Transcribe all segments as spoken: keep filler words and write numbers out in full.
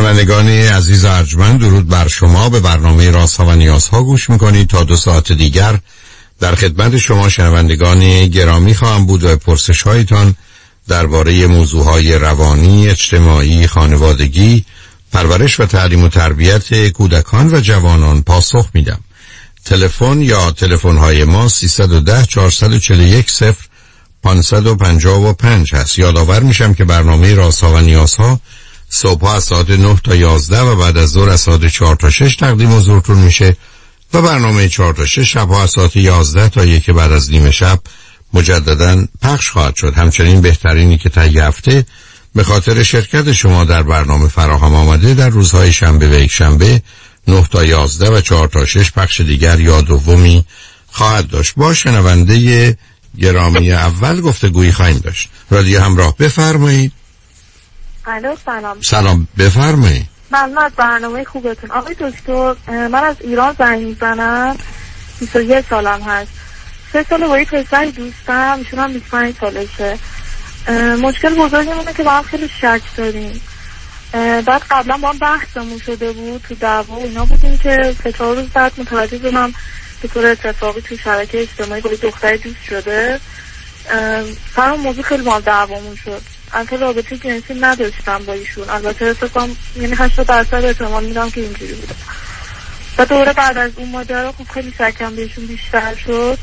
شنوندگان عزیز ارجمند، درود بر شما. به برنامه رازها و نیازها گوش میکنید. تا دو ساعت دیگر در خدمت شما شنوندگان گرامی خواهم بود و پرسش هایتان درباره موضوعهای روانی، اجتماعی، خانوادگی، پرورش و تعلیم و تربیت کودکان و جوانان پاسخ میدم. تلفن یا تلفن های ما سیصد و ده چهارصد و چهل و یک صفر پانصد و پنجاه و پنج هست. یادآور میشم که برنامه رازها و نیازها صبح از ساعت نه تا یازده و بعد از ظهر از ساعت چهار تا شش تقدیم حضورتون میشه و برنامه چهار تا شش شب ها از ساعت یازده تا یک بعد از نیم شب مجددا پخش خواهد شد. همچنین بهترینی که طی هفته به خاطر شرکت شما در برنامه فراهم آمده در روزهای شنبه و یک شنبه نه تا یازده و چهار تا شش پخش دیگر یا دومی خواهد داشت. با شنونده گرامی اول گفتگویی خواهیم داشت. رادیو همراه، بفرمایید. الو سلام. سلام، بفرمایید. ممنون از برنامه خوبتون. آقای دکتر، من از ایران زنگ میزنم. بیست و یک سالم هست. سه سال با یه پسری دوستم، ایشون هم بیست و پنج سالشه. مشکل بزرگی اینه که با هم خیلی شک داریم. بعد قبلا با هم بحثمون شده بود، تو دعوا اینا بودیم که سه چهار روز بعد متوجه شدم به طور اتفاقی تو شبکه اجتماعی با دختری دوست شده. سر اون موضوع خیلی با هم دعوامون شد. البته رابطه جنسی نداشتم با ایشون، البته فکرم یعنی هشتاد درصد احتمال میدم که اینجوری بوده. و دوره بعد از اون ماجرا خب خیلی شکم بهشون بیشتر شد.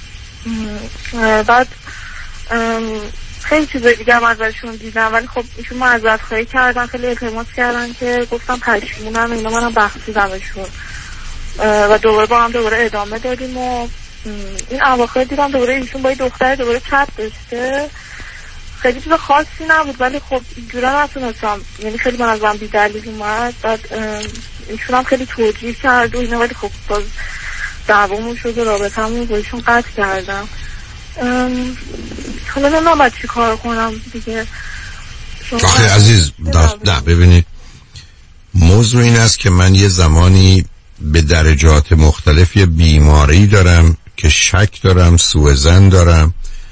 بعد خیلی چیزای دیگه هم ازشون دیدم، ولی خب ایشون معذرت خواهی کردن، خیلی التماس کردن که گفتم پشیمونم اینا، منم بخشیدمشون و دوباره با هم دوباره ادامه دادیم. و این اواخر دیدم دوباره ایشون با یه دختر دوباره چت داشته. خیلی چیز خاصی نبود ولی خب اینجورا نتونستم، یعنی خیلی من از من بی دلیل اومد. بعد ایشون هم خیلی توجیه کرد و اینا، ولی خب باز دعوامون شد و رابطه‌مون با ایشون قطع کردم. حالا نمیدونم باید چی کار کنم دیگه. آخه عزیز نه ببینید، موضوع این است که من یه زمانی به درجات مختلف یه بیماری دارم که شک دارم، سوء ظن دارم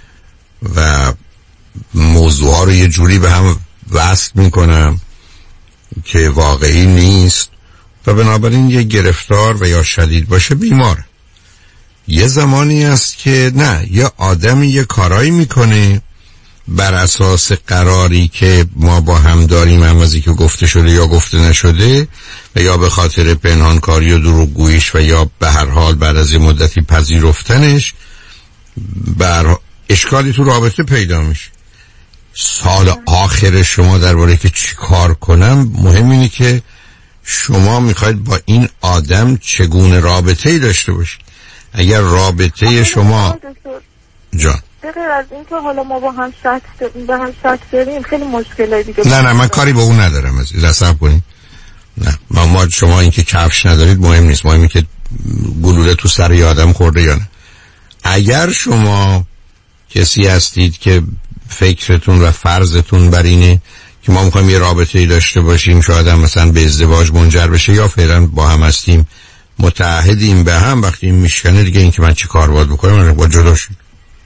و موضوع ها رو یه جوری به هم وصل میکنم که واقعی نیست و بنابراین یه گرفتار و یا شدید باشه بیمار. یه زمانی است که نه، یه آدمی یه کارایی میکنه بر اساس قراری که ما با هم داریم، هم از که گفته شده یا گفته نشده و یا به خاطر پنهانکاری و دروغگوییش و یا به هر حال بعد از یه مدتی پذیرفتنش بر اشکالی تو رابطه پیدا میشه. سال آخر شما درباره که چی کار کنم، مهم اینه که شما میخواید با این آدم چگونه رابطه‌ای داشته باشید. اگر رابطه شما جان غیر از این که حالا ما با هم شک داریم، با هم شک داریم خیلی مشکلای دیگه. نه نه من کاری با اون ندارم، عزیز حساب کنید. نه ما, ما شما این که کفش ندارید مهم نیست، مهم اینه که گلوله تو سر یه آدم خورده یا نه. اگر شما کسی هستید که فکرتون و فرضتون بر اینه که ما میخوایم یه رابطه‌ای داشته باشیم، شاید هم مثلا به ازدواج منجر بشه یا فعلا با هم هستیم متعهدیم به هم، وقتی این میشکنه دیگه این که من چی کار باید بکنم، من باید جدا شید.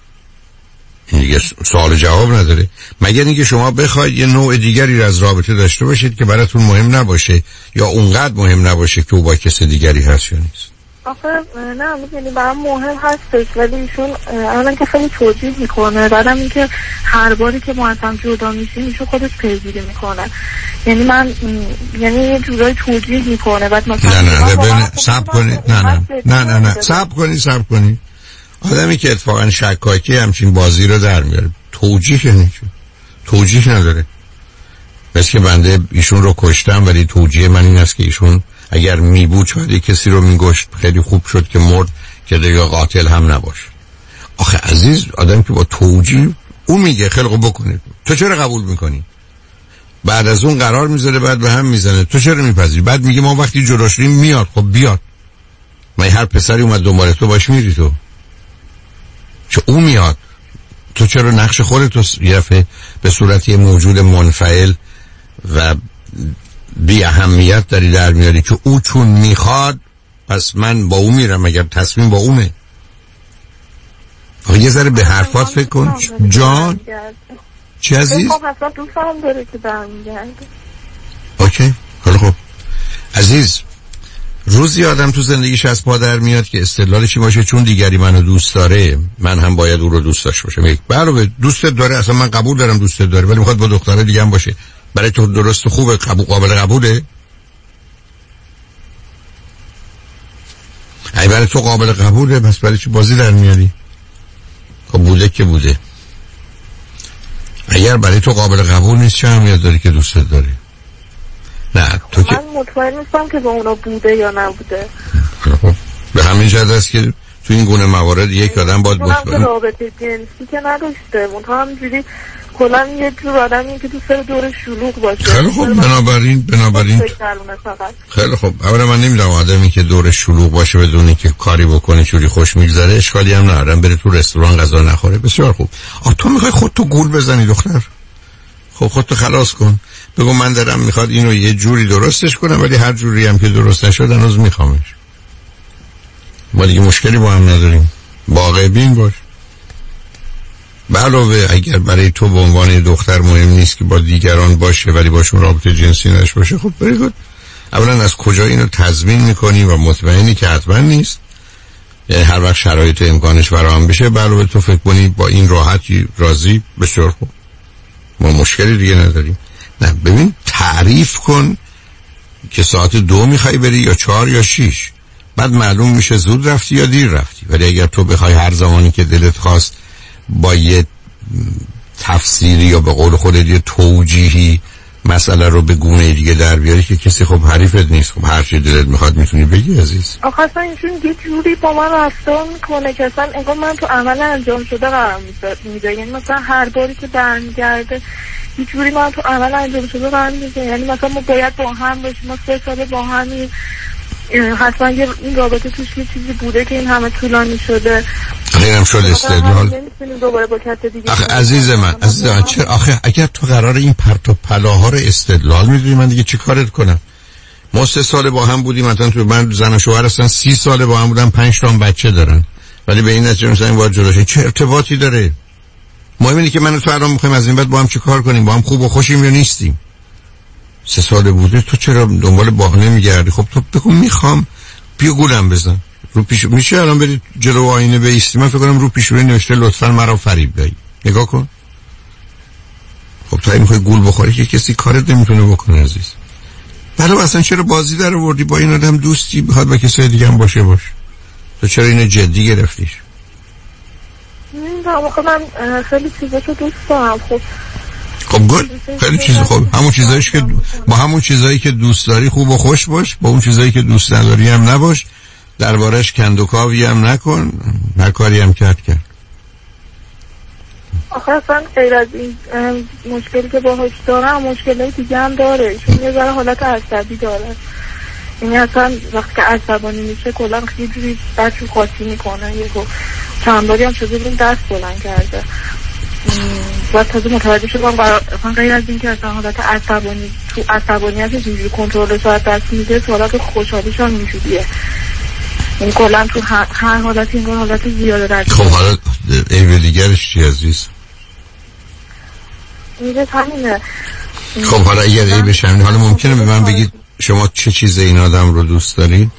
این دیگه سوال جواب نداره، مگر اینکه شما بخواید یه نوع دیگری از رابطه داشته باشید که براتون مهم نباشه یا اونقدر مهم نباشه که او با کسی دیگری هست یا نیست. آخه نه میدونی برام مهم هستش، ولی ایشون اولا که خیلی توجیه میکنه، بعدم اینکه هر باری که ما از هم جدا میشیم ایشون خودش پیگیری میکنه. یعنی من یعنی یه جورایی توجیه میکنه. بعد مثلا نه نه ببین صبر کنید، نه نه نه نه نه صبر کنید صبر کنید. آدمی که اتفاقا شکاکی همچین بازی رو در میاره، توجیه نیست، توجیه نداره. مثل که بنده ایشون رو کشتم ولی توجیه من این است که ایشون اگر میبود شاید کسی رو میگشت، خیلی خوب شد که مرد که دیگه قاتل هم نباشه. آخه عزیز، آدم که با توجیه اون میگه خلقو بکنید، تو چرا قبول میکنی؟ بعد از اون قرار میذاره بعد به هم میزنه، تو چرا میپذیری؟ بعد میگه ما وقتی جدا شدیم میاد. خب بیاد، من هر پسری اومد دنبال تو باش میری تو چه اون میاد، تو چرا نقش خودتو یفه به صورت یه موجود منفعل و بی اهمیت داری در میاری که او چون میخواد پس من با اون میرم، اگر تصمیم با اونه. یه ذره به حرفات فکر کن جان. چی عزیز؟ خب اصلا دوستم داره که برمیگرده. اوکی خیلی خب عزیز، روزی آدم تو زندگیش از پا در میاد که استدلالش این باشه چون دیگری منو دوست داره من هم باید او رو دوست داشته باشم. یک برای دوستت داره، اصلا من قبول دارم دوستت داره، ولی میخواد با دختره دیگه هم باشه. برای تو درست و خوبه، قبول قابل قبوله؟ ای برای تو قابل قبوله، پس برای چی بازی در میاری؟ خب بوده که بوده. اگر برای تو قابل قبول نیست چه اهمیت داره که دوستت داره؟ نه تو که من مطمئن نیستم که با اونا بوده یا نبوده. خب به همین جهت است که تو این گونه موارد یک آدم باید مطمئن رابطه جنسی که نداشته، منتها همینجوری کلا یه جور آدمی که دوست داره دور شلوغ باشه. خیلی خوب، بنابراین بنابراین خیلی خوب. اولا من نمیدونم آدمی که دور شلوغ باشه بدونی که کاری بکنه چوری خوش میگذره اشکالی هم ندارم، بره تو رستوران غذا نخوره، بسیار خوب. آ تو میخوای خودتو گول بزنی دختر؟ خب خودتو خلاص کن، بگو من دارم میخواد اینو یه جوری درستش کنم ولی هر جوری هم که درست نشد هنوز میخوامش. ما دیگه مشکلی با هم نداریم، واقع بین باش. علاوه اگر برای تو به عنوان دختر مهم نیست که با دیگران باشه ولی باشون رابطه جنسی نش باشه، خب بری گود. اولا از کجا اینو تضمین میکنی و مطمئنی که حتما نیست؟ یعنی هر وقت شرایط امکانش فراهم بشه علاوه تو فکر کنی با این راحتی راضی، بسیار خوب، ما مشکلی دیگه نداریم. نه ببین تعریف کن که ساعت دو میخوای بری یا چهار یا شیش، بعد معلوم میشه زود رفتی یا دیر رفتی. ولی اگر تو بخوای هر زمانی که دلت خواست با یه تفسیری یا به قول خودت یه توجیهی مسئله رو به گونه دیگه در بیاری که کسی خب حریفت نیست، خب هر چی دلت میخواد میتونی بگی عزیز. آخه اصلا اینجور یه جوری با من رفتار میکنه که اصلا انگار من تو عمل انجام شده قرار میده. یعنی مثلا هر باری که برمیگرده یه جوری من تو عمل انجام شده قرار میده. یعنی مثلا ما باید با هم باشیم، ما سه ساله با همیم، حتما یه این رابطه توش یه چیزی بوده که این همه طولانی شده. اینم شد استدلال. آخه عزیز من عزیز من چرا آخه اگر تو قرار این پرت و پلاها رو استدلال میدونی من دیگه چی کارت کنم؟ ما سه سال با هم بودیم، مثلا تو من زن و شوهر هستن سی سال با هم بودن، پنج تا بچه دارن، ولی به این نتیجه مثلا باید جلوشن. چه ارتباطی داره؟ مهم اینه که من و تو الان میخوایم از این بعد با هم چی کار کنیم، با هم خوب و خوشیم یا نیستیم. سه سال بوده تو چرا دنبال بهانه میگردی؟ خب تو بگو میخوام، بیا گولم بزن رو پیش. میشه الان بری جلو آینه بایستی، من فکر کنم رو پیشونی نوشته لطفاً مرا فریب دهی، نگاه کن. خب تو میخوای گول بخوری که کسی کارت نمیتونه بکنه عزیز. بعد اصلا چرا بازی در آوردی با این آدم؟ دوستی بخواد با کسای دیگه هم باشه باش، تو چرا اینو جدی گرفتیش؟ نه آخه من خیلی چیزاشو دوست دارم. خب خب گل خیلی چیز خوب، همون چیزایش که با همون چیزایی که دوست داری خوب و خوش باش، با اون چیزایی که دوست نداری هم نباش، دربارش کندوکاوی هم نکن، هر کاری هم کرد کرد. آخه اصلا غیر از این مشکلی که باهاش دارم مشکلای دیگه هم داره، چون یه ذره حالت عصبی داره. یعنی اصلا وقتی که عصبانی میشه کلا یه جوری بچه خاصی میکنه، یه چند باری هم شده بودیم دست بلند کرده و تازه متوجه شدم اصلا غیر از این که اصلا حالت عصبانی تو عصبانیت جوری کنترلش از دست میده، تو حالت خوشحالیش هم اینجوریه. این کلا تو هر, هر حالتی این حالت زیاده در خب حالا ایوه دیگرش چی عزیز؟ میگه همینه. خب حالا اگر ایوه همینه، حالا ممکنه به من بگید شما چه چیز این آدم رو دوست دارید؟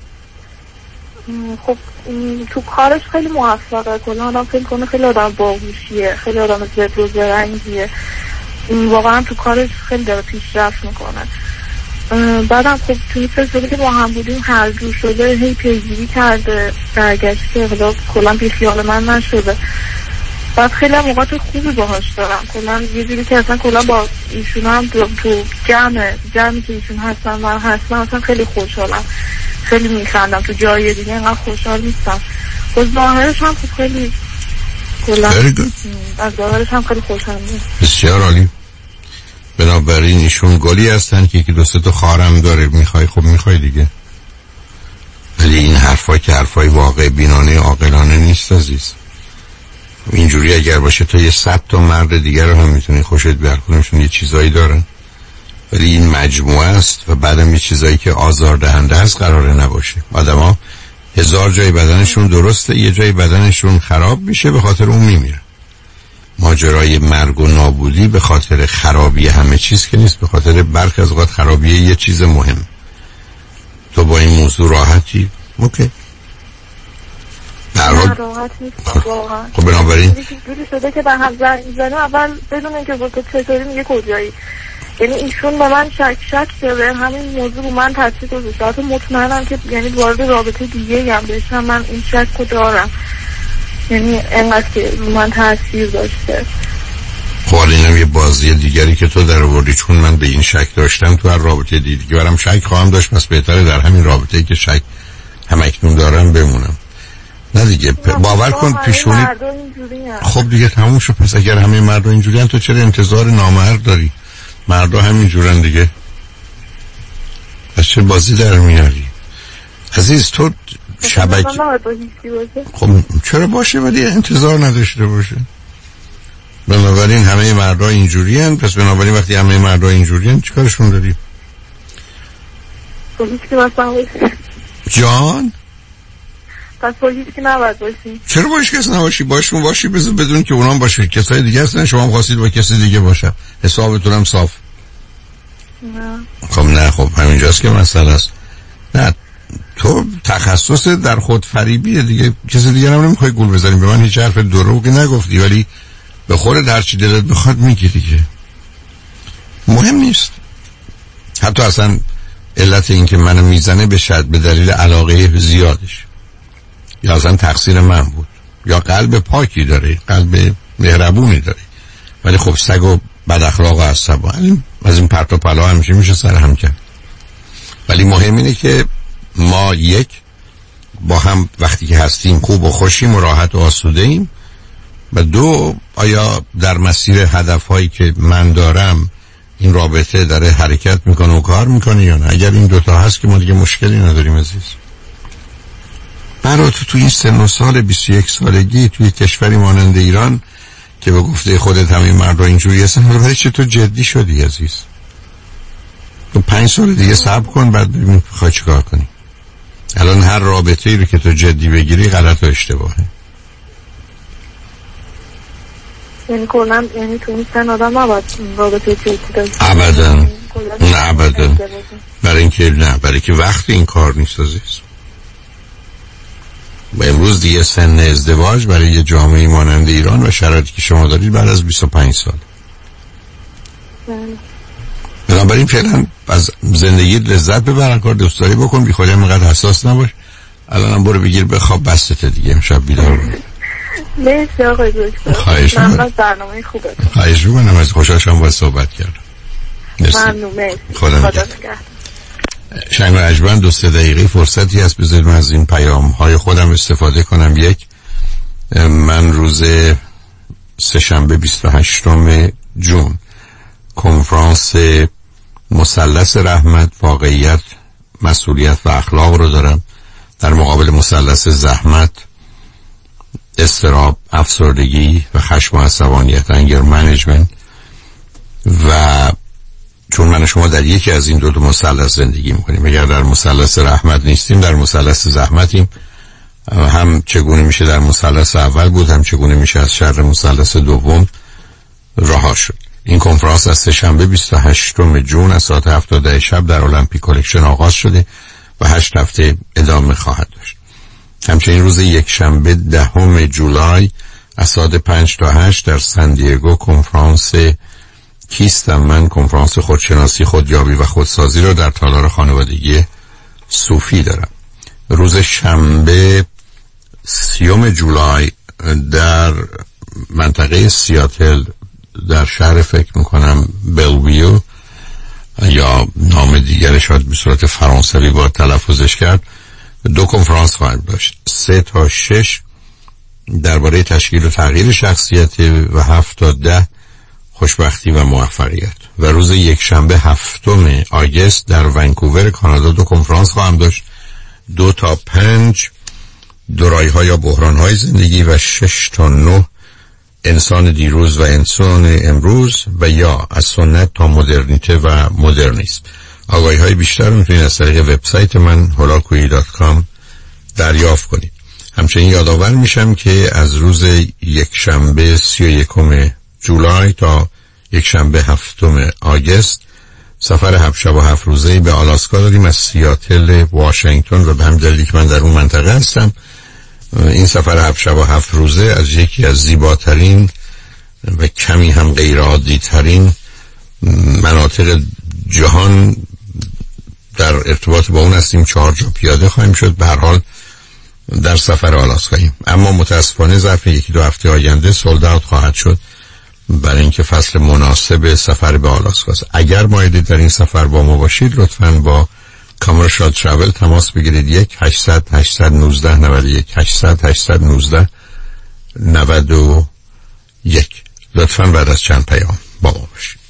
خب تو کارش خیلی موفقه، کلا آدم فکر کنه خیلی آدم باهوشیه، خیلی آدم زد و زرنگیه، واقعا تو کارش خیلی داره پیشرفت میکنه. بعدم خب توی فصلی که با هم بودیم هر جور شده، هی پیگیری کرده، برگشته، خدا کلا بی خیال من نشده. بعد خیلی هم اوقات خوبی باهاش دارم، کلا یه جوری که اصلا کلا با ایشون هم تو جمع جمعی که ایشون هستن من هستم اصلا خیلی خوشحالم، خیلی میخندم. تو جای دیگه اینقدر خوشحال نیستم. و ظاهرش هم خیلی کلا از ظاهرش هم خیلی خوشحال نیست. بسیار عالی. بنابراین ایشون گلی هستن که یکی دو سه تا خواهرم داره، میخوای خب میخوای دیگه. ولی این حرفای که حرفای واقع بینانه عاقلانه نیست عزیز. اینجوری اگر باشه تو یه صد تا مرد دیگر رو هم میتونی خوشت بیار کنمشون یه چیزایی دارن، ولی این مجموعه است و بعدم یه چیزایی که آزاردهنده است قراره نباشه. آدما هزار جای بدنشون درسته، یه جای بدنشون خراب میشه، به خاطر اون میمیرن. ماجرای مرگ و نابودی به خاطر خرابی همه چیز که نیست، به خاطر برخی از اوقات خرابی یه چیز مهم. تو با این موضوع راحتی؟ اوکی. در حال راحت نیست واقعا. خب بنابراین جوری شده که به هم زنگ میزنه اول بدون اینکه گفته چطوری میگه کجایی. یعنی ایشون به من شک شک کرده، همین موضوع رو من تاثیر گذاشته. حتی مطمئنم که یعنی وارد رابطه دیگه هم بشم، من این شک رو دارم. یعنی انقدر که رو من تاثیر داشته. خب اینم یه بازی دیگری که تو در آوردی، چون من به این شک داشتم تو هر رابطه دیگه برام شک خواهم داشت، پس بهتره در همین رابطه‌ای که شک هم اکنون دارم بمونم. نه دیگه باور کن پیشونی. خب دیگه تموم شد. پس اگر همه مردم اینجوریان تو چرا انتظار نامرد داری؟ مردم همینجورن دیگه. پس چه بازی در میاری عزیز؟ تو شبکه خب چرا باشه ولی انتظار نداشته باشه. بنابراین همه مردم اینجوریان، پس بنابراین وقتی همه مردم اینجوریان چیکارشون داری؟ جان پس با هیچ که نباید باشی. چرا با هیچ کس نباشی؟ باشون باشی بذار بدون که اونام باشه. کسای دیگه هستن، شما هم خواستید با کسی دیگه باشه، حسابتون هم صاف. نه خب نه خب همینجاست که مسئله است. نه تو تخصص در خودفریبیه دیگه، کسی دیگه هم نمیخوای گول بزنی. به من هیچ حرف دروغی نگفتی ولی به خودت هر چی دلت بخواد میگی دیگه. مهم نیست. حتی اصلا علت این که منو میزنه به شد به دلیل علاقه زیادش، یا اصلا تقصیر من بود، یا قلب پاکی داره، قلب مهربونی داره، ولی خب سگ و بد اخلاق و عصبانی از این پرت و پلا همیشه میشه سر هم کرد. ولی مهم اینه که ما یک با هم وقتی که هستیم خوب و خوشیم و راحت و آسوده ایم، و دو آیا در مسیر هدفهایی که من دارم این رابطه داره حرکت میکنه و کار میکنه یا نه. اگر این دوتا هست که ما دیگه مشکلی نداریم عزیز. برای تو تو این سن و سال بیست و یک سالگی توی کشوری مانند ایران که به گفته خودت همین مردم اینجوری هستن، برای چه تو جدی شدی عزیز؟ تو پنج سال دیگه صبر کن بعد ببین بخوای چیکار کنی. الان هر رابطه‌ای رو که تو جدی بگیری غلط و اشتباهه. یعنی کلا یعنی تو این سن آدم نباید رابطه جدی داشته؟ ابدا نه ابدا. برای اینکه نه برای که وقت این کار نیست عزیز. و امروز دیگه سن ازدواج برای یه جامعه مانند ایران و شرایطی که شما دارید بعد از بیست و پنج سال. بنابراین فعلا از زندگی لذت ببر، کار دوست داری بکن، بی خودی اینقدر حساس نباش. الانم برو بگیر بخواب، بسته دیگه امشب بیدار باش. مرسی آقای دکتر. خواهش می‌کنم. برنامه خوبه. خواهش می‌کنم، از خوشحال شدم باهات صحبت کردم. ممنون. مرسی. خدا نگهدار. شنگ و عجبن دو سه دقیقه فرصتی هست بذارید من از این پیام های خودم استفاده کنم. یک، من روز سه شنبه بیست و هشتم جون کنفرانس مثلث رحمت، واقعیت، مسئولیت و اخلاق رو دارم. در مقابل مثلث زحمت، اضطراب، افسردگی و خشم و عصبانیت، انگر منیجمنت. و چون من و شما در یکی از این دو تا مثلث زندگی میکنیم، اگر در مثلث رحمت نیستیم در مثلث زحمتیم. هم چگونه میشه در مثلث اول بود، هم چگونه میشه از شر مثلث دوم رها شد. این کنفرانس از سه شنبه بیست و هشتم جون از ساعت هفت تا ده شب در المپیک کلکشن آغاز شده و هشت هفته ادامه خواهد داشت. همچنین روز یک شنبه دهم جولای از ساعت پنج تا هشت در سن دیگو کنفرانس کیستم من، کنفرانس خودشناسی، خودیابی و خودسازی رو در تالار خانوادگی صوفی دارم. روز شنبه سیوم جولای در منطقه سیاتل در شهر فکر میکنم بلویو یا نام دیگرش شاید به صورت فرانسوی با تلفظش کرد، دو کنفرانس خواهیم داشت. سه تا شش درباره تشکیل و تغییر شخصیت و هفت تا ده خوشبختی و موفقیت. و روز یک شنبه هفتم آگست در ونکوور کانادا دو کنفرانس خواهم داشت. دو تا پنج دورایی ها یا بحران های زندگی و شش تا نه انسان دیروز و انسان امروز و یا از سنت تا مدرنیته و مدرنیسم. آگاهی های بیشتر میتونید از طریق وبسایت من هولاکویی دات کام دریافت کنید. همچنین یادآور میشم که از روز یک شنبه سی و یکم جولای تا یک شنبه هفتم آگست سفر هفت شب و هفت روزه‌ای به آلاسکا داریم از سیاتل واشنگتن و به همین دلیل که من در اون منطقه هستم. این سفر هفت شب و هفت روزه از یکی از زیباترین و کمی هم غیر عادی ترین مناطق جهان در ارتباط با اون هستیم. چهار جا پیاده خواهیم شد. به هر حال در سفر آلاسکاییم، اما متاسفانه ظرف یکی دو هفته آینده سولد اوت خواهد شد برای اینکه فصل مناسب سفر به آلاسکاست. اگر مایلید در این سفر با ما باشید لطفاً با کامرشال ترافل تماس بگیرید. یک هشتصد هشتصد و نوزده نود و یک هشتصد هشتصد و نوزده نود و یک. لطفاً بعد از چند پیام با ما باشید.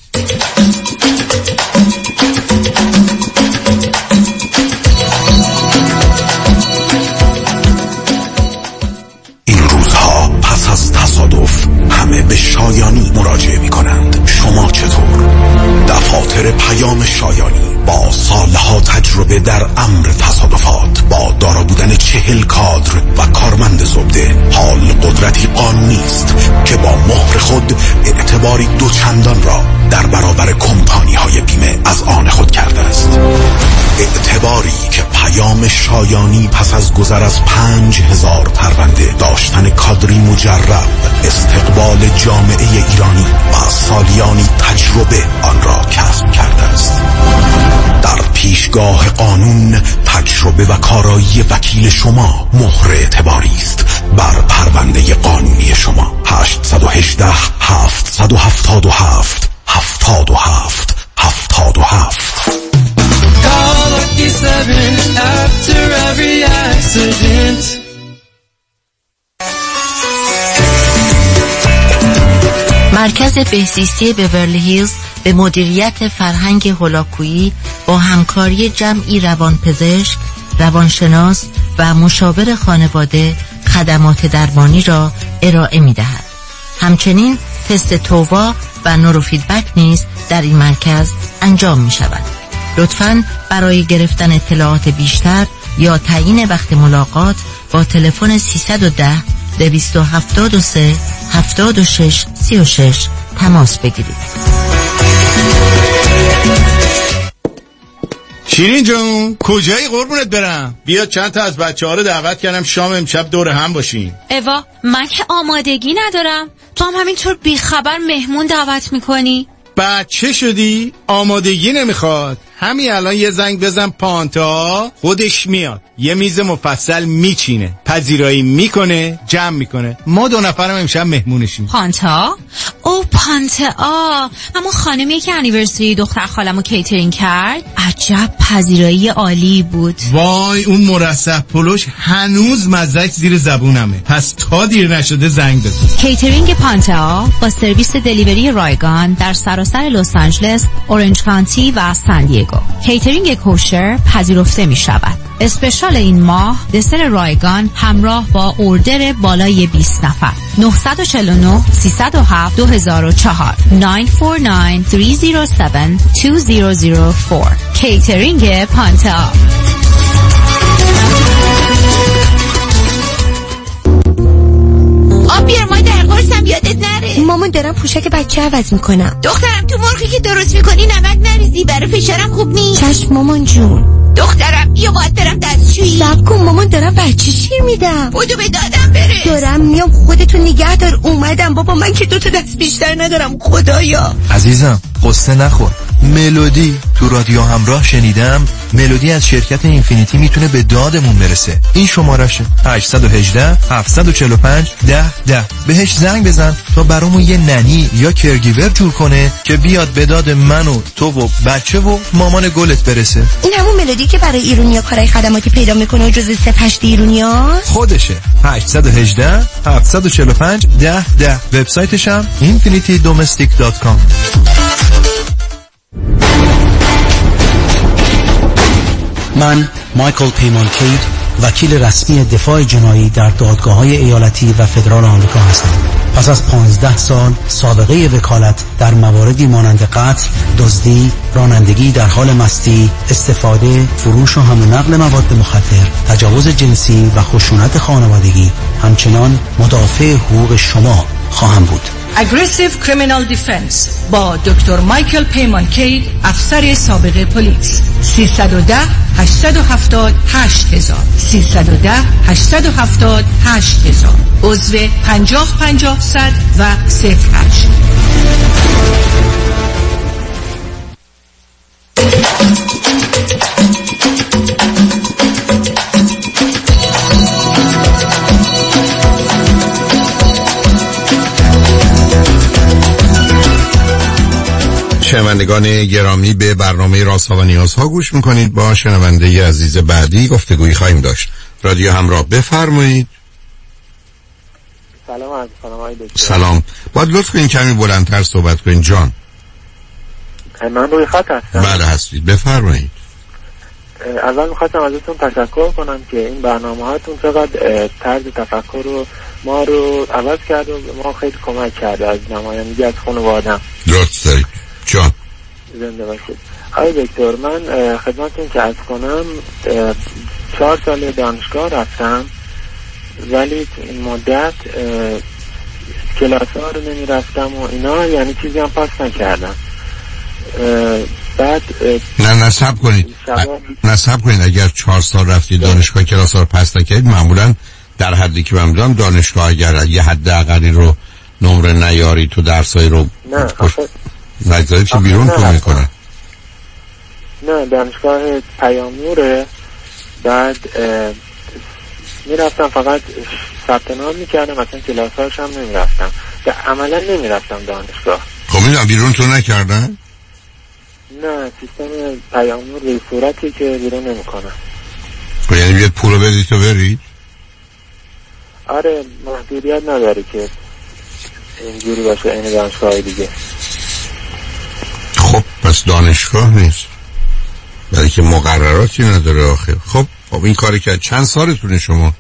این روزها پس از تصادف همه به شایانی مراجعه می کنند. شما چطور؟ دفاتر پیام شایانی با سالها تجربه در امر تصادفات، با دارا بودن چهل کادر و کارمند زبده، حال قدرتی قانونی است که با مهر خود اعتباری دوچندان را در برابر کمپانی های بیمه از آن خود کرده است. اعتباری که پیام شایانی پس از گذر از پنج هزار پرونده، داشتن کادری مجرب، استقبال جامعه ایرانی و سالیانی تجربه آن را کسب کرده است. در پیشگاه قانون تجربه و کارایی وکیل شما مهر اعتباری است بر پرونده قانونی شما. هشت یک هشت هفت هفت هفت هفتاد و هفت هفتاد و هفت. Call Lucky seven after every accident. مرکز بهزیستی بیورلی هیلز به مدیریت فرهنگ هولاکویی با همکاری جمعی روانپزشک، روانشناس و مشاور خانواده خدمات درمانی را ارائه می دهد. همچنین تست تووا و نوروفیدبک نیز در این مرکز انجام می شود. لطفاً برای گرفتن اطلاعات بیشتر یا تعیین وقت ملاقات با تلفن سیصد و ده دویست و هفتاد و سه هفتاد و شش سی و شش تماس بگیرید. شیرین جون کجایی قربونت برم؟ بیا چند تا از بچه‌ها رو دعوت کردم شام امشب دور هم باشیم. اوا من که آمادگی ندارم، تو هم همینطور بیخبر مهمون دعوت میکنی؟ بچه شدی؟ آمادگی نمیخواد. همین الان یه زنگ بزن پانتا خودش میاد، یه میز مفصل میچینه، پذیرایی میکنه، جمع میکنه. ما دو نفرم امشب مهمونشیم. پانتا؟ او پانتا، اما خانمی که انیورسری دختر خالمو کیترینگ کرد. عجب پذیرایی عالی بود. وای اون مرسح پلوش هنوز مزرک زیر زبونمه. پس تا دیر نشده زنگ بزن. کیترینگ پانتا با سرویس دلیوری رایگان در سراسر لس آنجلس، اورنج کانتی و سان دیگو. کیترینگ کوشر پذیرفته می شود. اسپشال این ماه دسر رایگان همراه با اوردر بالای بیست نفر. نه چهار نه سه صفر هفت دو هزار و چهار نه چهار نه سه صفر هفت دو هزار و چهار. کیترینگ پانتا. آب بیار ما در قرصم یادت نره. مامان دارم پوشک بچه عوض میکنم. دخترم تو مرغی که درست میکنی نمک نریزی، برای فشارم خوب نیست. چشم مامان جون. دخترم بیا باید برم دستشویی. صبر کن مامان دارم بچه شیر میدم. بودو به دادم برس. دارم میام خودتو نگه دار. اومدم بابا من که دو تا دست بیشتر ندارم خدایا. عزیزم قصه نخور. ملودی تو رادیو همراه شنیدم. ملودی از شرکت اینفینیتی میتونه به دادمون برسه. این شمارشه هشت یک هشت هفت چهار پنج ده ده. بهش زنگ بزن تا برامون یه ننی یا کرگیور جور کنه که بیاد به داد من و تو و بچه و مامان گلت برسه. این همون ملودی که برای ایرونیا کارهای خدماتی پیدا میکنه و جزء سه هشت ایرونیا خودشه. هشت یک هشت هفت چهار پنج ده ده. وبسایتش هم اینفینیتی دومستیک دات کام. من مایکل پیمانکید، وکیل رسمی دفاع جنایی در دادگاه‌های ایالتی و فدرال آمریکا هستم. پس از پانزده سال سابقه وکالت در مواردی مانند قتل، دزدی، رانندگی در حال مستی، استفاده، فروش و حمل و نقل مواد مخدر، تجاوز جنسی و خشونت خانوادگی، همچنان مدافع حقوق شما خواهم بود. Aggressive Criminal Defense با دکتر مایکل پیمانکی، افسر سابق پلیس. سیصد و ده هشتصد و هفتاد هشت هزار سیصد و ده هشتصد و هفتاد هشت هزار عضو پنجاه پنجاه صد و صفر هشت. شنوندگان گرامی، به برنامه رازها و نیازها گوش میکنید. با شنونده عزیز بعدی گفتگویی خواهیم داشت. رادیو همراه، بفرمایید. سلام عرض کنم آقای دکتر. سلام. باید لطف کنین کمی بلندتر صحبت کنین جان. من روی خط هستم. بله هستید، بفرمایید. اول میخواستم ازتون تشکر کنم که این برنامه هاتون چقدر طرز تفکر رو ما رو عوض کرد و ما خیلی کمک کرده از نمایندگی از خانواده‌ام. درست دارید جان. زنده باشید. آقای دکتر، من خدمتتون که عرض کنم چهار سال دانشگاه رفتم، ولی این مدت کلاس ها رو نمی رفتم و اینا، یعنی چیزی هم پاس نکردم. بعد نه نصب کنید نصب کنید اگر چهار سال رفتید دانشگاه کلاس ها رو پس نکردید، معمولا در حدی که من میدونم دانشگاه اگر یه حد اقلی رو نمره نیاری تو درسایی رو نه آخه نگذاری که بیرون تو میکنن. نه دانشگاه پیام نوره. بعد میرفتم فقط ثبت نام میکردم، مثلا کلاس هاش هم نمیرفتم، عملا نمیرفتم دانشگاه. خب میدونم بیرون تو نکردن؟ نه سیستم پیام نور به صورتی که بیرون نمیکنن. خب یعنی بیاد پول رو بدید تو برید؟ آره محدودیت نداره که اینجوری باشه این دانشگاه دیگه. خب پس دانشگاه نیست، برای که مقرراتی نداره آخر. خب خب این کاری که چند سالتونه شما؟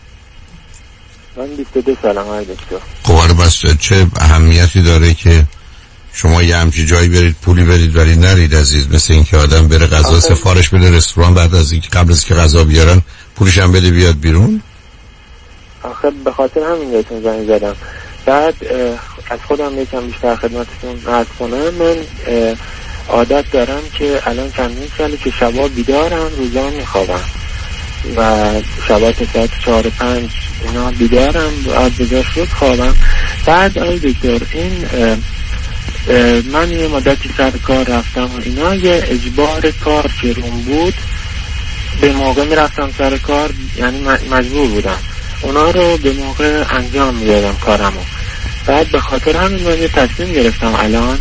من بیست و دو سالم های دکتر. خب آره بس چه اهمیتی داره که شما یه همچی جایی برید پولی بدید ولی نرید عزیز؟ مثل این که آدم بره غذا سفارش بده رستوران، بعد از اینکه قبل از که غذا بیارن پولش هم بده بیاد بیرون. آخه به خاطر همین بهتون زنگ زدم. بعد از خودم یکم بیشتر خدمتتون عرض کنم. من عادت دارم که الان چندین ساله که شبا بیدارم، روزا میخوابم و شبا تا ساعت چهار و پنج اینا بیدارم، از بجا شد خوابم. بعد آی دکتر این من یه مدتی سر کار رفتم و اینا، یه اجبار کار که روم بود به موقع میرفتم سر کار، یعنی مجبور بودم اونا رو به موقع انجام میدادم کارمو. بعد به خاطر همین من یه تصمیم گرفتم، الان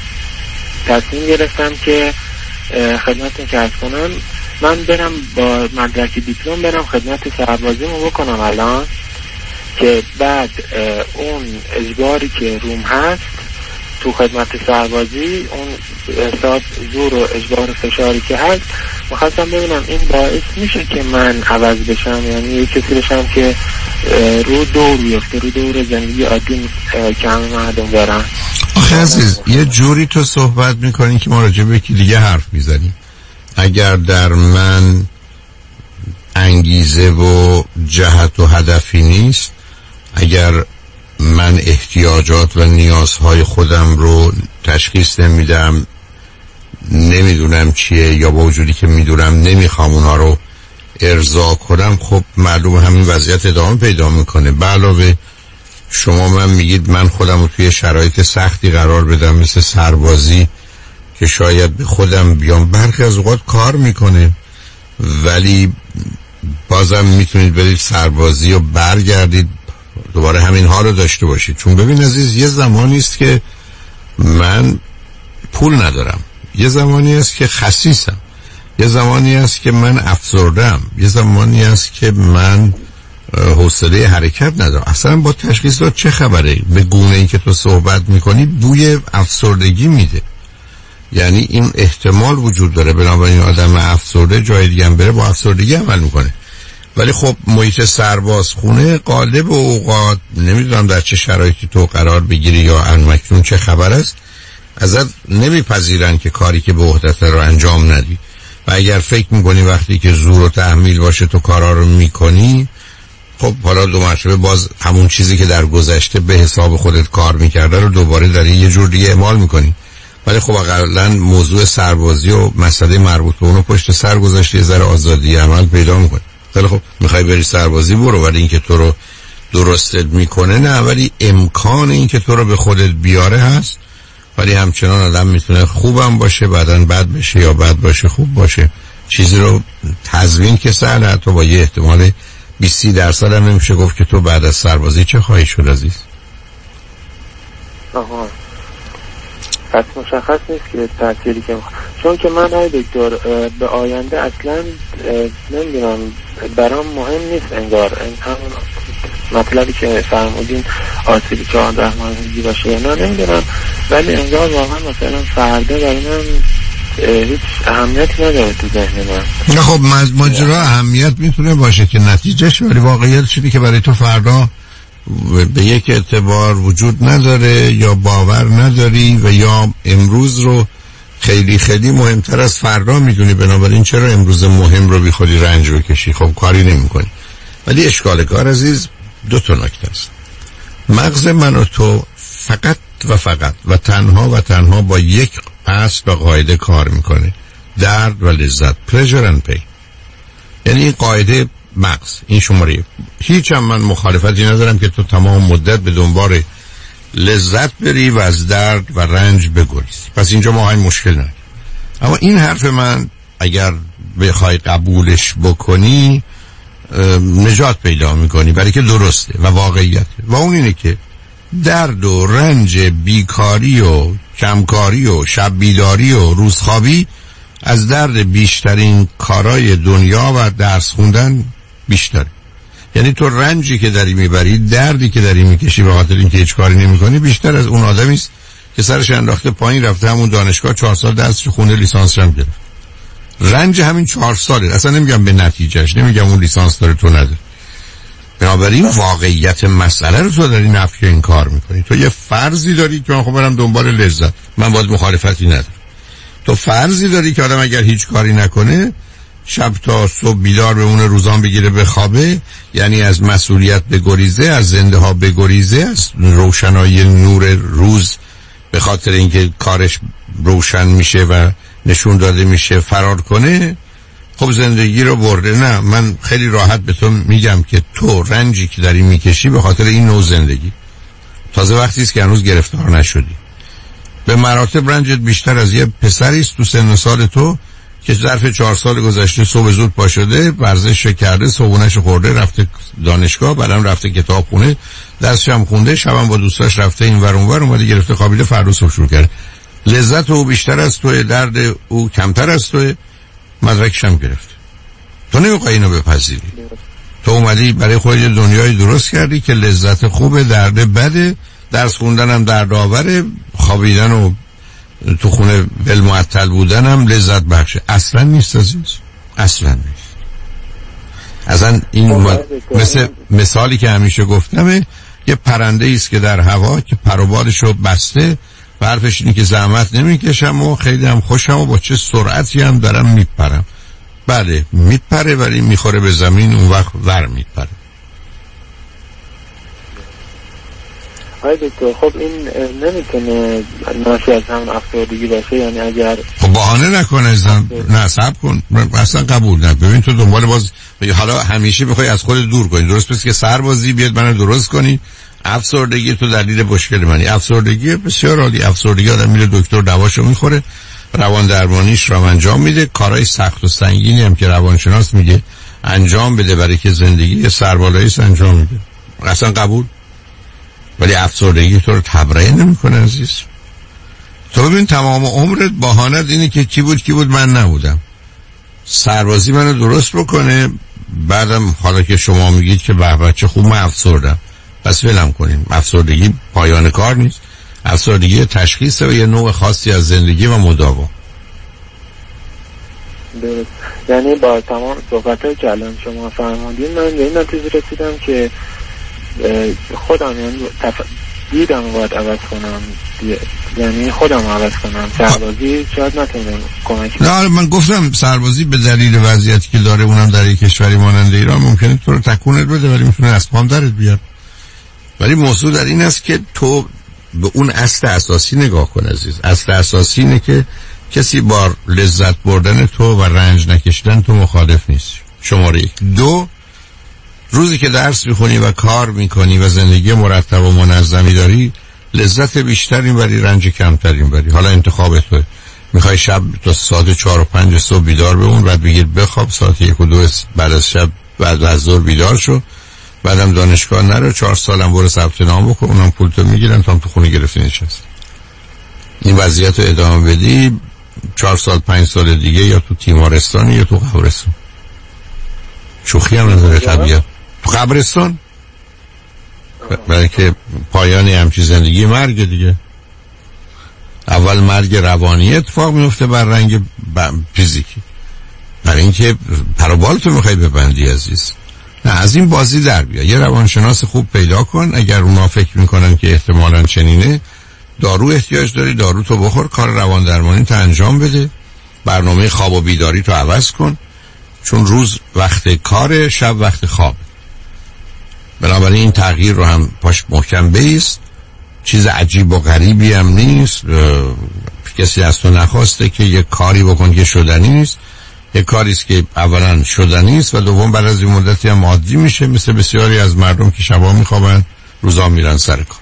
تصمیم گرفتم که خدمتتون که عرض کنم من برم با مدرک دیپلم برم خدمت سربازیمو بکنم الان، که بعد اون اجباری که روم هست تو خدمت سربازی، اون حساب زور و اجبار فشاری که هست، میخواستم ببینم این باعث میشه که من عوض بشم، یعنی یه کسی بشم که رو دور بیفته، رو دور زندگی عادی که همه مردم دارن. آخه عزیز یه جوری تو صحبت میکنی که ما راجع به یکی دیگه حرف میزنیم. اگر در من انگیزه و جهت و هدفی نیست، اگر من احتیاجات و نیازهای خودم رو تشخیص نمیدم، نمیدونم چیه، یا با وجودی که میدونم نمیخوام اونا رو ارضا کنم، خب معلوم همین وضعیت ادامه پیدا میکنه. به علاوه شما من میگید من خودم رو توی شرایط سختی قرار بدم مثل سربازی که شاید به خودم بیام، برخی از اوقات کار میکنه ولی بازم میتونید برید سربازی و برگردید دوباره همین حال رو داشته باشید. چون ببین عزیز، یه زمانی است که من پول ندارم، یه زمانی است که خسیسم، یه زمانی است که من افسردم، یه زمانی است که من حوصله حرکت ندارم. اصلا با تشخیصات چه خبره؟ به گونه این که تو صحبت میکنی بوی افسردگی میده، یعنی این احتمال وجود داره. بنابراین آدم افسرده جای دیگه هم بره با افسردگی عمل میکنه. ولی خب محیط سربازخونه غالب اوقات نمیدونم در چه شرایطی تو قرار بگیری یا انمکنون چه خبر است، ازت نمیپذیرن که کاری که به عهدت رو انجام ندی و اگر فکر میکنی وقتی که زور و تحمیل باشه تو کارا رو میکنی، خب حالا دو مرتبه باز همون چیزی که در گذشته به حساب خودت کار میکرده رو دوباره داری یه جور دیگه اعمال میکنی. ولی خب اقلا موضوع سربازی و مسئله مربوط به اونو پشت سر گذاشته یه ذره آزادی عمل پیدا میکنی. خیلی خب میخوای بری سربازی برو، ولی اینکه تو رو درستت میکنه نه، ولی امکان اینکه تو رو به خودت بیاره هست. ولی همچنان آدم میتونه خوبم باشه بعدن بد بشه یا بد باشه خوب باشه. چیزی رو تضمین که سهل، حتی با یه احتمال بیست درصد هم نمیشه گفت که تو بعد از سربازی چه خواهی شد عزیز. آها پس مشخص نیست که تأثیری که مخ... چون که من های دکتر به آینده اصلا نمیدونم برام مهم نیست انگار این همون مطلبی که فرمودین آسیبی چهارده ماهگی باشه یا نه نمیدونم، ولی انگار واقعا مثلا فردا برای من هیچ اهمیت نداره تو ذهن من. نه خب ماجرا اهمیت میتونه باشه که نتیجهش، ولی واقعیت شدی که برای تو فردا به یک اعتبار وجود نداره یا باور نداری و یا امروز رو خیلی خیلی مهمتر از فردا میدونی، بنابراین چرا امروز مهم رو بی خودی رنج بکشی؟ خب کاری نمی کنی. ولی اشکال کار عزیز دو تا نکته است. مغز من و تو فقط و فقط و تنها و تنها با یک اصل و قاعده کار میکنه، درد و لذت، pleasure and pain. یعنی این قاعده مغز، این شماره. هیچ هم من مخالفتی ندارم که تو تمام مدت به دنبال لذت بری و از درد و رنج بگریزی، پس اینجا ما این مشکل نداریم. اما این حرف من اگر بخوای قبولش بکنی نجات پیدا میکنی، برای که درسته و واقعیته، و اون اینه که درد و رنج بیکاری و کمکاری و شب بیداری و روزخوابی از درد بیشترین کارای دنیا و درس خوندن بیشتره. یعنی تو رنجی که داری میبری، دردی که داری میکشی به خاطر اینکه هیچ کاری نمیکنی، بیشتر از اون آدمی است که سرش انداخته پایین رفته همون دانشگاه چهار سال درسش خونده لیسانس هم گرفت. رنج همین چهار ساله، اصلا نمیگم به نتیجهش، نمیگم اون لیسانس داره تو نداره. بنابراین واقعیت مسئله رو تو داری نفی این کار میکنی. تو یه فرضی داری که من خب برم دنبال لذت، من باید مخالفتی ندارم. تو فرضی داری که آدم اگر هیچ کاری نکنه شب تا صبح بیدار بمونه، روزان بگیره بخوابه، یعنی از مسئولیت بگریزه، از زنده ها بگریزه، از روشنایی نور روز به خاطر اینکه کارش روشن میشه و نشون داده میشه فرار کنه، خب زندگی رو برده. نه، من خیلی راحت به تو میگم که تو رنجی که داری میکشی به خاطر این نوع زندگی، تازه وقتی است که هنوز گرفتار نشدی، به مراتب رنجت بیشتر از یه پسری است تو سن سال تو که ظرف چهار سال گذشته صبح زود پا شده، ورزش کرده، صبحونه‌ش خورده، رفته دانشگاه، بعدم رفته کتاب خونه، درسش هم خونده، شبم با دوستاش رفته این ور اون ور، اومده گرفته خوابیده، فردا صبح شروع کرده. لذت او بیشتر از توی، درد او کمتر از توی، مدرکش هم گرفته. تو نمیخوای اینو بپذیری. تو اومدی برای خودت دنیای درست کردی که لذت خوبه، درد بده، درس خوندن هم درد آوره، خوابیدن و تو خونه بالمعطل بودن هم لذت بخشه. اصلا نیست عزیز، اصلا نیست. اصلا این م... مثل مثالی که همیشه گفتمه، یه پرنده ایست که در هوا که پر و بالشو بسته و حرفش اینه که زحمت نمیکشم و خیلی هم خوشم و با چه سرعتی هم دارم میپرم. بله میپره، ولی میخوره به زمین، اون وقت ور میپره. آی دکتر خب این نمیتونه ناشی از همون افسردگی باشه؟ یعنی اگر خب بهانه نکنه زن... نه صبر کن، اصلا قبول نه. ببین تو دنبال باز حالا همیشه بخوای از خود دور کنی، درست پس که سربازی بیاد منو درست کنی. افسردگی تو دلیل مشکل منی. افسردگی بسیار عالی. افسردگی آدم میره دکتر دواشو میخوره، روان درمانیش رو انجام میده، کارهای سخت و سنگینی هم که روانشناس میگه انجام بده برای که زندگی سربالایی انجام میده. اصلا قبول. ولی افسردگی تو رو تبرئه نمیکنه عزیز. تو ببین تمام عمرت بهانت اینه که کی بود کی بود من نبودم. سربازی منو درست بکنه، بعدم حالا که شما میگید که به بچه خوب من افسردم، پس ولم کنیم. افسردگی پایان کار نیست. افسردگی تشخیصه و یه نوع خاصی از زندگی و مداوا. درست. یعنی با تمام صحبت‌های که الان شما فرمودین من به این نتیجه رسیدم که خودم یعنی تف... دیدم باید عوض کنم دی... یعنی خودم عوض کنم. سربازی شاید نتونم کمک. نه من گفتم سربازی به دلیل وضعیتی که داره اونم در یک کشوری مانند ایران ممکنه تو رو تکونت بده ولی میتونه از پام درت بیاد. ولی موضوع در این است که تو به اون اصل اساسی نگاه کن عزیز. اصل اساسی اینه که کسی با لذت بردن تو و رنج نکشیدن تو مخالف نیست. شماره یک. دو، روزی که درس میخونی و کار میکنی و زندگی مرتب و منظمی داری لذت بیشتری بری، رنج کمتری بری. حالا انتخاب توه. میخوای شب تا ساعت چهار و پنج صبح بیدار بمون بعد بگیر بخواب، ساعت یک و دو بعد از شب بعد از ظهر بیدار شو، بعدم دانشگاه نرو، چهار سالم برو ثبت نام بکن، اونم پول تو میگیرن تا هم تو خونه گرفتی نشست. این وضعیت رو ادامه بدی چهار سال پنج سال دیگه یا تو تیمارستان یا تو قبرستان. شوخی هم نداره طبیعت. تو قبرستان برای که پایان همچی زندگی مرگ دیگه. اول مرگ روانی اتفاق میفته بر رنگ فیزیکی، برای اینکه پروبال تو میخوای ببندی عزیز. نه از این بازی در بیا. یه روانشناس خوب پیدا کن. اگر اونا فکر میکنن که احتمالاً چنینه، دارو احتیاج داری، دارو تو بخور، کار روان درمانی تو انجام بده، برنامه خواب و بیداری تو عوض کن، چون روز وقت کار، شب وقت خواب. بنابراین این تغییر رو هم پاش محکم بیست. چیز عجیب و غریبی هم نیست. کسی از تو نخواسته که یه کاری بکن که شدنی نیست. یه کاریست که اولا شدنی است و دوم بعد از این مدتی هم عادی میشه، مثل بسیاری از مردم که شبا میخوابن روزا میرن سر کار.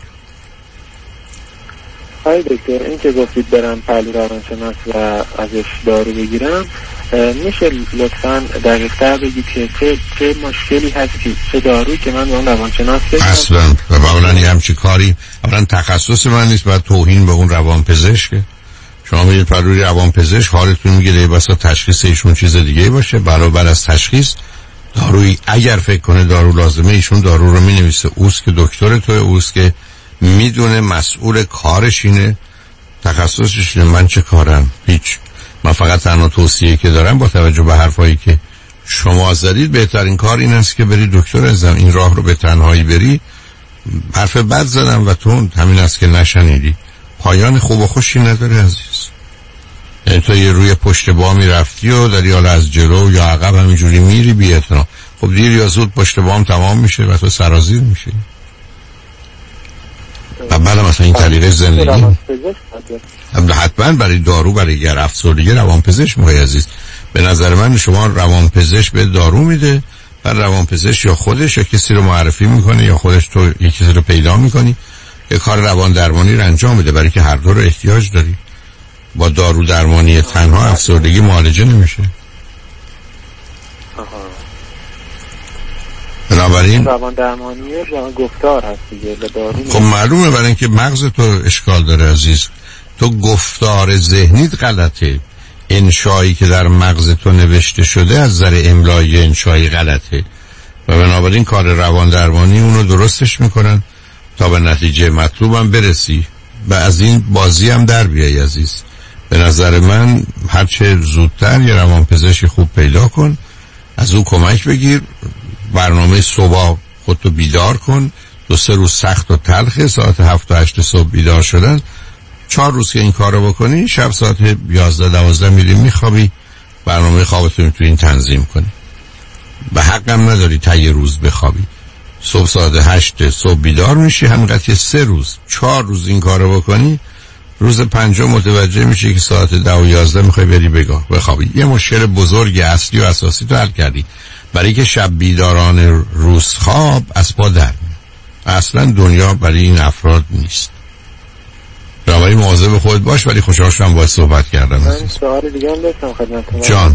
های دکتر این که گفتید برم پهلو روانشناس و ازش دارو بگیرم، میشه لطفاً دقیق‌تر بگید که چه چه مشکلی هست که چه دارویی که من به اون روانشناس بگیرم؟ اصلا و اولا یه همچی کاری اولا تخصص من نیست، باید توهین به اون روانپزشکه. شما میگید پروری روانپزشک حالتون میگیره بسا تشخیص ایشون چیز دیگه باشه، برابر از تشخیص دارویی اگر فکر کنه دارو لازمه ایشون دارو رو مینویسه. اوست که دکتر توه، اوست که میدونه مسئول کارش اینه، تخصصش اینه. من چه کارم؟ هیچ. من فقط تنها توصیه که دارم با توجه به حرفایی که شما زدید بهترین کار این است که بری دکتر ازم. این راه رو به تنهایی بری. حرف بد زدم و تو همین است که نشنیدی. پایان خوب و خوشی نداره عزیز. یعنی تو یه روی پشت بامی رفتی و داری حالا از جلو یا عقب همینجوری میری بی اعتنا. خب دیر یا زود پشت بام تمام میشه و تو سرازیر میشه. و بعد مثلا این طریقه زندگی حتما برای دارو برای گر افسردگی روانپزشک میخوای عزیز. به نظر من شما روانپزشک به دارو میده، بعد روانپزشک یا خودش یا کسی رو معرفی میکنه یا خودش تو یک کسی رو پیدا میکنی یه کار روان درمانی رو انجام میده، برای که هر دو رو احتیاج داری. با دارو درمانی تنها افسردگی معالجه نمیشه. بنابراین روان درمانی روان گفتار هست دیگه. خب معلومه برای اینکه مغز تو اشکال داره عزیز. تو گفتار ذهنیت غلطه، انشایی که در مغز تو نوشته شده از نظر املایی انشایی غلطه و بنابراین کار روان درمانی اونو درستش میکنن تا به نتیجه مطلوبم برسی و از این بازی هم در بیایی عزیز. به نظر من هرچه زودتر یه روانپزشک خوب پیدا کن، از او کمک بگیر، برنامه صبح خودتو بیدار کن. دو سه روز سخت و تلخه، ساعت هفت و هشت صبح بیدار شدن. چهار روز که این کارو بکنی شب ساعت یازده دوازده میری میخوابی، برنامه خوابتو میتونی تنظیم کنی. به حقم نداری تا یه روز بخوابی. صبح ساعت هشت صبح بیدار میشی، همینقدر که سه روز چهار روز این کارو بکنی، روز پنجم متوجه میشی که ساعت ده و یازده میخوای بری بگاه بخوابی. یه مشکل بزرگ اصلی و اساسی تو حل کردی، برای که شب بیداران روز خواب از پا در میاد. اصلا دنیا برای این افراد نیست. بنابراین مواظب خودت باش. ولی خوشحال شدم باهات صحبت کردم. من سوال دیگه هم داشتم خدمتتون. جان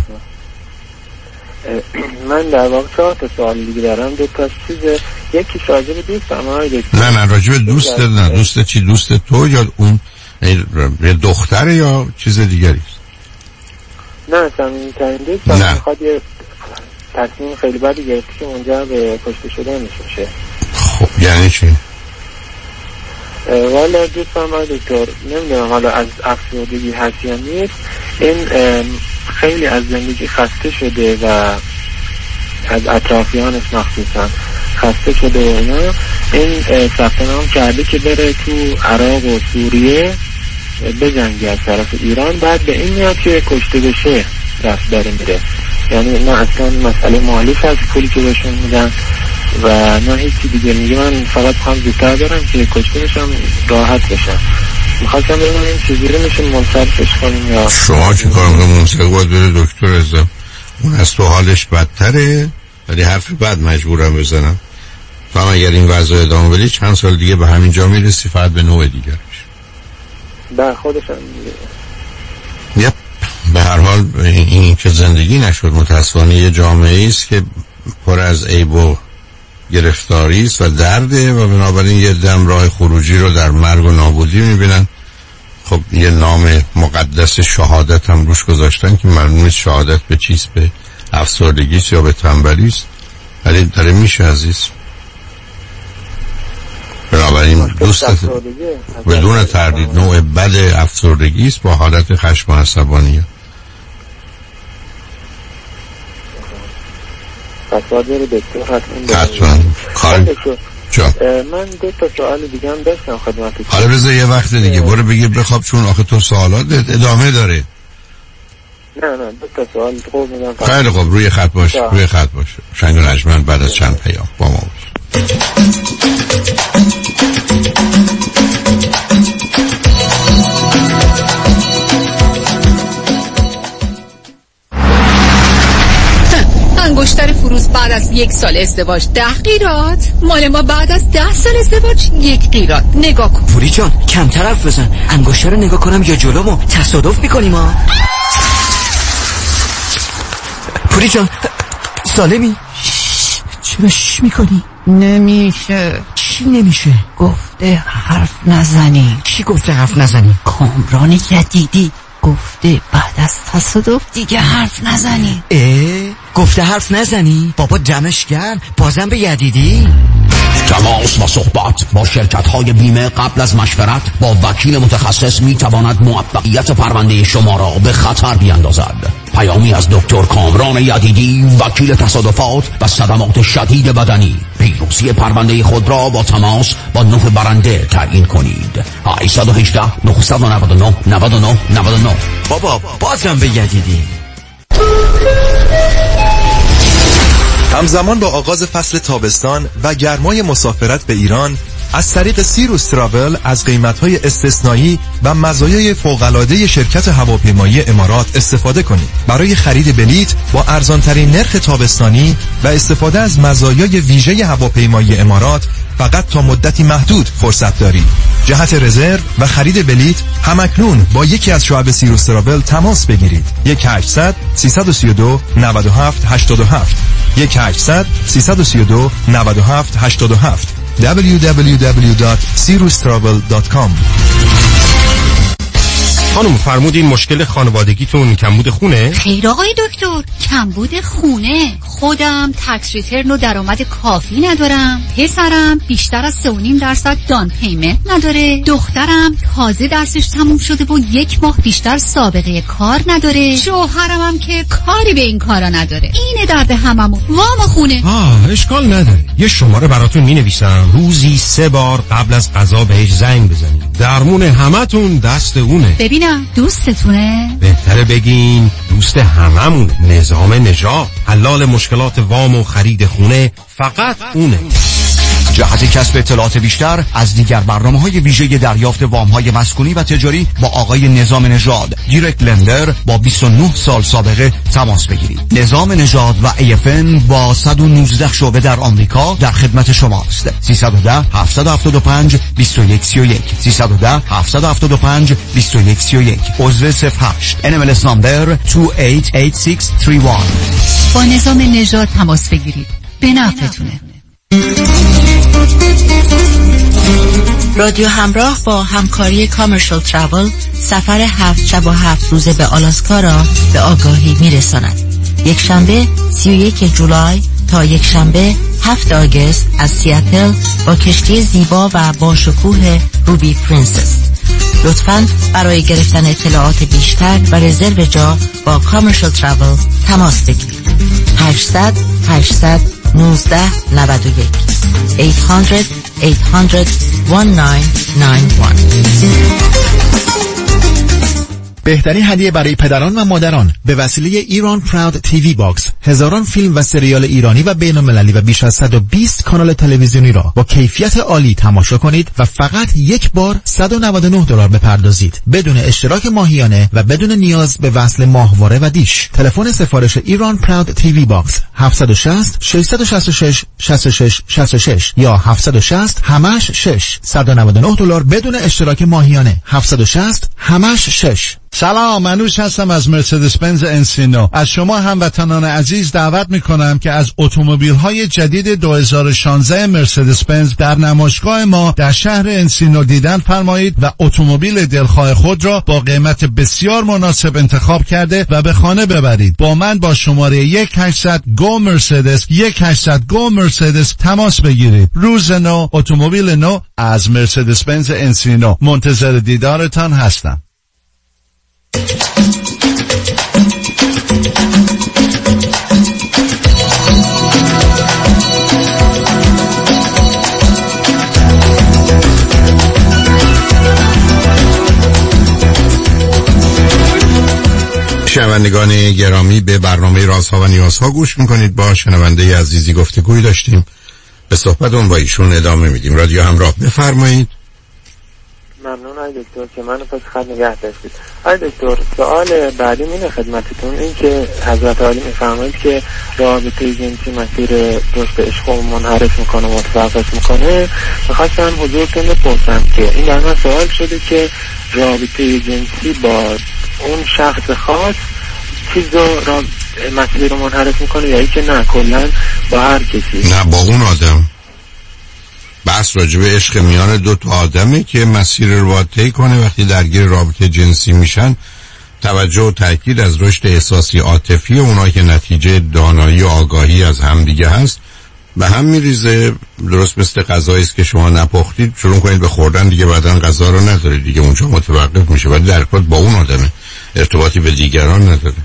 من در واقع چهار تا سوال دیگه دارم. دو تا چیز، یکی راجع به دوستم. نه نه راجع به دوست نه. دوست چی؟ دوست تو یا اون یه دختره یا چیز دیگری است؟ نه صمیمی‌ترین دوستم میخواد یه تصمیم خیلی بدی گرفته که اونجا به کشته شدن میشه. خب یعنی چی؟ والا دوستم ها دکتر نمیدونم حالا از افسردگی هست یا نیست، این خیلی از زندگی خسته شده و از اطرافیانش مخصوصا خسته شده و اینا، این ثبت نام کرده که بره تو عراق و سوریه بجنگه از طرف ایران، بعد به این میاد که کشته بشه رفت داره میره. یعنی نه اصلا مسئله مالیش هست پولی که بهشون میدن و نه هیچی دیگه. میگه من فقط هم زودتر دارم که کشته بشم راحت بشم. میخواستم ببینم این چجوری میشه منصرفش کنیم یا شما چه کار میکنم؟ منصرف باید بره دکتر ازم، اون از تو حالش بدتره ولی حرف بد مجبورم بزنم. تو هم اگر این وضع ادامه بدی چند سال دیگه به همین جا میرسی، فقط به نوع دیگرش. به خودش هم میگه یپ. به هر حال این که زندگی نشد متاسفانه یه جامعه است که پر از عیب و گرفتاری است و درده و بنابراین یه دم راه خروجی رو در مرگ و نابودی میبینن. خب یه نام مقدس شهادت هم روش گذاشتن که معلومه شهادت به چیز، به افسردگی است یا به تنبلی است، ولی داره میشه عزیز. بنابراین دوستت بدون تردید نوع بد افسردگی است با حالت خشم و عصبانیت. حتما کار من دو تا سوال دیگه هم داشتم خدمتتون. حالا بذار یه وقت دیگه برو بگیر بخواب چون آخه تو سوالات ادامه داره. نه نه دو تا سوال خوب میدم. خیلی خوب روی خط باش روی خط باش شنگ و نجمن بعد از چند پیام با ما باش. انگشتر فروز بعد از یک سال ازدواج ده قیراط، مال ما بعد از ده سال ازدواج یک قیراط. نگاه کن پوری جان، کمتر حرف بزن. انگشتر رو نگاه کنم یا جلومو تصادف میکنیم ها. پوری جان سالمی؟ چرا شش میکنی؟ نمیشه. چی نمیشه؟ گفته حرف نزنی. کی گفته حرف نزنی؟ کامران یدیدی گفته بعد از تصادف دیگه حرف نزنی. اه گفته حرف نزنی؟ بابا دمش گرم، بازم به یدیدی؟ تماس و صحبت با شرکت‌های بیمه قبل از مشورت با وکیل متخصص می‌تواند موفقیت پرونده شما را به خطر بیندازد. پیامی از دکتر کامران یدیدی، وکیل تصادفات و صدمات شدید بدنی. پیروزی پرونده خود را با تماس با نه برنده تعیین کنید. هشت یک هشت نه نه نه نه نه نه نه. بابا بازم به یدیدی. همزمان با آغاز فصل تابستان و گرمای مسافرت به ایران، از طریق سیروس تراول از قیمت‌های استثنایی و مزایای فوق‌العاده شرکت هواپیمایی امارات استفاده کنید. برای خرید بلیت با ارزان‌ترین نرخ تابستانی و استفاده از مزایای ویژه هواپیمایی امارات فقط تا مدتی محدود فرصت دارید. جهت رزرو و خرید بلیت همکنون با یکی از شعب سیروس تراول تماس بگیرید. یک هشتصد سیصد و دو سی و نود و هفت هشتاد و هفت یک هشتصد سیصد و دو سی و نود و هفت هشتاد و هفت دبلیو دبلیو دبلیو دات سیروس تراول دات کام. خانم فرمودین مشکل خانوادگیتون کمبود خونه؟ خیر آقای دکتر، کمبود خونه. خودم تکس ریترن و درآمد کافی ندارم. پسرم بیشتر از سه و نیم درصد دان پیمنت نداره. دخترم تازه درسش تموم شده و یک ماه بیشتر سابقه کار نداره. شوهرم هم که کاری به این کارا نداره. اینه درد هممون. وام خونه. آه اشکال نداره. یه شماره براتون مینویسم. روزی سه بار قبل از غذا بهش زنگ بزنید. درمون همتون دست اونه. ببینم دوستتونه؟ بهتره بگین دوست هممون. نظام نژاد حلال مشکلات وام و خرید خونه فقط اونه. جهت کسب اطلاعات بیشتر از دیگر برنامه‌های ویژه دریافت وام‌های مسکونی و تجاری با آقای نظام نژاد، دایرکت لندر با بیست و نه سال سابقه تماس بگیرید. نظام نژاد و ای اف ان با صد و نوزده شعبه در آمریکا در خدمت شماست. سیصد و ده هفتصد و هفتاد و پنج بیست و یک سی و یک سیصد و ده هفتصد و هفتاد و پنج بیست و یک سی و یک. عضو صفر هشت ان ام ال اس نمبر دو هشت هشت شش سه یک. با نظام نژاد تماس بگیرید. به نفعتونه. رادیو همراه با همکاری کامرشال تراول سفر هفت شب و هفت روزه به آلاسکا را به آگاهی میرساند. یک شنبه سی و یک جولای تا یک شنبه هفت آگوست از سیاتل با کشتی زیبا و با شکوه روبی پرنسس. لطفاً برای گرفتن اطلاعات بیشتر و رزرو جا با کامرشال تراول تماس بگیرید. هشتصد هشتصد نوزده نود و یک هشتصد هشتصد هشتصد نه نه یک. بهترین هدیه برای پدران و مادران به وسیله ایران پراود تیوی باکس، هزاران فیلم و سریال ایرانی و بین المللی و بیش از صد و بیست کانال تلویزیونی را با کیفیت عالی تماشا کنید و فقط یک بار صد و نود و نه دلار بپردازید بدون اشتراک ماهیانه و بدون نیاز به وصل ماهواره و دیش. تلفن سفارش ایران پراود تیوی باکس هفت شش صفر شش شش شش شش شش شش شش یا هفت شش صفر همش شش صد و نود و نه دلار بدون اشتراک ماهیانه. هفت شش صفر همش شش. سلام، منوش هستم از مرسدس بنز انسینو. از شما هموطنان عزیز دعوت میکنم که از اتومبیل های جدید دو هزار و شانزده مرسدس بنز در نمایشگاه ما در شهر انسینو دیدن فرمایید و اتومبیل دلخواه خود را با قیمت بسیار مناسب انتخاب کرده و به خانه ببرید. با من با شماره یک هشتصد گو مرسدس یک هشتصد گو مرسدس تماس بگیرید. روز نو، اتومبیل نو از مرسدس بنز انسینو. منتظر دیدارتان هستم. شنوندگان گرامی، به برنامه رازها و نیازها گوش میکنید. با شنونده عزیزی گفتگوی داشتیم، به صحبت اون با ایشون ادامه میدیم. رادیو همراه، بفرمایید. ممنون آقای دکتر که منو پس خط نگه داشتید. آقای دکتر، سوال بعدی اینه خدمتتون، این که حضرت عالی میفرمایید که رابطه جنسی مسیر رشد عشق رو منحرف میکنه، متوقف میکنه. میخواستم حضورتون بپرسم که این در من سوال شده که رابطه جنسی با اون شخص خاص چیز رو مسیر رو منحرف میکنه یا ای که نه کلن با هر کسی؟ نه، با اون آدم. بحث راجبه عشق میان دو تا آدمه که مسیر رو باید طی کنه. وقتی درگیر رابطه جنسی میشن، توجه و تاکید از رشد احساسی عاطفی اونایی که نتیجه دانایی و آگاهی از همدیگه هست به هم میریزه. درست مثل غذایی است که شما نپختید شروع کنید به خوردن، دیگه بعداً غذا رو ندارید، دیگه اونجا متوقف میشه. ولی در کل با اون آدمه، ارتباطی به دیگران نداره.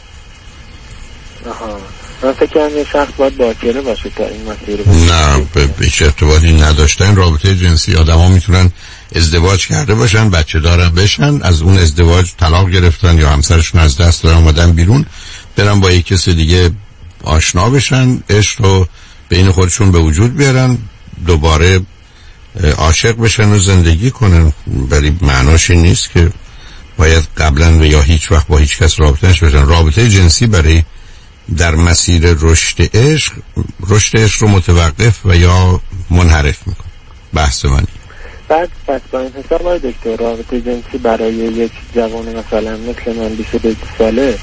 آها، من فکر کنم یه شخص باید باکره باشه تا این مسیر باشه. نه، به هیچ ارتباطی نداشتن. رابطه جنسی آدم ها میتونن ازدواج کرده باشن، بچه دارن بشن، از اون ازدواج طلاق گرفتن یا همسرشون از دست دارن اومدن بیرون، برن با یک کس دیگه آشنا بشن، عشق رو بین خودشون به وجود بیارن، دوباره عاشق بشن و زندگی کنن. ولی معناش این نیست که باید قبلا و یا هیچ وقت با هیچ کس رابطه نش بشن. رابطه جنسی برای در مسیر رشد عشق، رشد عشق رو متوقف و یا منحرف میکنه. بحث من بعد پس با این حساب های دکتر، رابطه جنسی برای یک جوان مثلا مثل من بیست و دو ساله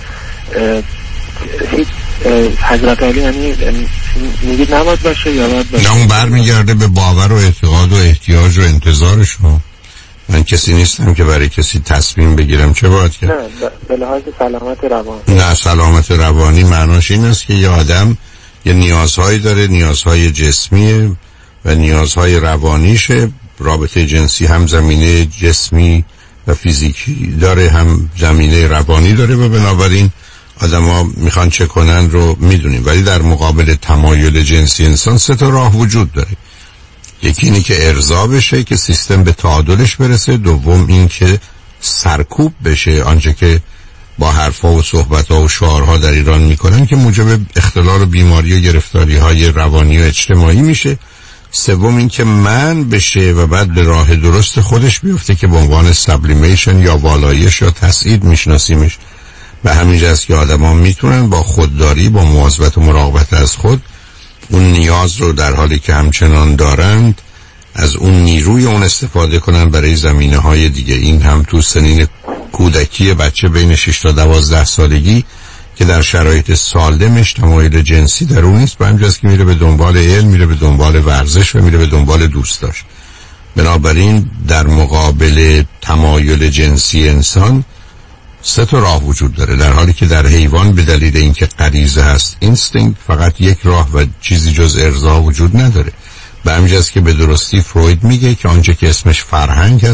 هیچ حضرت عالی یعنی میگید نباید باشه یا باید باشه؟ نه، اون برمیگرده به باور و اعتقاد و احتیاج و انتظارشون. من کسی نیستم که برای کسی تصمیم بگیرم چه باید کرد. نه، به لحاظ سلامت روانی. نه، سلامت روانی معناش این است که یه آدم یه نیازهایی داره، نیازهای جسمیه و نیازهای روانیشه. رابطه جنسی هم زمینه جسمی و فیزیکی داره، هم زمینه روانی داره و بنابراین آدم ها میخوان چه کنن رو میدونیم. ولی در مقابل تمایل جنسی انسان سه تا راه وجود داره. یکی اینه که ارضا بشه که سیستم به تعادلش برسه. دوم این که سرکوب بشه، آنچه که با حرفا و صحبتها و شعارها در ایران میکنن که موجب اختلال و بیماری و گرفتاری های روانی و اجتماعی میشه. سوم این که من بشه و بعد به راه درست خودش بیفته که به عنوان سابلیمیشن یا والایش یا تسعید میشناسیمش. به همین جاست که آدم ها میتونن با خودداری، با مواظبت و مراقبت از خود، اون نیاز رو در حالی که همچنان دارند از اون نیروی اون استفاده کنن برای زمینه های دیگه. این هم تو سنین کودکی بچه بین شش تا دوازده سالگی که در شرایط سالمش تمایل جنسی در اون نیست، به همین جاست که میره به دنبال علم، میره به دنبال ورزش و میره به دنبال دوست داشت. بنابراین در مقابل تمایل جنسی انسان سه تا راه وجود داره، در حالی که در حیوان به دلیل اینکه غریزه هست، اینستینکت، فقط یک راه و چیزی جز ارضا وجود نداره. به همین جاست که به درستی فروید میگه که آنچه که اسمش فرهنگ هست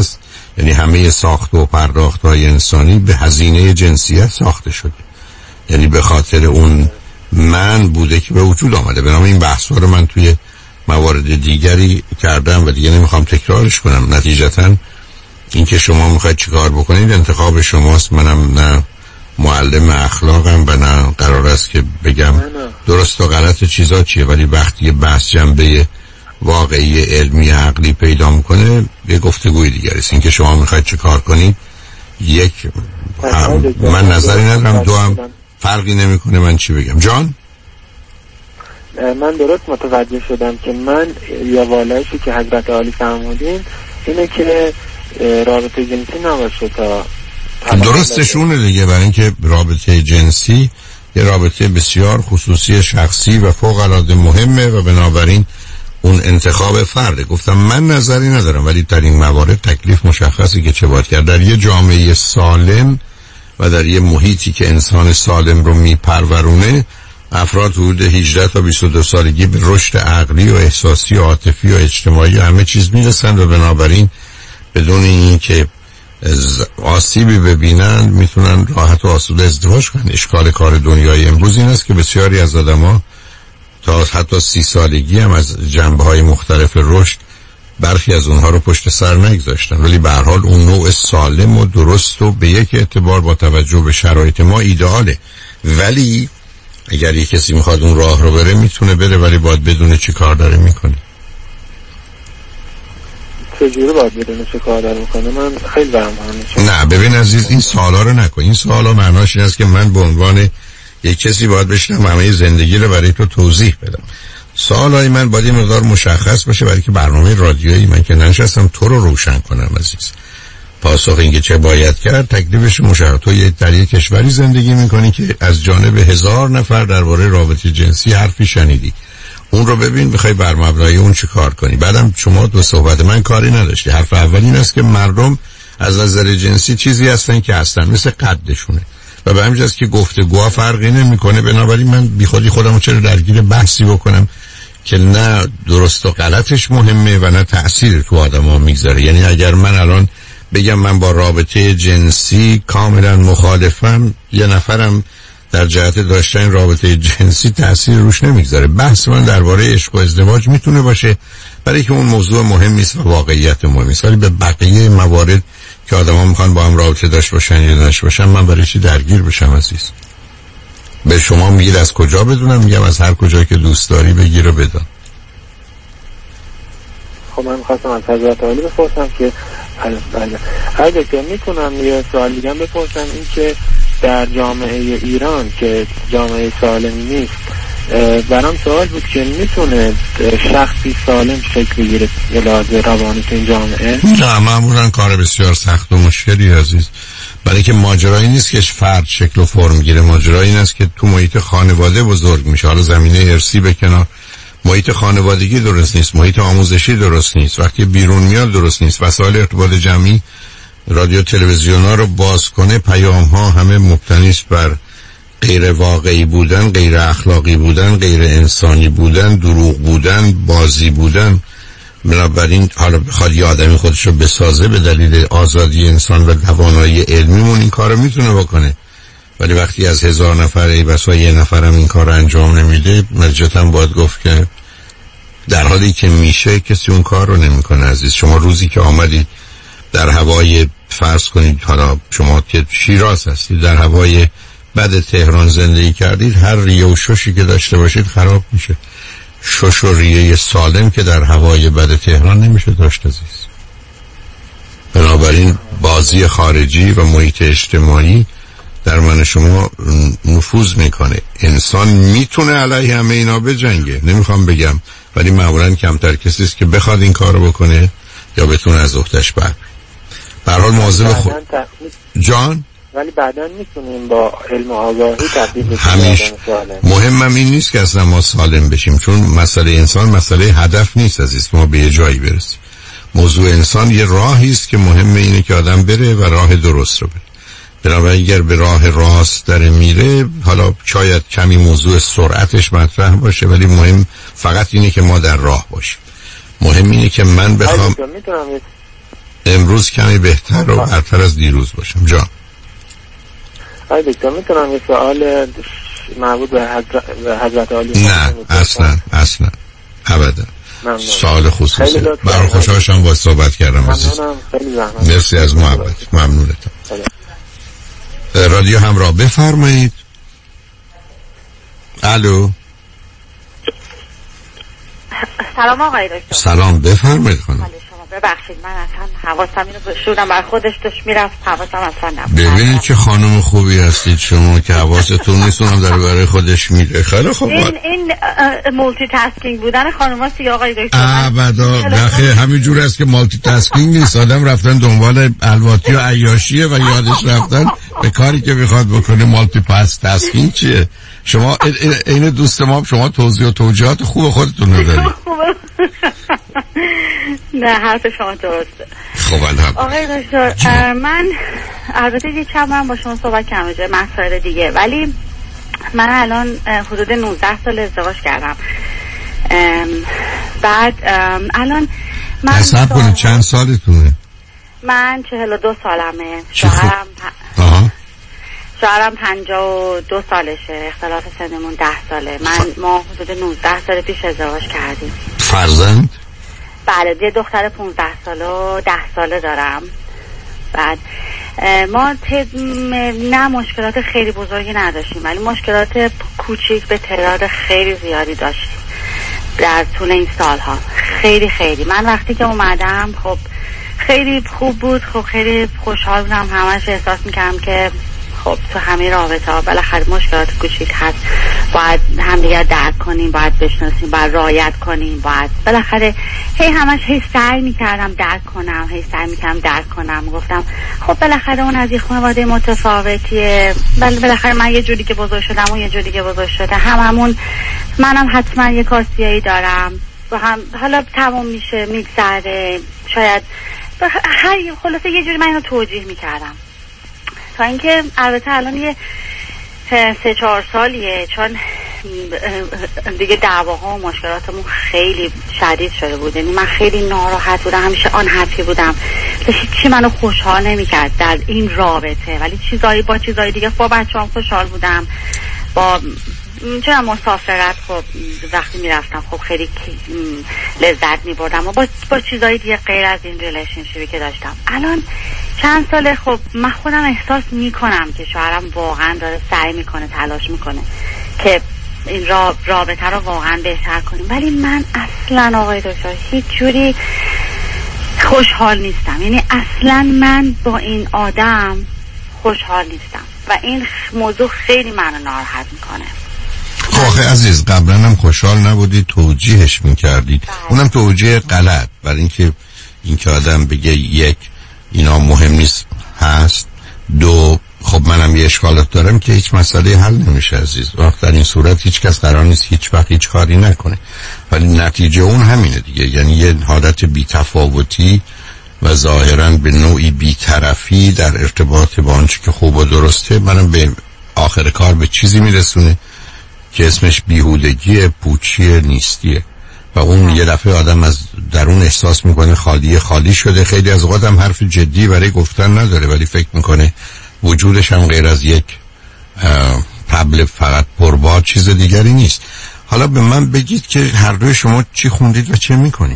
یعنی همه ساخت و پرداخت‌های انسانی به هزینه جنسیت ساخته شده، یعنی به خاطر اون من بوده که به وجود آمده. بنابراین این بحث‌ها رو من توی موارد دیگری کردم و دیگه نمیخوام تکرارش کنم. نتیجتاً این که شما میخواید چیکار بکنید انتخاب شماست. منم نه معلم اخلاقم و نه قرار است که بگم درست و غلط چیزا چیه، ولی وقتی بحث جنبه واقعی علمی عقلی پیدا میکنه یه گفتگوی دیگری است. این که شما میخواید چیکار کنید یک هم من نظری ندارم، دو هم فرقی نمیکنه من چی بگم. جان من درست متوجه شدم که من یا والایشی که حضرت عالی فرمودین اینه که رابطه جنسی نباشه تا درستشونه دیگه، برای اینکه رابطه جنسی یه رابطه بسیار خصوصی شخصی و فوق العاده مهمه و بنابراین اون انتخاب فرده. گفتم من نظری ندارم، ولی در این موارد تکلیف مشخصی که چه باید کرد. در یه جامعه سالم و در یه محیطی که انسان سالم رو میپرورونه، افراد حدود هجده تا بیست و دو سالگی به رشد عقلی و احساسی و عاطفی و اجتماعی و همه چیز میرسن و بنابراین بدون این که آسیبی ببینن میتونن راحت و آسوده ازدواج کنن. اشکال کار دنیای امروز این است که بسیاری از آدم‌ها تا حتی سی سالگی هم از جنبه‌های مختلف رشد برخی از اونها رو پشت سر نگذاشتن، ولی به هر حال اون نوع سالم و درست و به یک اعتبار با توجه به شرایط ما ایدئاله. ولی اگر یک کسی میخواد اون راه رو بره میتونه بره، ولی باید بدونه چی کار داره میکنه. چجوری باید بدونه چی کار داره میکنه؟ من خیلی برام مهمه. نه ببین عزیز، این سوالا رو نکن. این سوالا معناش این است که من به عنوان یک کسی باید بشنم همه زندگی رو برای تو توضیح بدم. سوالای من باید یه مقدار مشخص باشه، برای که برنامه رادیویی من که ننشستم تو رو روشن کنم عزیز. پاسخ اینکه چه باید کرد تکلیفش مشخص. تو در یک کشوری زندگی میکنی که از جانب هزار نفر درباره رابطه جنسی حرفی شنیدی، اون رو ببین بخوای بر مبنای اون چه کار کنی. بعدم شما دو صحبت من کاری نداشتی. حرف اول این است که مردم از نظر جنسی چیزی هستن که هستن، مثل قدشونه و به همین جاست که گفتگوها فرقی نمیکنه. بنابراین من بیخودی خودمو چرا درگیر بحثی بکنم که نه درست و غلطش مهمه و نه تأثیر تو آدم‌ها میگذاره. یعنی اگر من الان بگم من با رابطه جنسی کاملا مخالفم، یه نفرم در جهت داشتن رابطه جنسی تأثیر روش نمیگذاره. بحث من درباره عشق و ازدواج میتونه باشه برای که اون موضوع مهم نیست و واقعیت مهم نیست، ولی به بقیه موارد که آدم‌ها میخوان با هم رابطه داشته باشن یا نشه باشن من برای چی درگیر بشم عزیز؟ به شما میگید از کجا بدونم؟ میگم از هر کجا که دوست داری بگیر و بدون. خب من میخواستم از حضرت عالی بپرسم که بله اگه که میتونم یه سوال دیگه بپرسم، این که در جامعه ایران که جامعه سالمی نیست، برام سوال بود که میتونه شخصی سالم شکل بگیره علاوه روانی تو این جامعه؟ نه معمولا کار بسیار سخت و مشکلی عزیز، برای که ماجرایی نیست که فرد شکل و فرم گیره. ماجرایی این است که تو محیط خانواده بزرگ میشه. حالا زمینه ارثی به کنار، محیط خانوادگی درست نیست، محیط آموزشی درست نیست، وقتی بیرون میاد درست نیست، وسایل ارتباط جمعی رادیو تلویزیون ها رو باز کنه پیام ها همه مبتنی است بر غیر واقعی بودن، غیر اخلاقی بودن، غیر انسانی بودن، دروغ بودن، بازی بودن. بنابراین حالا بخواد یه آدمی خودش رو بسازه به دلیل آزادی انسان و توانایی علمیمون این کار رو میتونه بکنه، ولی وقتی از هزار نفر ای بسا یه نفرم این کار رو انجام نمیده، نتیجتاً باید گفت که در حالی که میشه کسی اون کار رو نمیکنه عزیز. شما روزی که آمدید در هوای فرض کنید، حالا شما که شیراز هستید، در هوای بد تهران زندگی کردید، هر ریه و شوشی که داشته باشید خراب میشه. شوش و ریه سالم که در هوای بد تهران نمیشه داشت عزیز. بنابراین بازی خارجی و محیط اجتماعی در من شما نفوذ میکنه. انسان میتونه علیه همه اینا بجنگه، نمیخوام بگم، ولی معمولا کمتر کسی است که بخواد این کارو بکنه یا بتونه از عهده‌اش بر. به هر حال مواظب خود جان، ولی بعداً میتونیم با علم و آگاهی تبدیل بشیم. همیشه مهمم این نیست که اصلا ما سالم بشیم، چون مسئله انسان مسئله هدف نیست عزیز، ما به یه جایی برسیم. موضوع انسان یه راهی است که مهمه اینه که آدم بره و راه درست رو بره. بنابراین اگر به راه راست داره میره، حالا شاید کمی موضوع سرعتش مطرح باشه، ولی مهم فقط اینه که ما در راه باشیم. مهم اینه که من بخوام امروز کمی بهتر و برتر از دیروز باشم. جان آقای دکتر میتونم یه سوال مربوط به حضرت, به حضرت عالی؟ نه اصلا اصلا ابدا. سوال خصوصی. برای خوشحالشم با صحبت کردم عزیز. مرسی از محبت. ممنونتم. رادیو همراه بفرمایید. الو. سلام آقای دکتر. سلام بفرمایید خانم. ببخشید من اصلا حواسم اینو بشودم بر خودش داشت میرفت، حواسم اصلا نبود. ببینید چه خانم خوبی هستید شما که حواستون نیست اونم داره برای خودش میره. خیلی خوب. این این مولتی تاسکینگ بودن خانم‌هاست یا آقای دکتر؟ ابدا نخیر، همین جور است که مالتی تاسکینگ نیست. آدم رفتن دنبال الواتی و عیاشیه و یادش رفتن به کاری که میخواد بکنه. مالتی پاس تاسکینگ چیه؟ شما این دوست ما شما توضیح و توجیهات خوب خودتون رو دارید. نه حرف شما درسته. خب الحمد. آقای دکتر من البته یک کم من با شما صحبت کردم راجع به مسائل دیگه، ولی من الان حدود نوزده سال ازدواج کردم. بعد الان من حساب کنید چند سالتونه؟ من چهل و دو سالمه. شوهرم شوهرم پنجاه و دو سالشه. اختلاف سنمون ده ساله. من ما حدود نوزده سال پیش ازدواج کردیم. فرزند؟ بله یه دختر پونزده ساله و ده ساله دارم. بعد ما نه مشکلات خیلی بزرگی نداشتیم، ولی مشکلات کوچیک به تعداد خیلی زیادی داشتیم در طول این سالها. خیلی خیلی من وقتی که اومدم خب خیلی خوب بود، خب خیلی خوشحال بودم، همش احساس میکردم که خب تو همه رابطه ها بالاخره مشکلات کوچیک هست، باید همدیگر درک کنیم، باید بشناسیم، باید رعایت کنیم، باید بالاخره هی همش هی سعی میکردم درک کنم، هی سعی میکردم درک کنم. گفتم خب بالاخره اون از یه خانواده متفاوتیه، ولی بالاخره من یه جوری که بزرگ شدم و یه جوری که بزرگ شده، هممون منم حتما یه کاسیایی دارم و هم حالا تموم میشه میگذره، شاید هر خلاصه یه جوری من اینو توجیه میکردم تا اینکه البته الان یه سه چهار سالیه، چون دیگه دعواها و مشکلاتمون خیلی شدید شده بود. یعنی من خیلی ناراحت بودم، همیشه آن حرفی بودم، هیچی منو خوشحال نمی‌کرد در این رابطه، ولی چیزایی با چیزایی دیگه با بچه‌ام خوشحال بودم. با چون مسافرت خب وقتی میرفتم خب خیلی لذت میبردم و با, با چیزایی دیگه غیر از این ریلیشنشیپی که داشتم. الان چند ساله خب من خودم احساس میکنم که شوهرم واقعا داره سعی میکنه، تلاش میکنه که این رابطه رو واقعا بهتر کنیم، ولی من اصلا آقای دکتر هیچ جوری خوشحال نیستم. یعنی اصلا من با این آدم خوشحال نیستم و این موضوع خیلی منو ناراحت میکنه. آخه عزیز قبلا هم خوشحال نبودی، توجیهش میکردید، اونم توجیه غلط، برای اینکه این که آدم بگه یک اینا مهم نیست هست، دو خب منم یه اشکالات دارم که هیچ مسئله حل نمیشه عزیز. وقت در این صورت هیچ کس قرار نیست هیچ وقت هیچ کاری نکنه، ولی نتیجه اون همینه دیگه. یعنی یه حالت بی‌تفاوتی و ظاهراً به نوعی بی‌طرفی در ارتباط با آنچه که خوب و درسته منم به آخر کار به چیزی میرسونه که اسمش بیهودگی، پوچی، نیستیه و اون یه دفعه آدم از درون احساس میکنه خالی خالی شده. خیلی از اوقات هم حرف جدی برای گفتن نداره، ولی فکر میکنه وجودش هم غیر از یک طبل فقط پربار چیز دیگری نیست. حالا به من بگید که هر دوی شما چی خوندید و چه میکنید؟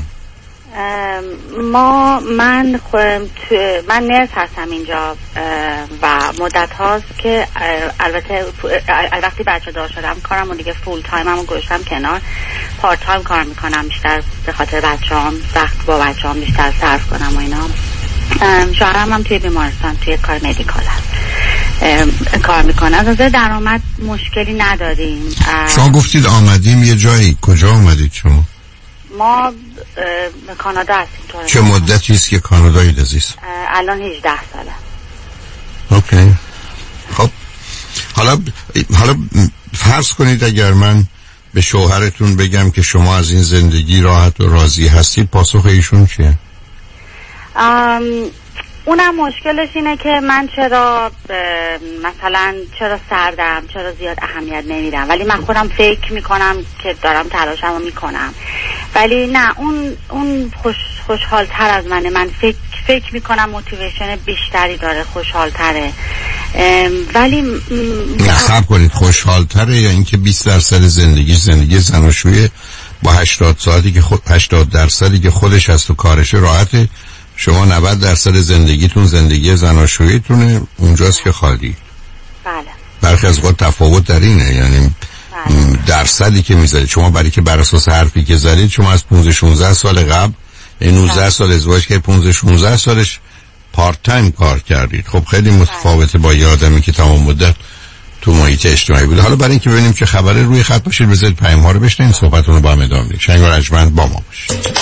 ما من من نرس هستم اینجا و مدت هاست که البته وقتی بچه دار شدم کارم و دیگه فول تایم هم گذاشتم کنار، پارت تایم کار میکنم بیشتر به خاطر بچه هم، وقت با بچه هم بیشتر صرف کنم و اینا. شوهرم هم توی بیمارستان توی کار مدیکال هست کار میکنه. از نظر درآمد مشکلی نداریم. شما گفتید آمدیم یه جایی، کجا آمدید شما؟ ما کانادا هستیم. چه مدتی است که کانادایی عزیز؟ الان هجده ساله. اوکی. خب حالا حالا فرض کنید اگر من به شوهرتون بگم که شما از این زندگی راحت و راضی هستید، پاسخ ایشون چیه؟ ام اونم مشکلش اینه که من چرا مثلا چرا سردم، چرا زیاد اهمیت نمیدم، ولی من خودم فکر میکنم که دارم تلاشمو میکنم، ولی نه اون اون خوش خوشحالتر از منه. من فکر فکر میکنم موتیویشن بیشتری داره، خوشحالتره. ولی صبر کنید، خوشحالتره یا اینکه بیست درصد زندگی زندگی زناشویی با هشتاد ساعتی که خود هشتاد درصدی که خودش از تو کارش راحته، شما نود درصد زندگیتون زندگی زناشوییتونه، اونجاست که خالی. بله. برخی از وقت تفاوت در اینه، یعنی بله. درصدی که میذارید شما برای که بر اساس حرفی که زدید شما از پانزده شانزده سال قبل نوزده سال ازدواج که پانزده شانزده سالش پارت تایم کار کردید. خب خیلی متفاوته با یه آدمی که تمام مدت تو محیط اجتماعی بوده. حالا برای اینکه ببینیم چه خبره روی خط باشید، بذارید پیام ها رو بشنویم، صحبتتون رو با هم ادامه بدیم. شنگ و رجمند با ما باشید.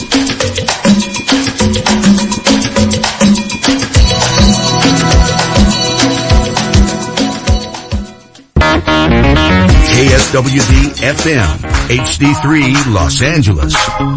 کی اس دبلیو دی اف ام اچ دی سه Los Angeles.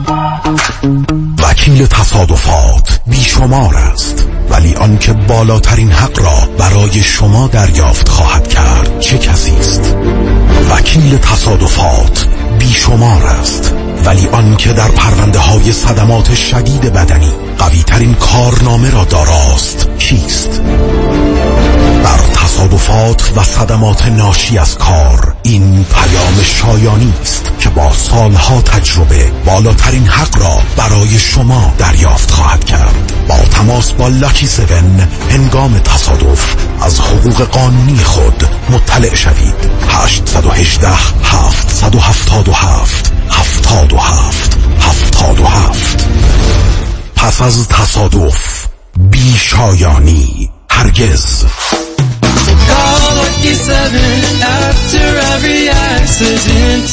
وکیل تصادفات بیشمار است، ولی آنکه بالاترین حق را برای شما دریافت خواهد کرد چه کسی است؟ وکیل تصادفات بیشمار است، ولی آنکه در پرونده های صدمات شدید بدنی قوی ترین کارنامه را داراست کیست؟ در تصادفات و صدمات ناشی از کار این پیام شایانی است که با سالها تجربه بالاترین حق را برای شما دریافت خواهد کرد. با تماس با لاکی سون هنگام تصادف از حقوق قانونی خود مطلع شوید. هشت یک هشت هفت هفت هفت هفت هفت هفت هفت. پس از تصادف بی شایانی هرگز. Call lucky seven after every accident.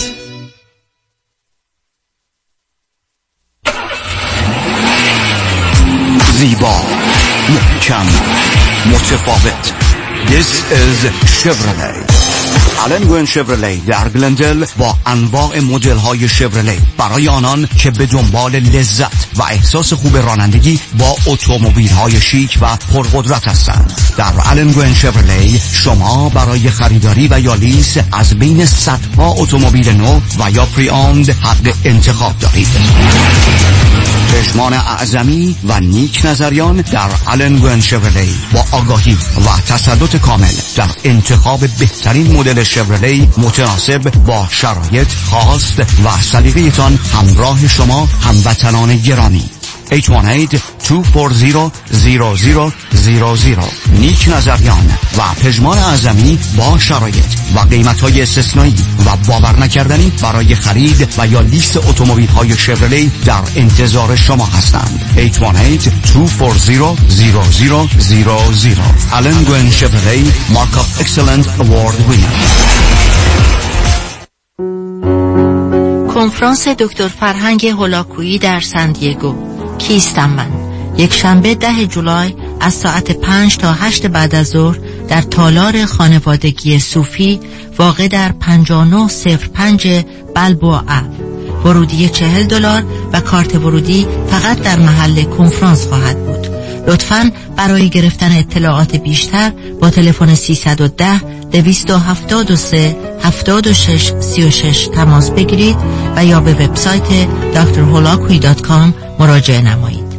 زیبا، محکم، متفاوت. This is Chevrolet. آلن گوین شفرلی در گلندل با انواع مدل های شفرلی برای آنان که به دنبال لذت و احساس خوب رانندگی با اتومبیل های شیک و پرقدرت هستند. در آلن گوین شفرلی شما برای خریداری و یا لیز از بین صدها اتومبیل نو و یا پری اوند حق انتخاب دارید. چشمان اعظمی و نیک نظریان در آلن گوین شفرلی با آگاهی و تسلط کامل در انتخاب بهترین مدل شفرلی متناسب با شرایط خاص و سلیقه تان همراه شما هموطنان گرامی. هشت یک هشت دو چهار صفر صفر صفر صفر صفر. نیک نظریان و پژمان اعظمی با شرایط و قیمت‌های استثنایی و باور نکردنی برای خرید و یا لیست اتومبیل‌های شفرلی در انتظار شما هستند. هشت یک هشت دو چهار صفر صفر صفر صفر صفر. آلن گوین شفرلی مارک اف اکسلنت اوارد وینر. کنفرانس دکتر فرهنگ هولاکویی در سن دیگو. کیستم من؟ یک شنبه ده جولای از ساعت پنج تا هشت بعد از ظهر در تالار خانوادگی صوفی واقع در پنجاه و نه صفر پنج بلبوآ. ورودی چهل دلار و کارت ورودی فقط در محل کنفرانس خواهد بود. لطفاً برای گرفتن اطلاعات بیشتر با تلفن سیصد و ده دویست و هفتاد و سه هفتاد و شش سی و شش تماس بگیرید و یا به وبسایت دکتر هولاکویی دات کام مراجعه نمایید.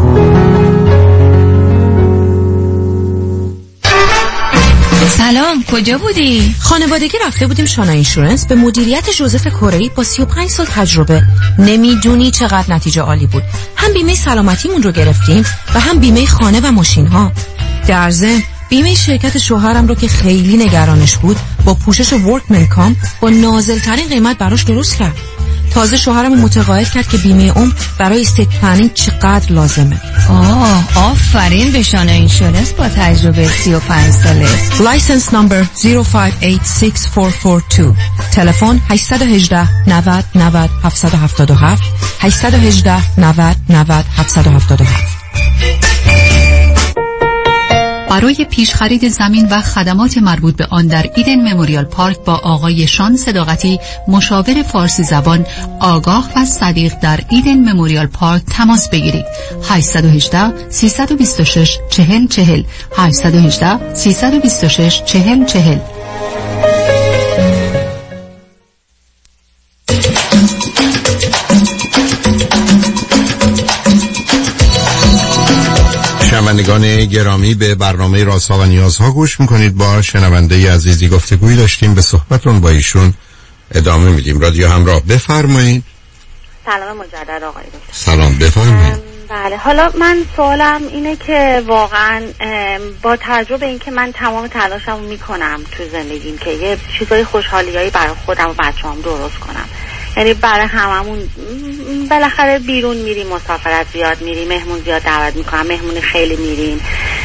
سلام، کجا بودی؟ خانوادگی رفته بودیم شانا اینشورنس به مدیریت جوزف کره‌ای با سی و پنج سال تجربه. نمیدونی چقدر نتیجه عالی بود. هم بیمه سلامتیمون رو گرفتیم و هم بیمه خانه و ماشین ها. در ضمن بیمه شرکت شوهرم رو که خیلی نگرانش بود با پوشش ورکمن کامپ با نازل ترین قیمت براش درست کرد. تازه شوهرم متقاعد کرد که بیمه عمر برای استیت پلنینگ چقدر لازمه. آه، آفرین به شانا اینشورنس با تجربه سی و پنج ساله. لایسنس نمبر صفر پنج هشت شش چهار چهار دو. تلفن هشت یک هشت نود نود هفت هفت هفت هشت یک هشت نود نود هفت هفت هفت. برای پیش خرید زمین و خدمات مربوط به آن در ایدن مموریال پارک با آقای شان صداقتی، مشاور فارسی زبان آگاه و صدیق در ایدن مموریال پارک تماس بگیرید. هشت یک هشت سه دو شش چهل چهل هشت یک هشت سه دو شش چهل چهل. شنوندگان گرامی، به برنامه رازها و نیازها گوش میکنید. با شنونده عزیزی گفتگویی داشتیم، به صحبتون با ایشون ادامه میدیم. رادیو همراه، بفرمایید. سلام مجدد آقای دکتر. سلام، بفرمایید. بله، حالا من سوالم اینه که واقعا با توجه به اینکه من تمام تلاشمو میکنم تو زندگیم که یه چیزای خوشحالیایی برای خودم و بچه‌ام درست کنم، یعنی برای هممون بالاخره بیرون میریم، مسافرت زیاد میریم، مهمون زیاد دعوت میکنم، مهمونی خیلی میریم،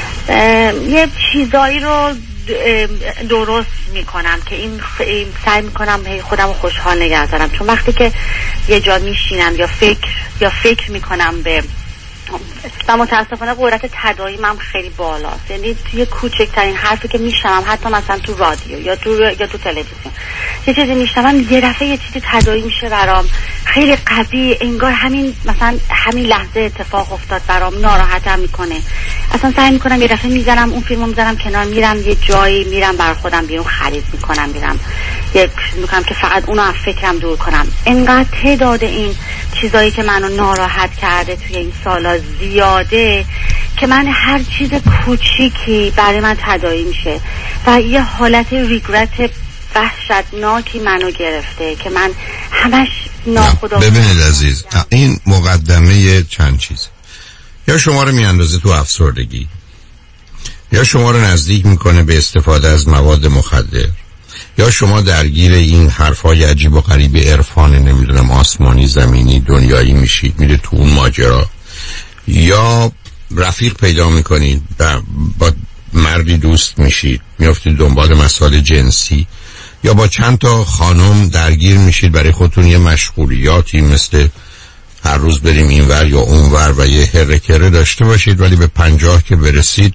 یه چیزایی رو درست میکنم که این سعی میکنم خودم رو خوشحال نگه دارم، چون وقتی که یه جا میشینم یا فکر یا فکر میکنم به و متاسفانه قدرت تداعیمم خیلی بالاست، یعنی توی کوچکترین حرفی که میشنم، حتی مثلا تو رادیو یا تو یا تو تلویزیون یه چیزی میشنم، یه دفعه یه چیزی تداعی میشه برام خیلی قوی، انگار همین مثلا همین لحظه اتفاق افتاد برام، ناراحتم میکنه. اصلا سعی میکنم یه دفعه میذارم اون فیلمو میذارم کنار، میرم یه جایی، میرم برای خودم بیرون خرید میکنم، میرم یه میکنم که فقط اونو از فکرم دور کنم. انقدر تعداد این چیزایی که منو ناراحت کرده توی این سالا زیاده که من هر چیز کوچیکی برای من تداعی میشه و یه حالت ریگرت وحشتناکی منو گرفته که من همش ناخدا. ببینید عزیز، این مقدمه چند چیز، یا شما رو میاندازه تو افسردگی، یا شما رو نزدیک میکنه به استفاده از مواد مخدر، یا شما درگیر این حرفای عجیب و غریب عرفان نمیدونم آسمانی زمینی دنیایی میشید، میره تو اون ماجرا، یا رفیق پیدا میکنید با مردی دوست میشید، میافتید دنبال مسائل جنسی، یا با چند تا خانم درگیر میشید، برای خودتون یه مشغولیاتی مثل هر روز بریم اینور یا اونور و یه هره کره داشته باشید، ولی به پنجاه که برسید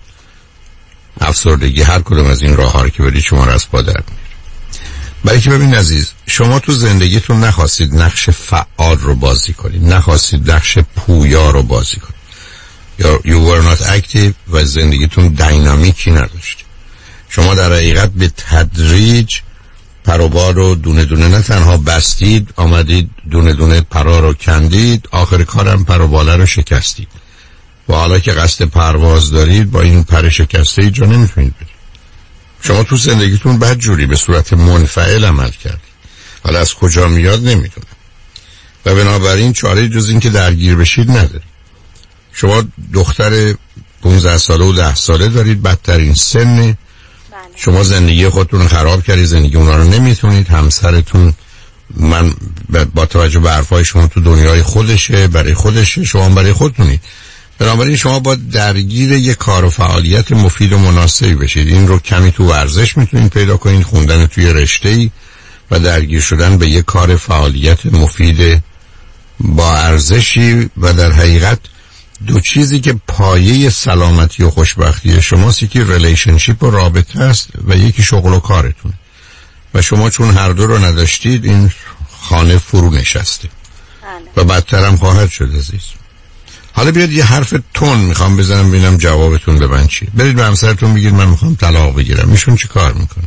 افسردگی هر کدوم از این راه ها که برید شما را از پا در میاره. برای که ببین عزیز، شما تو زندگیتون نخواستید نقش فعال رو بازی کنید، نخواستید نقش پویا رو بازی کنید، یا you were not active و زندگیتون دینامیکی نداشت. شما در حقیقت به تدریج پروبار رو دونه دونه نه تنها بستید، آمدید دونه دونه پرا رو کندید، آخر کارم پروباله رو شکستید و حالا که قصد پرواز دارید با این پر شکسته ای جا نمیتونید برید. شما تو زندگیتون بدجوری به صورت منفعل عمل کردید، حالا از کجا میاد نمیدونم و بنابراین چاره جز این که درگیر بشید ندارید. شما دختر پونزده ساله و ده ساله دارید، بدترین سن، شما زندگی خودتون رو خراب کردید، زندگی اونا رو نمیتونید، همسرتون من با توجه به حرفای شما تو دنیای خودشه، برای خودشه، شما برای خودتونید. بنابراین شما با درگیر یک کار و فعالیت مفید و مناسبی بشید. این رو کمی تو ورزش میتونید پیدا کنید، خوندن توی رشته‌ای و درگیر شدن به یک کار فعالیت مفید با ارزشی و در حقیقت دو چیزی که پایه سلامتی و خوشبختی شماست، یکی ریلیشنشیپ و رابطه است و یکی شغل و کارتون و شما چون هر دو رو نداشتید این خانه فرو نشسته و بدتر هم خواهد شد عزیز. حالا بیاد یه حرف تون میخوام بزنم ببینم جوابتون به من چیه. برید به همسرتون بگید من میخوام طلاق بگیرم، میشون چی کار میکنه؟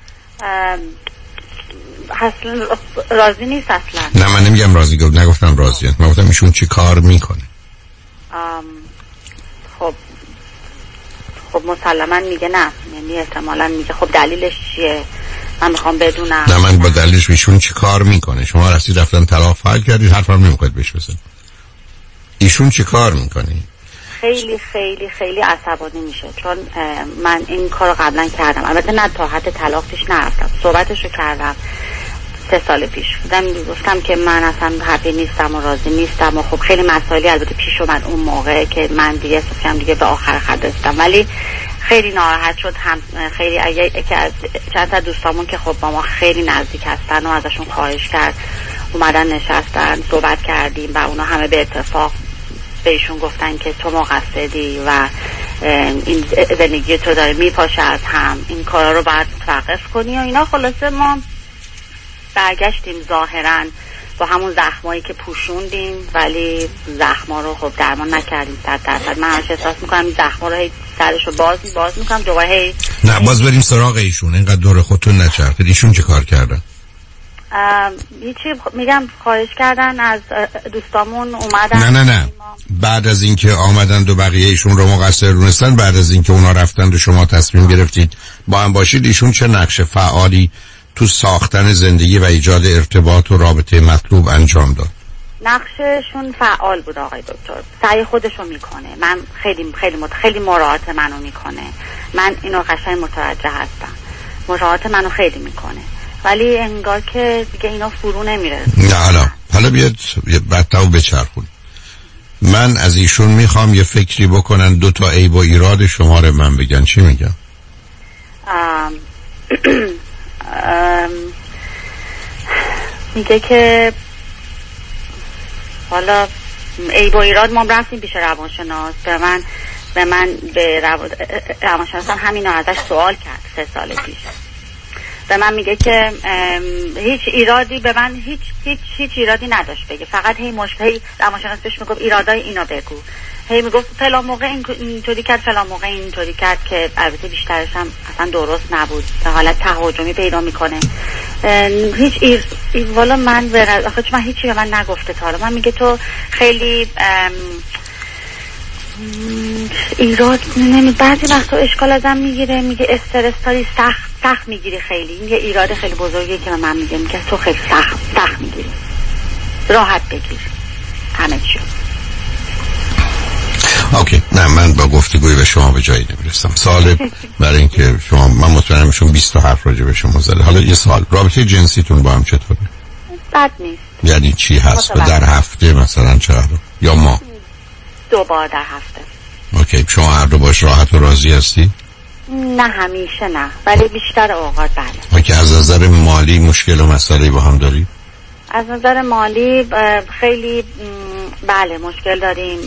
اصلا راضی نیست اصلا. نه من نمیگم راضی، نگفتم راضی است، من گفتم ایشون چی کار میکنه. خب خب مسلما میگه نه، یعنی احتمالا میگه خب دلیلش چیه، من میخوام بدونم. نه من با دلیلش ایشون چی کار میکنه. شما راستی رفتن طلاق فایل کردید، حرفم نمیخواید بهش بزنید. ایشون چی کار میکنه؟ خیلی خیلی خیلی عصبانی میشه، چون من این کارو قبلا کردم، البته نه تا حد طلاق پیش نرفتم، صحبتشو کردم سه سال پیش بودم، گفتم که من اصلا حقی نیستم و راضی نیستم و خب خیلی مسائلی البته پیش اومد اون موقع که من دیگه احساسم دیگه به آخر خط رسیدم، ولی خیلی ناراحت شد. هم خیلی یکی از چند تا دوستامون که خب با ما خیلی نزدیک هستن و ازشون خواهش کرد اومدن نشستن صحبت کردیم و اونا همه به اتفاق بهشون گفتن که تو مقصدی و این زندگی تو داره میپاشه از هم، این کارا رو باید توقف کنی و اینا. خلاصه ما برگشتیم ظاهرا با همون زخمایی که پوشوندیم، ولی زخما رو خب درمان نکردیم صد درصد. من همیشه احساس میکنم این زخما رو هی سرش رو باز باز میکنم دوباره هی. نه باز بریم سراغ ایشون، اینقدر دور خودتون نچرخید. ایشون چه کار کردن؟ هیچی میگم خواهش کردن از دوستامون اومدن. نه نه نه بعد از اینکه آمدند و بقیه ایشون رو مقصر دونستن، بعد از اینکه اونا رفتند و شما تصمیم گرفتید با هم باشید، ایشون چه نقش فعالی تو ساختن زندگی و ایجاد ارتباط و رابطه مطلوب انجام داد؟ نقششون فعال بود آقای دکتر، سعی خودشو میکنه. من خیلی خیلی مت... خیلی مراعات منو میکنه. من اینو قشنگ متوجه هستم، مراعات منو خیلی میکنه، ولی انگار که دیگه اینا فرو نمیره. نه حالا حالا بیاد بدتاو بچرخون. من از ایشون میخوام یه فکری بکنن، دو تا عیب و ایراد شما رو من بگن. چی میگم؟ ام... ام... میگه که حالا عیب و ایراد ما رفتیم پیش روانشناس، به من به من به روانشناسم همینو ازش سوال کرد سه سال پیش. به من میگه که هیچ ایرادی به من هیچ هیچ هیچ ایرادی نداشت بگه، فقط هی مشکلی روانشناس بهش میگفت ایرادای اینو بگو، هی میگفت فلان موقع اینطوری کرد فلان موقع اینطوری کرد، که البته بیشترش هم اصلا درست نبود، به حالت تهاجمی پیدا میکنه. هیچ ایر والا من آخه من هیچی به من نگفته تا حالا. من میگه تو خیلی ایراد نمی بعضی وقتا اشکال ازم میگیره، میگه استرس داری، سخت سخت میگیری خیلی. این یه ایراد خیلی بزرگیه که به من میگه، میگه تو خیلی سخت سخت میگیری، راحت بگیر همه چی. اوکی، نه من با گفتگوی به شما به جایی نمیرسم. سوال برای اینکه شما، من مطمئنم شما بیست تا حرف راجع به شما زده. حالا یه سوال، رابطه جنسیتون با هم چطوره؟ بد نیست. یعنی چی هست؟ و در هفته مثلا چقدر یا ماه؟ دو بار در هفته. اوکی، شما هر دو باش راحت و راضی هستی؟ نه همیشه نه، ولی بیشتر اوقات بله. اوکی، از نظر مالی مشکل و مسئله با هم داری؟ از نظر مالی خیلی بله مشکل داریم.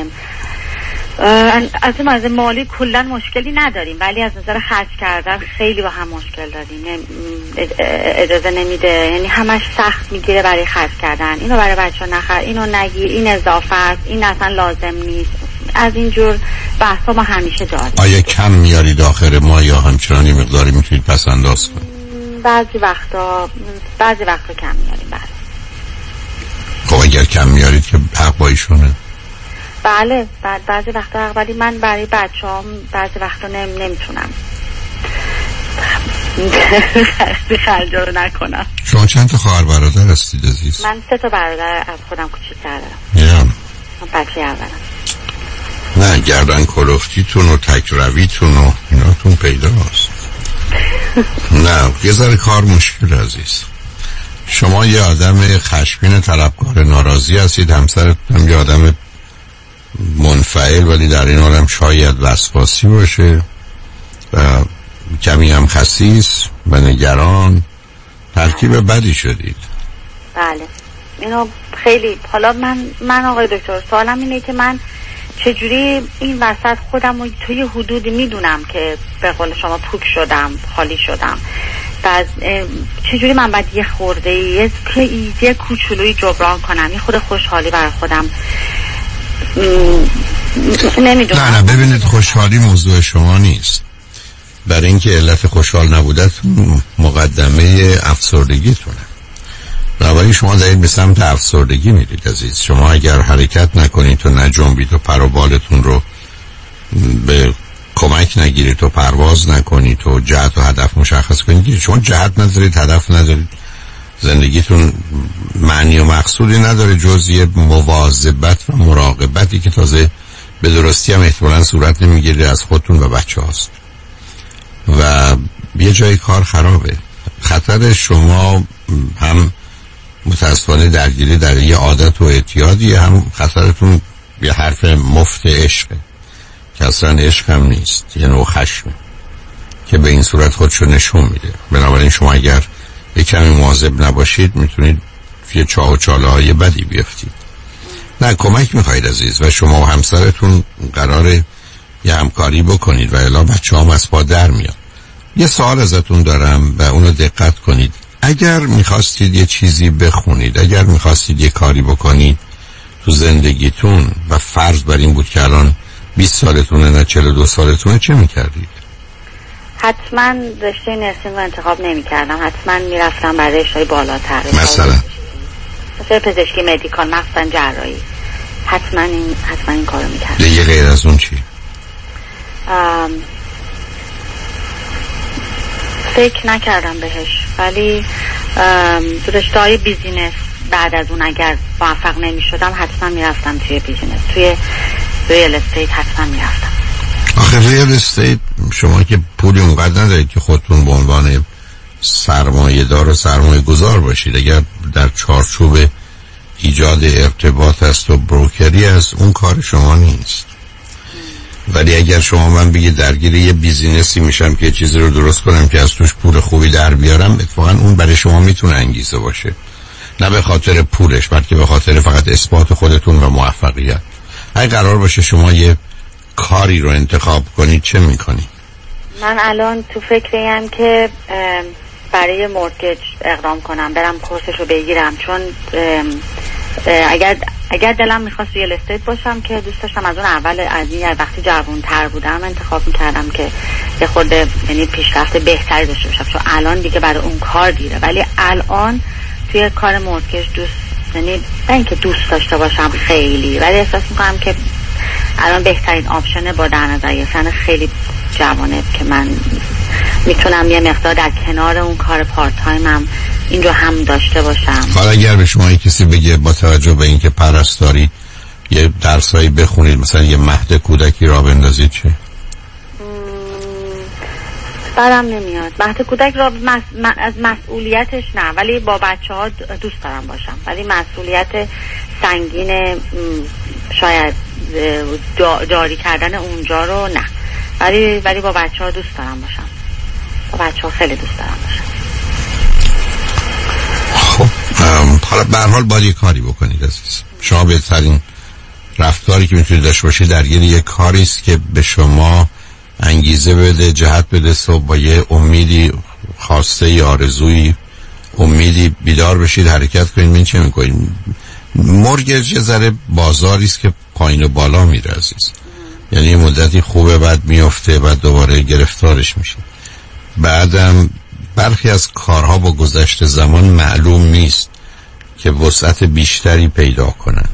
از نظر مالی کلا مشکلی نداریم، ولی از نظر خرج کردن خیلی با هم مشکل داریم. اجازه نمیده، یعنی همش سخت میگیره برای خرج کردن. اینو برای بچه ها نخر، اینو نگیر، این اضافه است، این اصلا لازم نیست. از اینجور بحثا ما همیشه داریم. آیا کم میاری داخل ما یا همچنان یه مقداری میتونید پس انداز کنید؟ بعضی وقتا بعضی وقتا کم میاریم. بله. خب اگر کم میارید که حق با ایشونه؟ بله بعد بعضی وقتا حق، ولی من برای بچه‌ام بعضی وقتا نم نمیتونم خرجا رو نکنم. شما چند تا خواهر برادر هستید عزیز؟ من سه تا برادر از خودم کوچیک‌تر دارم. یا من بچه اولم. نه گردن کلفتیتون و تک رویتون و ایناتون پیداست. نه یه ذره کار مشکل عزیز. شما یه آدم خشمگین طلبکار ناراضی هستید، همسرتون یه آدم منفعل ولی در این حال هم شاید وسواسی باشه و کمی هم خسیس و نگران. ترکیب بدی شدید. بله اینو خیلی. حالا من من آقای دکتر سوالم اینه که من چجوری این وسط خودم رو توی حدودی میدونم که به قول شما پوک شدم، خالی شدم، بعد چجوری من باید یه خورده یه یه کوچولویی جبران کنم، یه خود خوشحالی برای خودم نمیدونم. نه نه ببینید خوشحالی موضوع شما نیست. برای اینکه علت خوشحال نبودتون مقدمه افسردگیتونه. بنابراین شما دارید به سمت افسردگی میرید عزیز. شما اگر حرکت نکنید و نجنبید و پر و بالتون رو به کمک نگیرید و پرواز نکنید و جهت و هدف مشخص کنید، شما جهت ندارید، هدف ندارید، زندگیتون معنی و مقصودی نداره جز یه مواظبت و مراقبتی که تازه به درستی هم احتمالاً صورت نمیگیره از خودتون و بچه هاست و یه جای کار خرابه. خطر شما هم متاسفانه درگیری در یه عادت و اعتیادی، هم خطرتون یه حرف مفت عشقه که اصلا عشق هم نیست، یه نوع خشمه که به این صورت خودشو نشون میده. بنابراین شما اگر یه کمی مواظب نباشید میتونید یه چاه و چاله های بدی بیفتید. نه کمک میخواید عزیز و شما و همسرتون قراره یه همکاری بکنید و الا بچه هم از پا در میاد. یه سوال ازتون دارم و اونو دقت کنید. اگر میخواستید یه چیزی بخونید، اگر میخواستید یه کاری بکنید تو زندگیتون و فرض بر این بود که الان بیست سالتونه نه چهل و دو سالتونه، چه میکردید؟ حتما رشته نرسینگ رو انتخاب نمی کردم، حتما می رفتم برای رشته بالاتر، مثلا مثلا پزشکی، مدیکال، مخصوصا جراحی. حتما این حتما این کارو می کردم. دیگه غیر از اون چی؟ ام... فکر نکردم بهش، ولی رشته های بیزینس بعد از اون اگر موفق نمی شدم حتما می رفتم توی بیزینس، توی ریال استیت حتما می رفتم. آخه ریال استیت شما که پولی اونقدر ندارید که خودتون به عنوان سرمایه دار و سرمایه گذار باشید. اگر در چارچوب ایجاد ارتباط است و بروکری است اون کار شما نیست. ولی اگر شما من بگید درگیر یه بیزینسی میشم که چیزی رو درست کنم که از توش پول خوبی در بیارم، اتفاقا اون برای شما میتونه انگیزه باشه، نه به خاطر پولش بلکه به خاطر فقط اثبات خودتون و موفقیت. اگه قرار باشه شما یه کاری رو انتخاب کنید چه میکنید؟ من الان تو فکریم که برای مورگیج اقدام کنم، برم کورسش رو بگیرم، چون اگر اگر دلم میخواست ریال استیت باشم که دوست داشتم از اون اول، از این وقتی جوان‌تر بودم انتخاب میکردم که یه خورده یعنی پیشرفت بهتری داشته باشم، چون الان دیگه برای اون کار دیره. ولی الان توی کار مورگیج دوست، یعنی نه اینکه دوست داشته باشم خیلی، ولی احساس میکنم که الان بهترین آپشنه با در نظر گرفتن خیلی جوانه که من میتونم یه مقدار در کنار اون کار پارت تایمم این رو هم داشته باشم. حالا اگر به شما کسی بگه با توجه به اینکه پرستاری یه درسایی بخونید، مثلا یه مهد کودکی را بندازید، چه؟ برم نمیاد مهد کودک را مس... از مسئولیتش نه، ولی با بچه ها دوست دارم باشم، ولی مسئولیت سنگین شاید جاری کردن اونجا رو نه، ولی ولی با بچه ها دوست دارم باشم، با بچه ها خیلی دوست دارم باشم. خب حالا به هر حال باید یه کاری بکنید عزیز. شما بهترین رفتاری که میتونید داشته باشید درگیر یه کاری است که به شما انگیزه بده، جهت بده، صبح با یه امیدی، خواسته ی آرزویی، امیدی بیدار بشید، حرکت کنید. این چه میکنید؟ مورگیج یه ذره بازاری است که پایین و بالا میره عزیز، یعنی مدتی خوبه بعد میفته بعد دوباره گرفتارش میشه. بعدم برخی از کارها با گذشت زمان معلوم نیست که وسعت بیشتری پیدا کنند،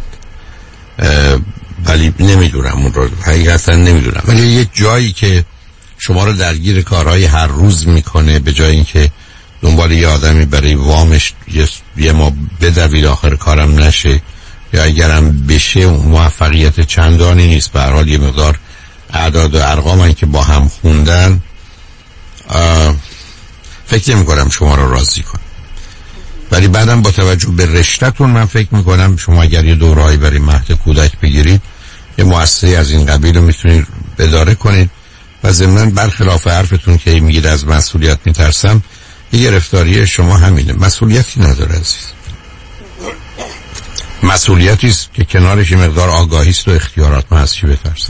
ولی نمیدونم اون رو حقیقتا نمیدونم، ولی یه جایی که شما رو درگیر کارهای هر روز میکنه به جای اینکه دنبال یه آدمی برای وامش یه, یه ما بدوید آخر کارم نشه، یا اگرم بشه موفقیت چندانی نیست. به هر حال یه مقدار اعداد و ارقام که با هم خوندن فکر نمی کنم شما رو راضی کنم. ولی بعدم با توجه به رشته‌تون من فکر می کنم شما اگر یه دورهایی برای مهد کودک بگیرید یه مؤسسه از این قبیل رو میتونید اداره کنید. و ضمناً برخلاف حرفتون که میگید از مسئولیت میترسم، یه گرفتاری شما همینه، مسئولیتی نداره عزیز. مسئولیتی است که کنارش یه مقدار آگاهی است و اختیارات. من از چی بترسم؟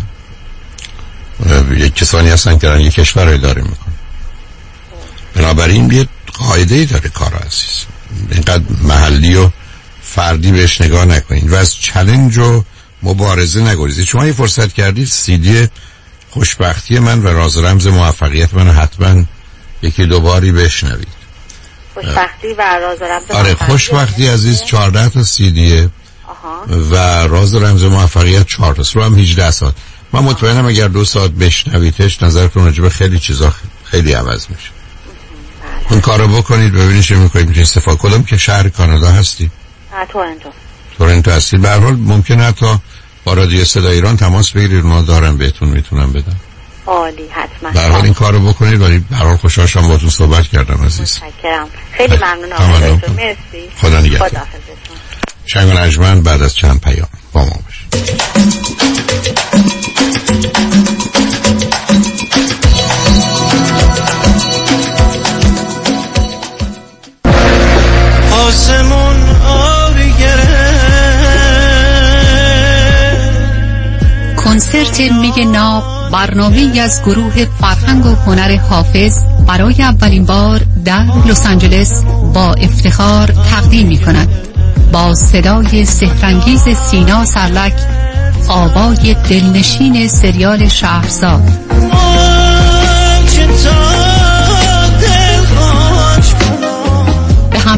یک کسانی هستن که یک کشور رو اداره میکنن، بنابراین یه قاعده‌ای داره کار عزیز. اینقدر محلی و فردی بهش نگاه نکنید و از چالش و مبارزه نگریزید. شما یه فرصت کردید سیدی خوشبختی من و راز رمز موفقیت من حتما یکی دوباری بشنوید. خوشبختی و راز رمز آره خوشبختی عزیز چهارده تا سیدیه و راز رمز موفقیت چهار تا، رو هم هجده ساعت. من مطمئنم اگر دو ساعت بشنویدش نظرتون راجع به خیلی چیزا خیلی عوض میشه. اون کارو بکنید ببینید چه میکنید. میتونید استفاده کدوم که شهر کانادا هستی؟ تورنتو. تورنتو هستی. به هر حال ممکنه حتی با رادیو صدای ایران تماس بگیرید، ما دارم بهتون میتونم بدم. عالی حتما. به هر حال این کارو بکنید. ولی به هر حال خوشحال شدم باهاتون صحبت کردم عزیز. متشکرم. خیلی ممنون آقای دکتر. مرسی. خدا نگهدار. خداحافظتون. شنگ و نجمن بعد از چند پیام با ما باشید. آسمون آبی گره کنسرت میگ ناب برنامه‌ای از گروه فرهنگ و هنر حافظ برای اولین بار در لس آنجلس با افتخار تقدیم می‌کند. با صدای سحرانگیز سینا سرلک، آوای دلنشین سریال شهرزاد. آه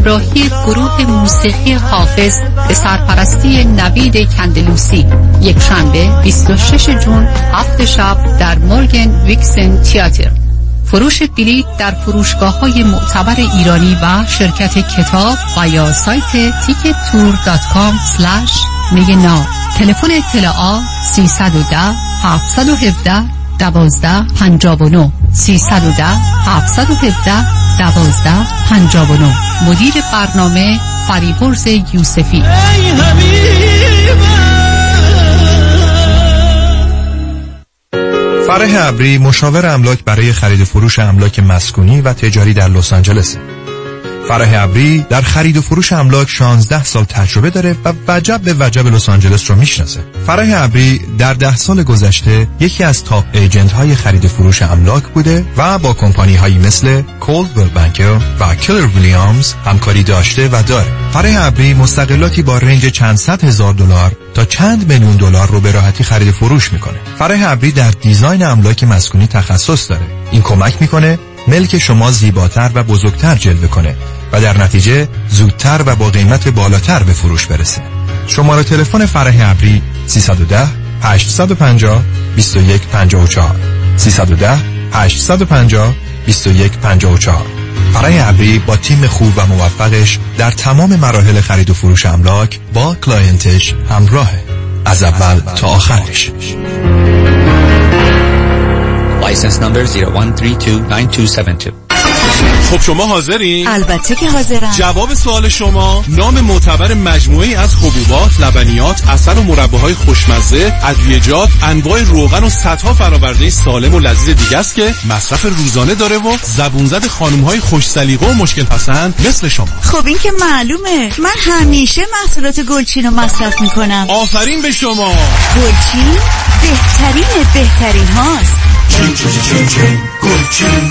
همراهی گروه موسیقی حافظ به سرپرستی نوید کندلوسی، یک شنبه بیست و شش جون هفت شب در مورگن ویکسن تئاتر. فروش بلیط در فروشگاه‌های معتبر ایرانی و شرکت کتاب و یا سایت تیکت تور دات کام اسلش میگنا. تلفن اطلاعات سیصد و ده هفتصد و هفده دوازده پنجاه و نه سیصد و ده هفتصد و هفده دوازده پنجاه و نه. مدیر برنامه فریبرز یوسفی. فرح ابری مشاور املاک برای خرید و فروش املاک مسکونی و تجاری در لس آنجلس. فرح ابری در خرید و فروش املاک شانزده سال تجربه داره و وجب به وجب لس آنجلس رو میشناسه. فرح ابری در ده سال گذشته یکی از تاپ ایجنت های خرید و فروش املاک بوده و با کمپانی هایی مثل کولدویل بانکر و کلر ویلیامز همکاری داشته و داره. فرح ابری مستقلاتی با رنج چند صد هزار دلار تا چند میلیون دلار رو به راحتی خرید و فروش میکنه. فرح ابری در دیزاین املاک مسکونی تخصص داره. این کمک میکنه ملک شما زیباتر و بزرگتر جلوه کنه و در نتیجه زودتر و با قیمت بالاتر به فروش برسه. شماره تلفن فرح ابری سیصد و ده هشتصد و پنجاه بیست و یک پنجاه و چهار سیصد و ده هشتصد و پنجاه بیست و یک پنجاه و چهار. فرح ابری با تیم خوب و موفقش در تمام مراحل خرید و فروش املاک با کلاینتش همراهه، از اول تا آخرش. License number zero one three two nine two seven two. خب شما حاضرین؟ البته که حاضرم. جواب سوال شما نام معتبر مجموعی از حبوبات، لبنیات، عسل و مرباهای خوشمزه، ادویه‌جات، انواع روغن و صدها فرآورده سالم و لذیذ دیگه است که مصرف روزانه داره و زبون زد خانم‌های خوش سلیقه و مشکل پسند مثل شما. خب این که معلومه، من همیشه محصولات گلچین رو مصرف میکنم. آفرین به شما. گلچین بهترین بهترین هاست. چین چین چین چین گلچین.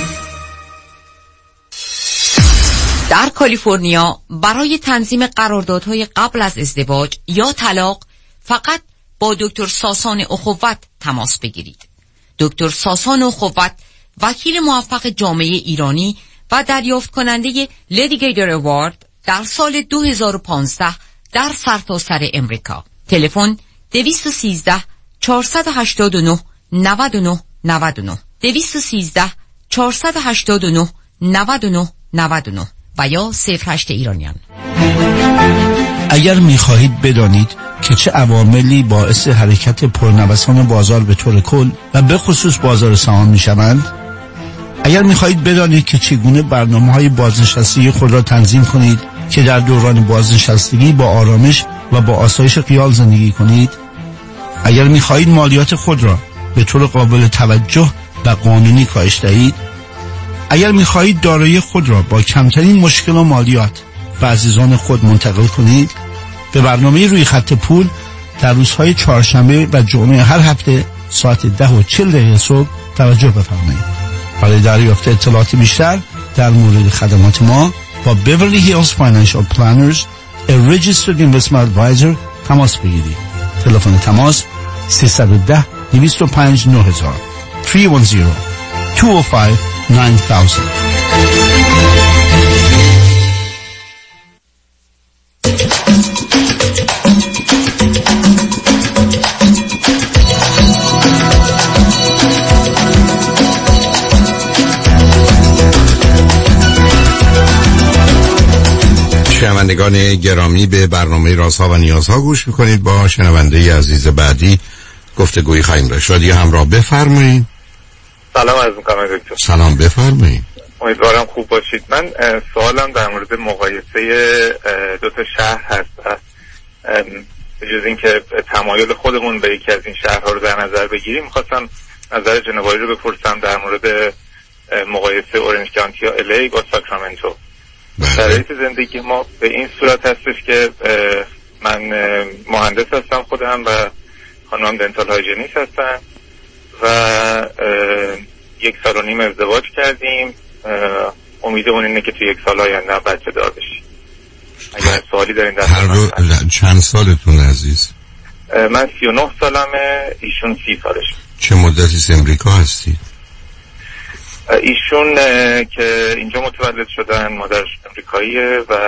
در کالیفرنیا برای تنظیم قراردادهای قبل از ازدواج یا طلاق فقط با دکتر ساسان اخوت تماس بگیرید. دکتر ساسان اخوت وکیل موفق جامعه ایرانی و دریافت کننده لیدیگیتر اوارد در سال دو هزار و پانزده در سرتاسر امریکا. تلفن دویست و سیزده چهارصد و هشتاد و نه نود و نه نود و نه دویست و سیزده چهارصد و هشتاد و نه نود و نه نود و نه و یا صفر هشت ایرانیان. اگر می‌خواهید بدانید که چه عواملی باعث حرکت پرنوسان بازار به طور کل و به خصوص بازار سهام می‌شوند، اگر می‌خواهید بدانید که چگونه برنامه‌های بازنشستگی خود را تنظیم کنید که در دوران بازنشستگی با آرامش و با آسایش خیال زندگی کنید، اگر می‌خواهید مالیات خود را به طور قابل توجه و قانونی کاهش دهید، اگر می‌خواهید دارایی خود را با کمترین مشکل و مالیات به عزیزان خود منتقل کنید، به برنامه روی خط پول در روزهای چهارشنبه و جمعه هر هفته ساعت ده و چهل دقیقه صبح توجه بفرمایید. برای دریافت اطلاعات بیشتر در مورد خدمات ما با Beverly Hills Financial Planners a Registered Investment Advisor تماس بگیرید. تلفن تماس سیصد و ده دویست و پنج نه هزار سه یک صفر دو پنج نه هزار. شنوندگان گرامی، به برنامه رازها و نیازها گوش میکنید. با شنونده عزیز بعدی گفتگویی خواهیم داشت. رادیو همراه، بفرمایید. سلام عرض می‌کنم دکتر. سلام، بفرمایید. امیدوارم خوب باشید. من سوالم در مورد مقایسه دو تا شهر هست. به جز اینکه تمایل خودمون به یکی از این شهرها رو در نظر بگیریم، می‌خواستم نظر جناب آقای رو بپرسم در مورد مقایسه اورنج کانتی یا الی با ساکرامنتو. شرایط زندگی ما به این صورت هستش که من مهندس هستم خودم و خانم دنتال هایجینیست هستن و یک سال و نیم ازدواج کردیم. امیدمون اینه که توی یک سال آینده بچه دار بشیم. اگر سوالی دارین در هر رو چند سالتون عزیز؟ من سی و نه سالمه، ایشون سی سالش. چه مدتی از امریکا هستید؟ ایشون که اینجا متولد شدن، مادرش امریکاییه و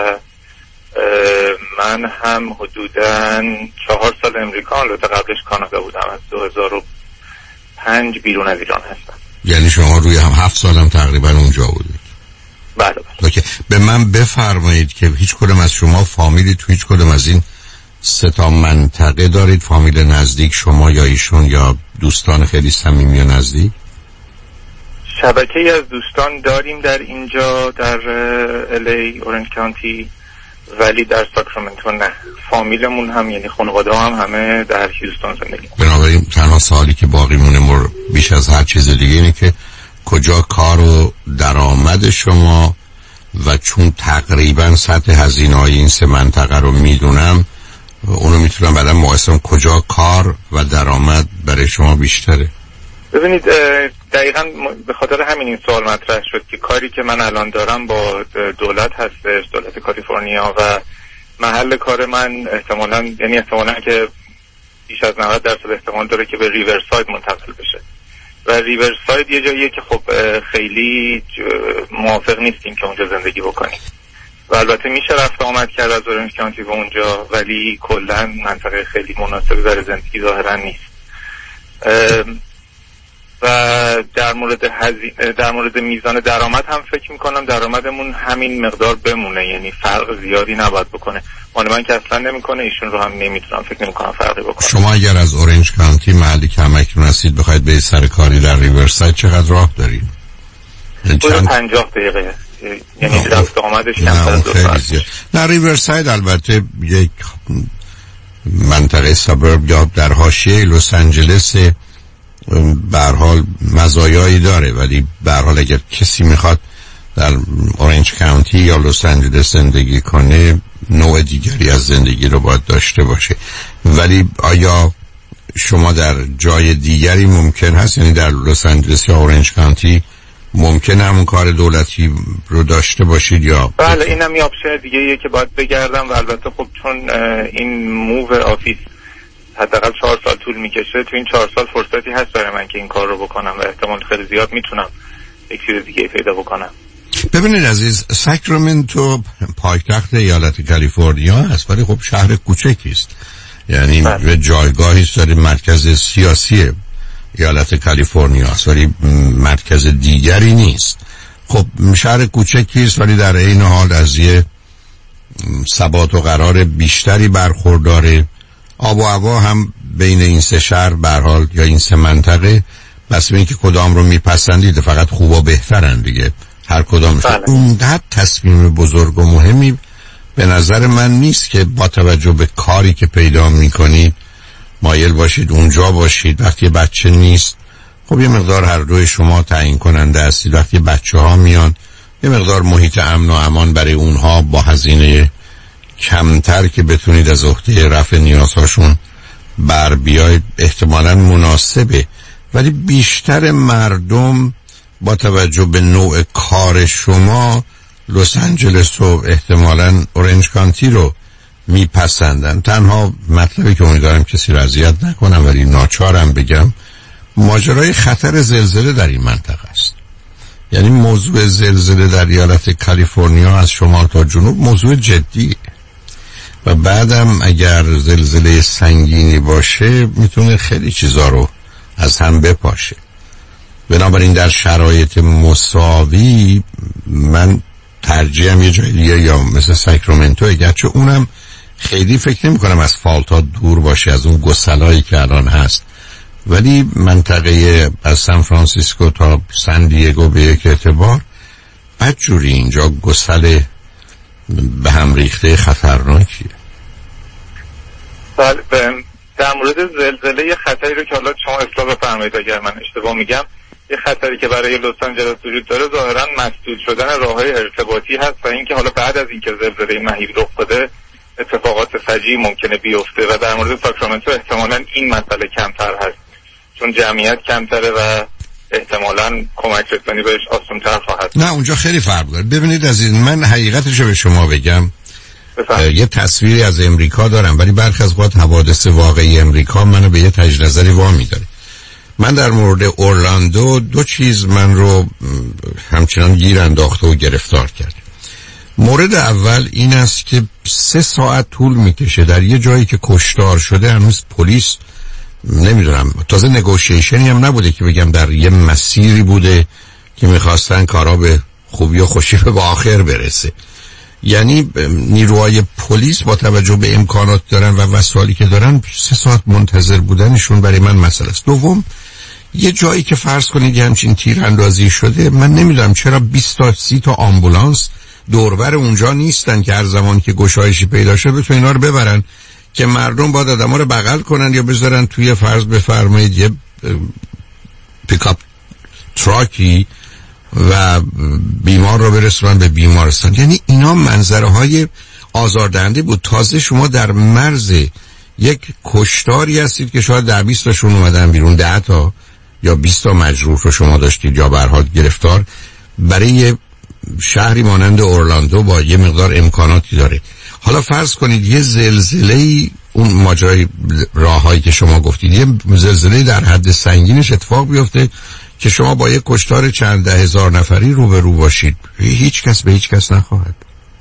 من هم حدوداً چهار سال امریکا، البته قبلش کانادا بودم، از دو هزار و پنج بیرون از ایران هستم. یعنی شما روی هم هفت سالم تقریبا اونجا بودید؟ بله بله. اوکی. به من بفرمایید که هیچ کدوم از شما فامیلی تو هیچ کدوم از این سه تا منطقه دارید؟ فامیل نزدیک شما یا ایشون یا دوستان خیلی صمیمی و نزدیک؟ شبکه‌ای از دوستان داریم در اینجا در الی اورنج کانتی، ولی در ساکرامنتو نه. فامیلمون هم یعنی خانواده هم همه در هیوستون زندگی. بنابراین تنها سوالی که باقی مونه مر بیش از هر چیز دیگه اینه که کجا کار و درآمد شما، و چون تقریبا سطح هزینه‌های این سه منطقه رو میدونم اونو میتونم بعدا مقایسه کجا کار و درآمد برای شما بیشتره. ببینید دقیقاً به خاطر همین این سوال مطرح شد که کاری که من الان دارم با دولت هستش، دولت کالیفرنیا، و محل کار من احتمالاً یعنی احتمالاً که بیش از نود درصد احتمال داره که به ریورساید منتقل بشه و ریورساید یه جاییه که خب خیلی موافق نیستیم که اونجا زندگی بکنیم و البته میشه رفت آمد کرد از اورنج کانتی به اونجا، ولی کلاً منطقه خیلی مناسبی برای زندگی ظاهراً نیست. و در مورد هزینه، در مورد میزان درآمد هم فکر میکنم درآمدمون همین مقدار بمونه، یعنی فرق زیادی نباید بکنه. مال من که اصلا نمیکنه، ایشون رو هم نمیتونم فکر نمیکنم فرقی بکنه. شما اگر از اورنج کانتی محلی که همکنون هستید بخواید به سر کاری در ریورساید چقدر راه دارید؟ چند پنجاه دقیقه، یعنی رفت آمدش کمتر از دو ساعت. نه ریورساید البته یک منطقه سابرب یا در حاشیه لس آنجلس به هر حال مزایایی داره، ولی به هر حال اگر کسی میخواد در اورنج کانتی یا لس آنجلس زندگی کنه نوع دیگری از زندگی رو باید داشته باشه. ولی آیا شما در جای دیگری ممکن هست، یعنی در لس آنجلس یا اورنج کانتی ممکن همون کار دولتی رو داشته باشید یا؟ بله اینم یه آپشن دیگه ایه که باید بگردم و البته خب چون این موو آفیس حداقل چهار سال طول میکشه، تو این چهار سال فرصتی هست برای من که این کار رو بکنم و احتمال خیلی زیاد میتونم یک چیز دیگه پیدا بکنم. ببینید عزیز، ساکرامنتو پایتخت ایالت کالیفرنیا هست ولی خب شهر کوچکی است، یعنی به جایگاهی است داره مرکز سیاسی ایالت کالیفرنیا است ولی مرکز دیگری نیست. خب شهر کوچکی است ولی در این حال از یه ثبات و قرار بیشتری برخورداره. آب و هوا هم بین این سه شهر به هر حال یا این سه منطقه بس به اینکه کدام رو میپسندید فقط خوب و بهترن دیگه، هر کدامش. اونقدر تصمیم بزرگ و مهمی به نظر من نیست که با توجه به کاری که پیدا میکنید مایل باشید اونجا باشید. وقتی بچه نیست خب یه مقدار هر دوی شما تعیین کننده هستید. وقتی بچه ها میان یه مقدار محیط امن و امان برای اونها با هزینه کمتر که بتونید از عهده رفع نیازهاشون بر بیاید احتمالاً مناسبه. ولی بیشتر مردم با توجه به نوع کار شما لس آنجلس و احتمالاً اورنج کانتی رو میپسندن. تنها مطلبی که امیدوارم کسی رو اذیت نکنم ولی ناچارم بگم ماجرای خطر زلزله در این منطقه است. یعنی موضوع زلزله در ایالت کالیفرنیا از شمال تا جنوب موضوع جدی و بعدم اگر زلزله سنگینی باشه میتونه خیلی چیزا رو از هم بپاشه. بنابراین در شرایط مساوی من ترجیحم یه جای دیگه یا مثل ساکرامنتو، اگرچه اونم خیلی فکر نمی کنم از فالتا دور باشه از اون گسلایی که الان هست، ولی منطقه از سان فرانسیسکو تا سان دیگو به یک اعتبار بدجوری اینجا گسل به هم ریخته خطرناکیه. بله در مورد زلزله یه خطری رو که حالا شما اصلاح بفرمایید اگر من اشتباه میگم، یه خطری که برای لس آنجلس وجود داره ظاهرا مسدود شدن راههای ارتباطی هست و اینکه حالا بعد از اینکه زلزله مهیب رخ داده اتفاقات فجیعی ممکنه بیفته و در مورد ساکرامنتو احتمالاً این مسئله کمتر هست چون جمعیت کمتره و احتمالاً کمک رسانی بهش آسان‌تر خواهد. نه اونجا خیلی فرق داره. ببینید عزیز، من حقیقتش رو به شما بگم یه تصویری از امریکا دارم ولی برخی از وقت حوادث واقعی امریکا منو به یه تجدید نظری وامی داره. من در مورد اورلاندو دو چیز من رو همچنان گیر انداخته و گرفتار کرد. مورد اول این است که سه ساعت طول میکشه در یه جایی که کشتار شده هنوز پلیس نمیدونم، تازه نگوشیشنی هم نبوده که بگم در یه مسیری بوده که میخواستن کارا به خوبی و خوشی به آخر برسه. یعنی نیروهای پلیس با توجه به امکانات دارن و وسایلی که دارن سه ساعت منتظر بودنشون برای من مسئله است. دوم، یه جایی که فرض کنید یه همچین تیراندازی شده، من نمیدونم چرا بیست تا سی تا آمبولانس دوربر اونجا نیستن که هر زمان که گشایشی پیدا شه بتونن اینا رو ببرن که مردم باید آدم‌ها رو بغل کنن یا بذارن توی فرض بفرمایید یه پیکاپ تراکی و بیمار رو برسونن به بیمارستان. یعنی اینا منظره های آزاردهنده بود. تازه شما در مرز یک کشتاری هستید که شاید ده بیست تاشون اومدن بیرون، ده تا یا بیست تا مجروح رو شما داشتید یا به هر حال گرفتار. برای شهری مانند اورلاندو با یه مقدار امکاناتی داره. حالا فرض کنید یه زلزله‌ای، اون ماجرای راههایی که شما گفتید، یه زلزله‌ای در حد سنگینش اتفاق بیفته که شما با یک کشتار چند ده هزار نفری روبرو باشید، هیچ کس به هیچ کس نخواهد.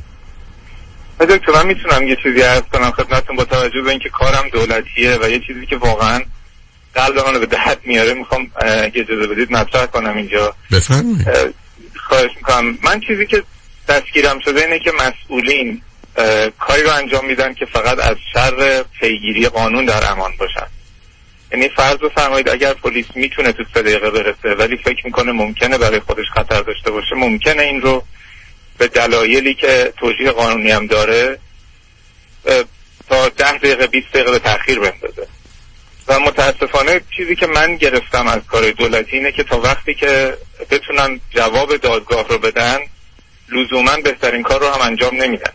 دکتر من میتونم یه چیزی عرض کنم خدمتتون با توجه به اینکه کارم دولتیه و یه چیزی که واقعا قلب منو به درد میاره میخوام اگه اجازه بدید مطرح کنم اینجا. بفرمایید. خواهش میکنم. من چیزی که دستگیرم شده اینه که مسئولین کاری رو انجام میدن که فقط از شر پیگیری قانون در امان باشن. یعنی فرض بفرمایید اگر پلیس میتونه تو سه دقیقه برسه ولی فکر میکنه ممکنه برای خودش خطر داشته باشه، ممکنه این رو به دلایلی که توجیه قانونی هم داره تا ده دقیقه بیست دقیقه به تأخیر بندازه. و متاسفانه چیزی که من گرفتم از کار دولتی اینه که تا وقتی که بتونن جواب دادگاه رو بدن لزوما بهترین کار رو هم انجام نمیدن.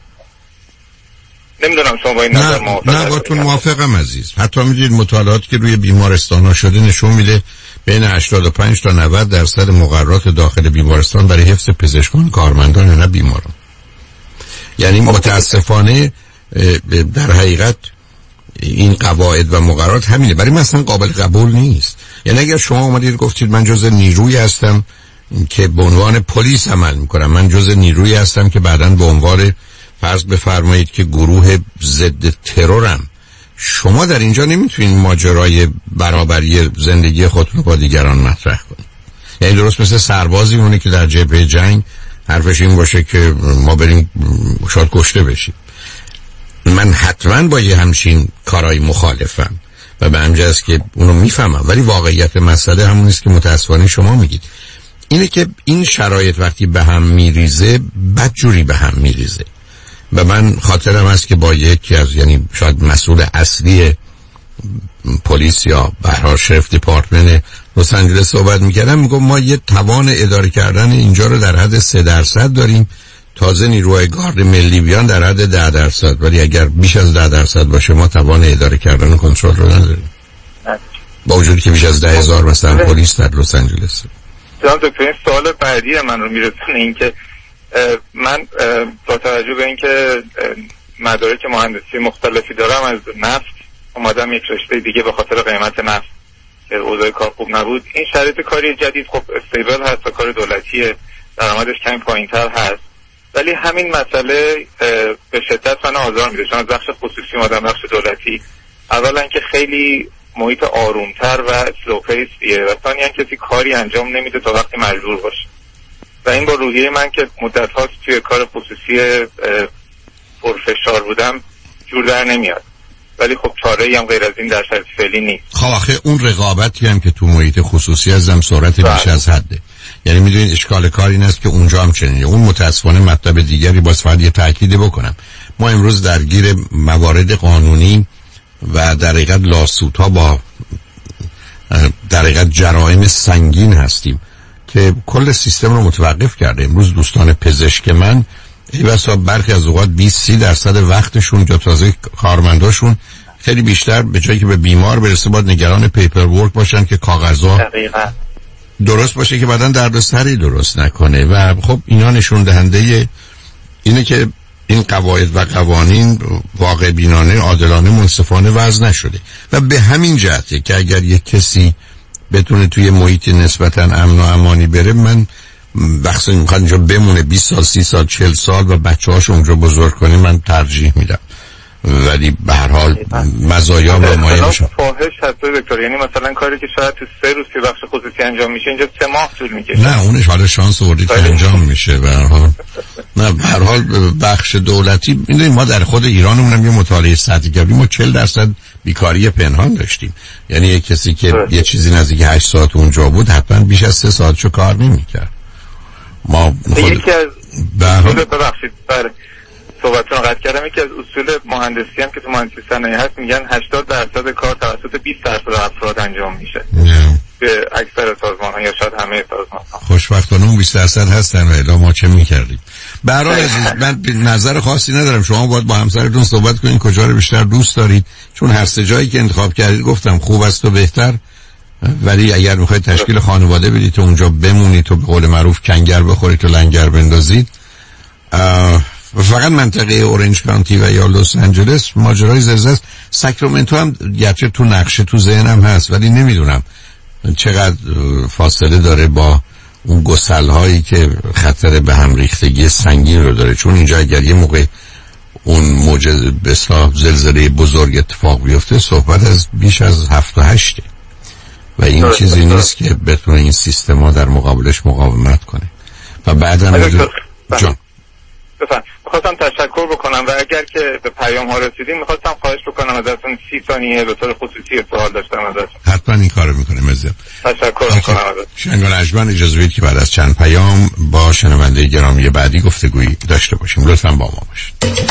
نمیدونم شما با این نظر موافق نه باتون موافقم عزیز. حتی میدونید مطالعاتی که روی بیمارستان ها شده نشون میده بین هشتاد و پنج تا نود درصد مقررات داخل بیمارستان برای حفظ پزشکان کارمندان نه بیماران. یعنی متاسفانه در حقیقت این قواعد و مقررات همینه، برای من اصلا قابل قبول نیست. یعنی اگر شما اومدید گفتید من جزء نیروی هستم که به عنوان پلیس عمل میکنم، من جزء نیروی هستم که بعداً به عنوان فرض بفرمایید که گروه ضد ترورم، شما در اینجا نمیتونید ماجرای برابری زندگی خودتون رو با دیگران مطرح کنید. یعنی درست مثل سربازی مونه که در جبهه جنگ حرفش این باشه که ما بریم شاید کشته بشیم. من حتما با یه همچین کارهای مخالفم و به همجه است که اونو میفهمم، ولی واقعیت مسئله همون است که متاسفانه شما میگید. اینه که این شرایط وقتی به هم میریزه بدجوری به هم میریزه. و من خاطرم است که با یکی از یعنی شاید مسئول اصلی پلیس یا به هر حال شریف دپارتمنت لس آنجلس صحبت میکردم، میگم ما یه توان اداره کردن اینجا رو در حد سه درصد داریم، تازه نیروهای گارد ملی بیان در حد ده درصد، ولی اگر بیش از ده درصد باشه ما توان اداره کردن و کنترل رو نداریم. با وجودی که بیش از ده هزار مثلا پلیس در لس آنجلس. جناب دکتر این سوال بعدی من رو میرسونه، این که من با توجه به اینکه مدارک مهندسی مختلفی دارم از نفت اومدم یک رشته دیگه به خاطر قیمت نفت که اوضاع کار خوب نبود. این شرایط کاری جدید خب استیبل هست و کار دولتیه، درآمدش کمی پایین‌تر هست، ولی همین مسئله به شدت من آزار میده. چون از بخش خصوصی اومدم بخش دولتی، اولا که خیلی محیط آرومتر و سلو پیسیه و ثانیاً کسی کاری انجام نمیده تا وقتی مجبور باشه و این با روحیه من که مدت هاست توی کار خصوصی پرفشار بودم جور در نمیاد، ولی خب چاره‌ای هم غیر از این در شرایط فعلی نیست. خب آخه اون رقابتی هم که تو محیط خصوصی ازم سرعت بیش از حده. یعنی میدونید اشکال کار این است که اونجا هم چنینه. اون متاسفانه مطلب دیگری باز فقط یه تأکید بکنم، ما امروز درگیر موارد قانونی و در حقیقت لاسوت ها با در حقیقت جرائم سنگین هستیم که کل سیستم رو متوقف کرده. امروز دوستان پزشک من ای بسا برخی از اوقات بیست سی درصد وقتشون یا تازه کارمنداشون خیلی بیشتر به جایی که به بیمار برسه باید نگران پیپر ورک باشن که کاغذها درست باشه که بعدن دردسری درست نکنه. و خب اینا نشون دهنده اینه که این قواعد و قوانین واقع بینانه، عادلانه، منصفانه وضع نشده و به همین جهته که اگر یک کسی بتونه توی محیطی نسبتا امن و امانی بره، من وقتی میخواد اینجا بمونه بیست سال سی سال چهل سال و بچه هاش اونجا بزرگ کنه من ترجیح میدم. ولی به هر حال مزایا و مایه‌اش فاحش هست دکتر، یعنی مثلا کاری که شاید تو سه روز که بخش خصوصی انجام میشه اینجا سه ماه طول میکشه. نه اونش حالا شانس آوردید که انجام میشه به هر حال. نه به هر حال بخش دولتی میدونید ما در خود ایرانمون یه مطالعه سطحی کردیم، ما چهل درصد بیکاری پنهان داشتیم. یعنی یک کسی که ده. یه چیزی نزدیک هشت ساعت اونجا بود حتما بیش از سه ساعتشو کار نمیکرد. ما خود یکی از اصول ببخشید بله صحبتتون رو قطع کردم، یکی از اصول مهندسی هم که تو مهندسی صنایع هست میگن هشتاد درصد کار توسط بیست درصد افراد انجام میشه به اکثر سازمان ها یا شاید همه سازمان ها. خوشبختانه اون بیست درصد هستن و الا ما چه میکردیم. به هر حال من نظر خاصی ندارم، شما باید با همسرتون صحبت کنین کجا رو بیشتر دوست دارید، چون هر سه جایی که انتخاب کردید گفتم خوب است و بهتر، ولی اگر میخواید تشکیل خانواده بدید تو اونجا بمونید تو به قول معروف کنگر بخورید تو لنگر بندازید، فقط منطقه اورنج کانتی و یا لس آنجلس ماجرای زلزله است. ساکرامنتو هم گرچه تو نقشه تو ذهنم هست ولی نمیدونم چقدر فاصله داره با اون گسل هایی که خطر به هم ریختگی سنگین رو داره، چون اینجا اگر یه موقع اون موج به اصطلاح زلزله بزرگ اتفاق بیفته صحبت از بیش از هفت و هشته و این داره چیزی داره. نیست که بتونه این سیستما در مقابلش مقاومت کنه. و بعدم جان بفرمایید. میخواستم تشکر بکنم و اگر که به پیام ها رسیدیم میخواستم خواهش بکنم ازتون سی ثانیه به طور خصوصی سوال داشتم ازتون. حتما این کارو میکنیم عزیزم. تشکر میکنم ازتون. شنگان اجمن اجازه بدید که بعد از چند پیام با شنونده گرامی بعدی گفتگویی داشته باشیم. لطفاً با ما باشید.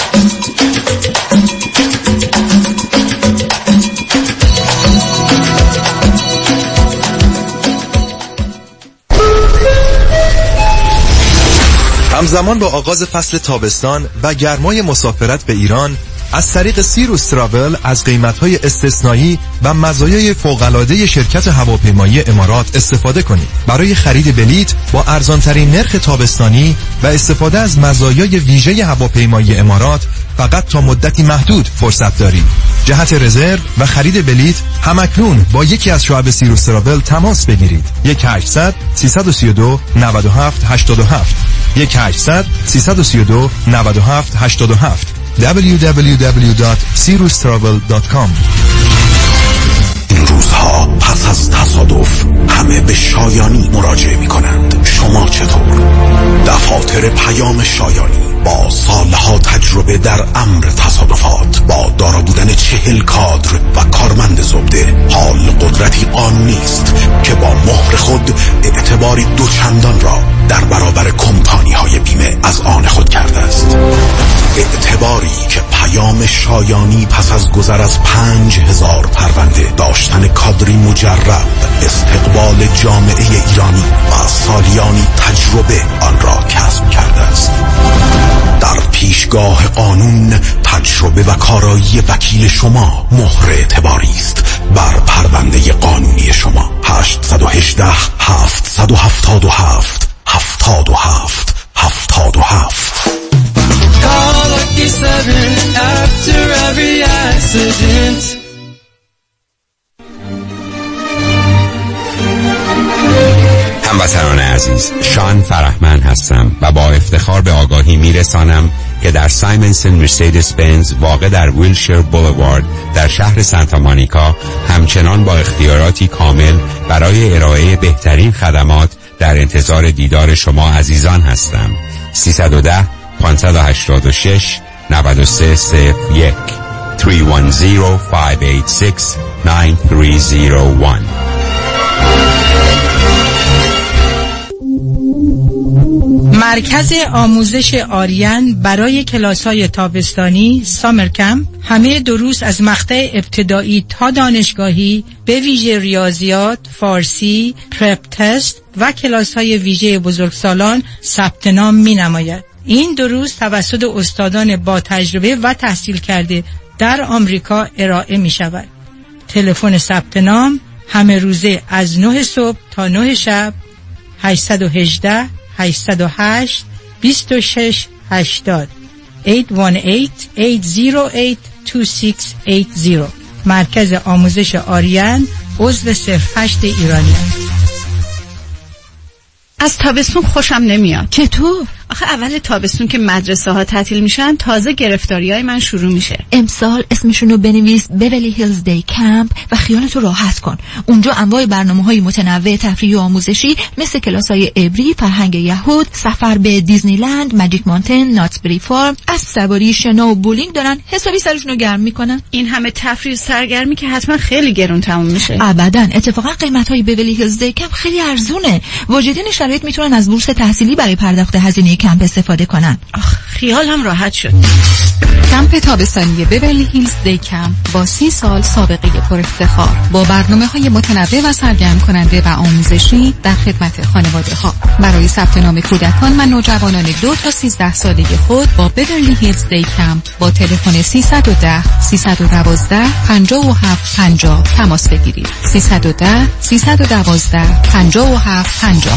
همزمان با آغاز فصل تابستان و گرمای مسافرت به ایران از طریق سیروس تراول از قیمت‌های استثنایی و مزایای فوق‌العاده شرکت هواپیمایی امارات استفاده کنید. برای خرید بلیت با ارزان‌ترین نرخ تابستانی و استفاده از مزایای ویژه هواپیمایی امارات فقط تا مدتی محدود فرصت دارید. جهت رزرو و خرید بلیت همکنون با یکی از شعب سیروس تراول تماس بگیرید. یک هشتصد سیصد و سی و دو نود و هفت هشتاد و هفت یک هشتصد سیصد و سی و دو نود و هفت هشتاد و هفت دبلیو دبلیو دبلیو دات سیروس تراول دات کام. این روزها پس از تصادف همه به شایانی مراجعه می کنند. شما چطور؟ دفاتر پیام شایانی با سالها تجربه در امر تصادفات با دارا بودن چهل کادر و کارمند زبده حال قدرتی قانونی است که با مهر خود اعتباری دوچندان را در برابر کمپانی های بیمه از آن خود کرده است. اعتباری که پیام شایانی پس از گذر از پنج هزار پرونده داشتن کادری مجرب استقبال جامعه ایرانی و سالیانی تجربه آن را کسب کرده است. در پیشگاه قانون تجربه و کارایی وکیل شما مهر اعتباری است بر پرونده قانونی شما. هشت یک هشت هفت هفت هفت هفتاد و هفت هفتاد و هفت. هموطنان عزیز، شان فرحمند هستم و با افتخار به آگاهی میرسانم که در سایمنسن مرسدس بنز واقع در ویلشیر بولوارد در شهر سانتا مونیکا همچنان با اختیاراتی کامل برای ارائه بهترین خدمات در انتظار دیدار شما عزیزان هستم. سیصد و ده پانصد و هشتاد و شش نود و سه صفر یک سه یک صفر پنج هشت شش نه سه صفر یک. مرکز آموزش آریان برای کلاس‌های تابستانی سامر کمپ همه دروس از مقطع ابتدایی تا دانشگاهی به ویژه ریاضیات، فارسی، پرپ تست و کلاس‌های ویژه بزرگسالان ثبت نام می‌نماید. این دروس توسط استادان با تجربه و تحصیل کرده در آمریکا ارائه می‌شود. تلفن ثبت نام همه روزه از نه صبح تا نه شب هشت یک هشت هشتصد و هشت بیست و شش هشتاد هشت یک هشت هشت صفر هشت دو شش هشت صفر. مرکز آموزش آریان عضو صرف هشت ایرانی. از تابستون خوشم نمیاد. چطور؟ آخه اول تابستون که مدرسه ها تعطیل میشن تازه گرفتاری های من شروع میشه. امسال اسمشونو بنویس بیولی هیلز دی کمپ و خیالتو راحت کن. اونجا انواع برنامه‌های متنوع تفریحی و آموزشی مثل کلاس‌های عبری، فرهنگ یهود، سفر به دیزنیلند، ماجیک مانتن، ناتسبری فارم، اسب سواری، شنا و بولینگ دارن. حسابی سرشونو گرم میکنن. این همه تفریح و سرگرمی که حتما خیلی گرون تموم میشه. ابداً. اتفاقا قیمت‌های بیولی هیلز دی کمپ خیلی ارزونه. واجدین شرایط میتونن از بورس تحصیلی برای پرداخت هزینه کمپ استفاده کنن. آخ خیالم راحت شد. کمپ تابستانی بیولی هیلز دی کمپ با سی سال سابقه پر افتخار با برنامه‌های متنوع و سرگرم کننده و آموزشی در خدمت خانواده ها. برای ثبت نام کودکان و نوجوانان دو تا سیزده سالگی خود با بیولی هیلز دی کمپ با تلفن سیصد و ده سیصد و دوازده پنجاه و هفت پنجاه تماس بگیرید. سیصد و ده سیصد و دوازده پنجاه و هفت پنجاه.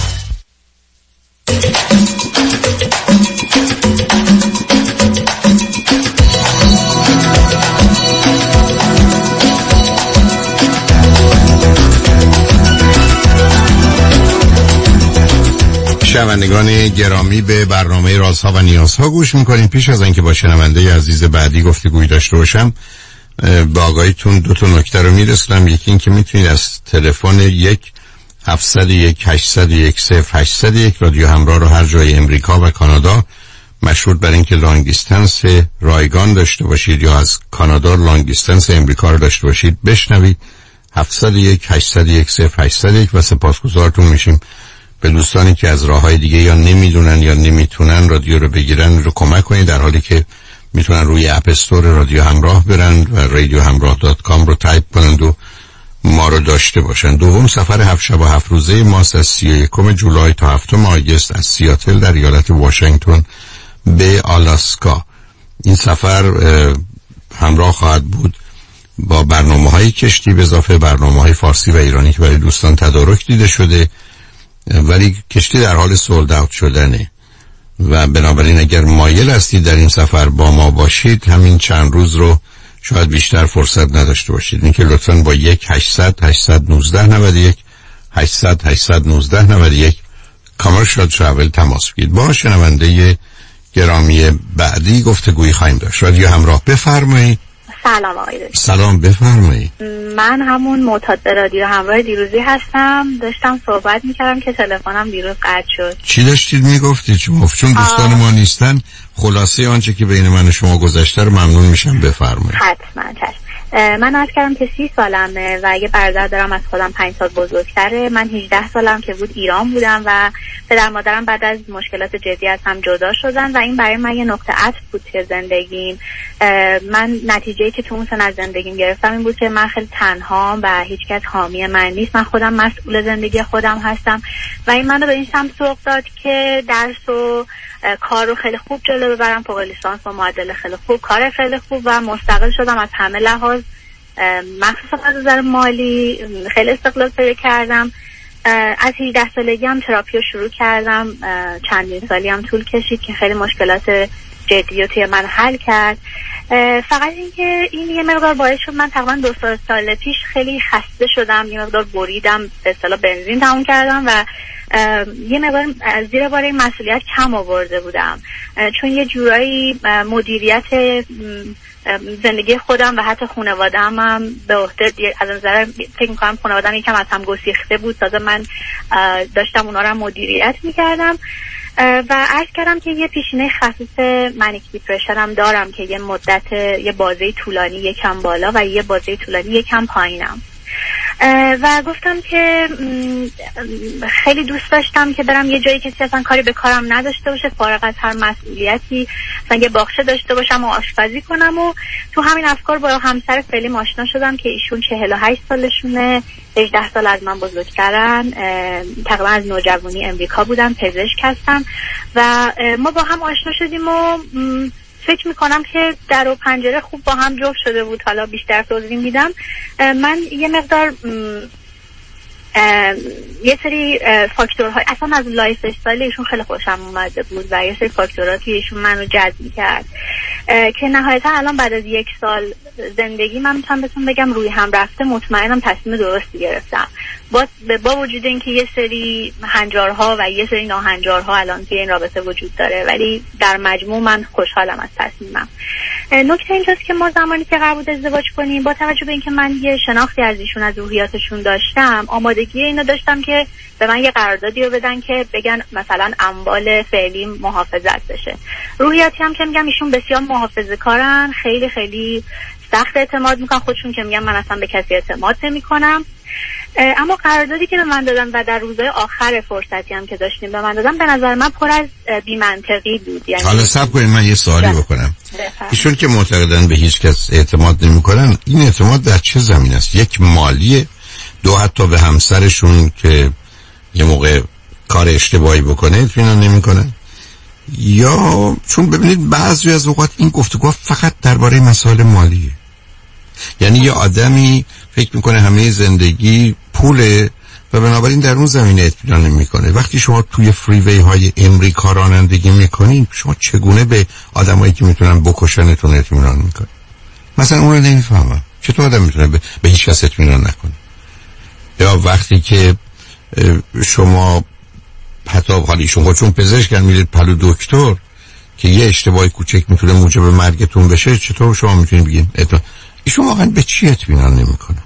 شنوندگان گرامی به برنامه رازها و نیازها گوش میکنین. پیش از اینکه با شنونده عزیز بعدی گفتگوی داشته باشم با آگاهیتون دو تا نکته رو میرسونم. یکی این که میتونید از تلفن یک هفتصد و یک هشتصد و یک صفر هشتصد و یک رادیو همراه رو هر جای امریکا و کانادا مشهور بر اینکه لانگ دیستنس رایگان داشته باشید یا از کانادا لانگ دیستنس امریکا رو داشته باشید بشنوید. هفتصد و یک هشتصد و یک صفر هشتصد و یک و سپاسگزارتون میشیم به دوستانی که از راههای دیگه یا نمیدونن یا نمیتونن رادیو رو بگیرن رو کمک کنید، در حالی که میتونن روی اپ استور رادیو همراه برن و رادیو همراه دات کام رو تایپ کنند و ما رو داشته باشن. دوم سفر هفت شب و هفت روزه ماست از سی و یکم جولای تا هفتم آگوست از سیاتل در ایالت واشنگتن به آلاسکا. این سفر همراه خواهد بود با برنامه‌های کشتی به اضافه برنامه‌های فارسی و ایرانی که برای دوستان تدارک دیده شده، ولی کشتی در حال سولد اوت شدنه و بنابراین اگر مایل هستید در این سفر با ما باشید همین چند روز رو شاید بیشتر فرصت نداشته باشید. این که لطفاً با یک هشتصد هشتصد و نوزده نود و یک هشتصد هشتصد و نوزده نود و یک کامرشال ترافل تماس بگیرید. با شنونده گرامی بعدی گفتگویی خواهیم داشت. رادیو همراه، بفرمایید. سلام آقای دکتر. سلام، بفرمایید. من همون معتاد رادیو همراه دیروزی هستم. داشتم صحبت میکردم که تلفنم دیروز قطع شد. چی داشتید میگفتید؟ چون چون دوستان ما نیستن خلاصه آنچه که بین من و شما گذشته رو ممنون میشم بفرمایید. حتما چشم. من عرض کردم که سی سالمه و یه برادر دارم از خودم پنج سال بزرگتره. من هجده سالم که بود ایران بودم و پدر مادرم بعد از مشکلات جدی از هم جدا شدن و این برای من یه نقطه عطف بود که زندگیم. من نتیجه‌ای که تو اون سن از زندگیم گرفتم این بود که من خیلی تنهام و هیچکس حامی من نیست. من خودم مسئول زندگی خودم هستم و این منو به این سمت سوق داد که درس و کار رو خیلی خوب جلو ببرم، فوق لیسانس با معدل خیلی خوب، کار خیلی خوب و مستقل شدم از همه لحاظ، مخصوصا از نظر مالی خیلی استقلال پیدا کردم. از هجده سالگی هم تراپی رو شروع کردم. چندین سالی هم طول کشید که خیلی مشکلات جدی رو توی من حل کرد. فقط اینکه این یه مقدار باعث شد من تقریبا دو سال سال پیش خیلی خسته شدم، یه مقدار بریدم، به اصطلاح بنزین تموم کردم و یه مقدار زیر بار این مسئولیت کم آورده بودم، چون یه جورایی مدیریت زندگی خودم و حتی خانواده‌ام هم به عهده از نظر فکر می‌کنم خانواده‌ام یکم از هم گسیخته بود، تازه من داشتم اونا رو مدیریت می‌کردم و عرض کردم که یه پیشینه خصوص منیک دیپرشن هم دارم که یه مدت یه بازه طولانی یکم بالا و یه بازه طولانی یکم پایینم و گفتم که خیلی دوست داشتم که برم یه جایی کسی اصلا کاری به کارم نداشته باشه، فارغ از هر مسئولیتی، مثلا یه باغچه داشته باشم و آشپزی کنم و تو همین افکار با همسر فعلیم آشنا شدم که ایشون چهل و هشت سالشونه، هجده سال از من بزرگترن، تقریبا از نوجوانی امریکا بودن، پزشک هستن و ما با هم آشنا شدیم و فکر میکنم که در و پنجره خوب با هم جفت شده بود. حالا بیشتر توضیح میدم. من یه مقدار یه سری فاکتورهای اصلا از لایف استایل ایشون خیلی خوشم اومده بود و یه سری فاکتورها که ایشون منو جذب کرد که نهایتا الان بعد از یک سال زندگی من میتونم بهتون بگم روی هم رفته، مطمئنم تصمیم درستی گرفتم با با وجود اینکه یه سری هنجارها و یه سری ناهنجارها الان توی این رابطه وجود داره، ولی در مجموع من خوشحالم از تصمیمم. نکته اینجاست که ما زمانی که قرار بود ازدواج کنیم، با توجه به اینکه من یه شناختی از ایشون از روحیاتشون داشتم، آمادگی اینو داشتم که به من یه قراردادی رو بدن که بگن مثلا اموال فعلی محافظت بشه. روحیاتی هم که میگم ایشون بسیار محافظه‌کارن، خیلی خیلی سخت اعتماد میکنن خودشون، که میگن من اصلا به کسی اعتماد نمیکنم. اما قراردادی که به من دادن و در روزهای آخر فرصتی هم که داشتیم به من دادن، به نظر من پر از بی‌منطقی بود. یعنی حالا صبر کنید من یه سوالی بکنم. ایشون که معتقدن به هیچ کس اعتماد نمیکنن، این اعتماد در چه زمین است؟ یک مالیه، دو حتی به همسرشون که یه موقع کار اشتباهی بکنه اطمینان نمیکنن، یا چون ببینید بعضی از اوقات این گفتگو فقط درباره مسائل مالیه. یعنی یه آدمی فکر میکنه همه زندگی پوله و بنابراین در اون زمینه اطمینان نمیکنه. وقتی شما توی فریوی های امریکا رانندگی میکنین، شما چگونه به آدمایی که میتونن بکشنتون اطمینان میکنین؟ مثلا اون رو نمیفهمم چطور آدم میتونه به, به هیچ کس اطمینان نکنه. یا وقتی که شما حتی حالی شما چون پزشکن میرید پلو دکتر که یه اشتباه کوچک میتونه موجب مرگتون بشه، چطور شما میتونید بگین اطمینان؟ ایشون واقعا به چی اطمینان نمیکنه؟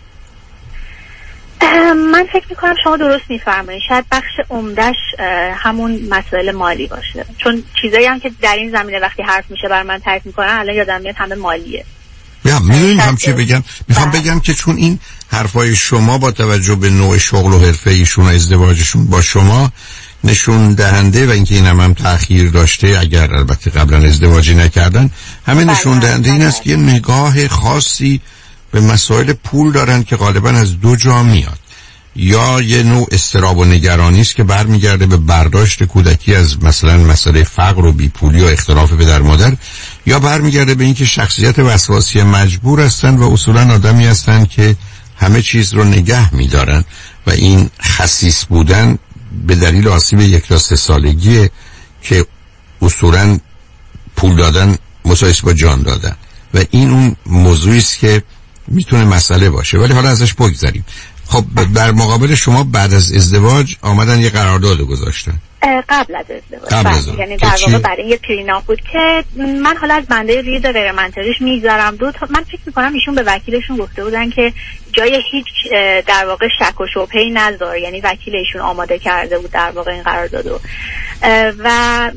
من فکر میکنم شما درست میفرمایید، شاید بخش عمدش همون مسائل مالی باشه، چون چیزایی هم که در این زمینه وقتی حرف میشه بر من تعریف میکنن الان یادم میاد همه مالیه. یا میدونیم هم چی بگم؟ میخوام بگم که چون این حرفای شما با توجه به نوع شغل و حرفه ایشون و ازدواجشون با شما نشون دهنده، و اینکه این هم, هم تأخیر داشته اگر البته قبلا ازدواجی نکردن، همه نشون دهنده این است که یه نگاه خاصی به مسائل پول دارن که غالبا از دو جا میاد. یا یه نوع اضطراب و نگرانی است که برمیگرده به برداشت کودکی از مثلا مسئله فقر و بیپولی و اختلاف پدر مادر، یا برمیگرده به اینکه شخصیت وسواسی مجبور هستن و اصولا آدمی هستن که همه چیز رو نگه میدارن و این خسیس بودن به دلیل آسیب یک تا سه سالگیه که اصولا پول دادن مساوی با جان دادن، و این اون موضوعی است که میتونه مسئله باشه. ولی حالا ازش بگذاریم. خب در مقابل شما بعد از ازدواج آمدن یه قرارداد گذاشتن. قبل از ازدواج قبل از ازدواج. یعنی در واقع برای یه پرینا بود که من حالا از بنده رید غیر منطقیش میگذارم. دو تا من فکر میکنم ایشون به وکیلشون گفته بودن که جای هیچ در واقع شک و شبهه‌ای نذار، یعنی وکیل ایشون آماده کرده بود در واقع این قراردادو. و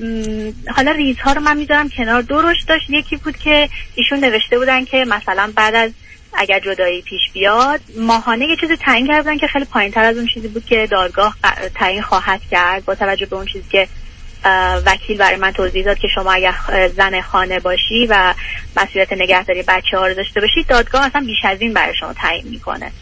حالا ریزها رو من میذارم کنار. دو روش داشت، یکی بود که ایشون نوشته بودن که مثلا بعد از اگر جدایی پیش بیاد ماهانه یه چیزی تعیین کردن که خیلی پایین‌تر از اون چیزی بود که دادگاه تعیین خواهد کرد، با توجه به اون چیزی که وکیل برای من توضیح داد که شما اگر زن خانه باشی و مسئولیت نگهداری بچه‌ها رو داشته باشی، دادگاه اصلا بیش از این برای شما تعیین میکنه.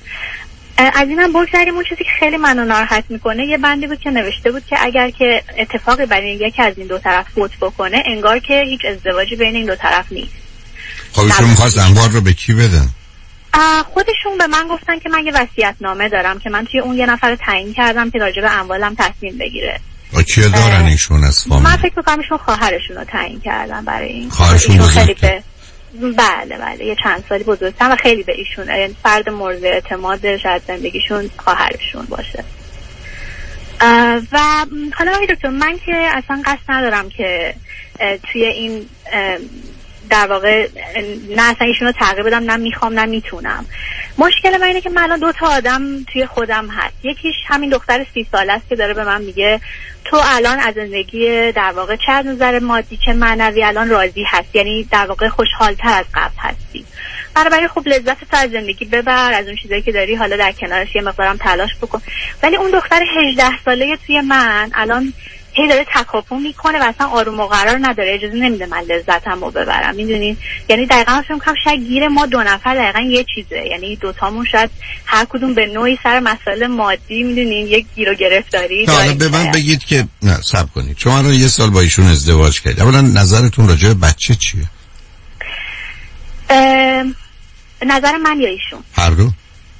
از اینم بگذاریم. اون چیزی که خیلی منو ناراحت میکنه یه بندی بود که نوشته بود که اگر که اتفاقی برای یکی از این دو طرف فوت بکنه، انگار که هیچ ازدواجی بین این دو طرف نیست. خب ایشون می‌خواست اموال رو به کی بدن؟ خودشون به من گفتن که من یه وصیت‌نامه دارم که من توی اون یه نفر تعیین کردم که راجع به اموالم تصمیم بگیره. و کیه دارن ایشون از فامیل؟ من فکر می‌کنم ایشون خواهرشون رو تعیین کردن برای این. خواهرشون بزرگتر؟ به... بله بله یه چند سالی بزرگتر و خیلی به ایشون، یعنی فرد مورد اعتماد شاید زندگیشون خواهرشون باشه. و حالا آقای دکتر، من که اصلا قصد ندارم که توی این در واقع نه اصلا ایشون رو تغییر بدم، نه میخوام نه میتونم. مشکل من اینه که من الان دو تا آدم توی خودم هست. یکیش همین دختر سی ساله است که داره به من میگه تو الان از زندگی در واقع چه از نظر مادی چه معنوی الان راضی هست، یعنی در واقع خوشحالتر از قبل هستی، برای خب لذت تو از زندگی ببر، از اون چیزایی که داری حالا در کنارش یه مقدارم تلاش بکن. ولی اون دختر هجده ساله توی من الان هی داره تکاپو میکنه و اصلا آروم و قرار نداره، اجازه نمیده من لذتم رو ببرم. میدونین یعنی دقیقاً فکر می‌کنم شاید گیر ما دو نفر دقیقاً یه چیزه، یعنی دوتامون شاید هر کدوم به نوعی سر مسائل مادی میدونین یک گیر و گرفتاری داریم. حالا به من بگید که نه صبر کنید، شما الان یه سال با ایشون ازدواج کردید، اولا نظرتون راجع به بچه چیه؟ نظر من یا ایشون؟ هر دو؟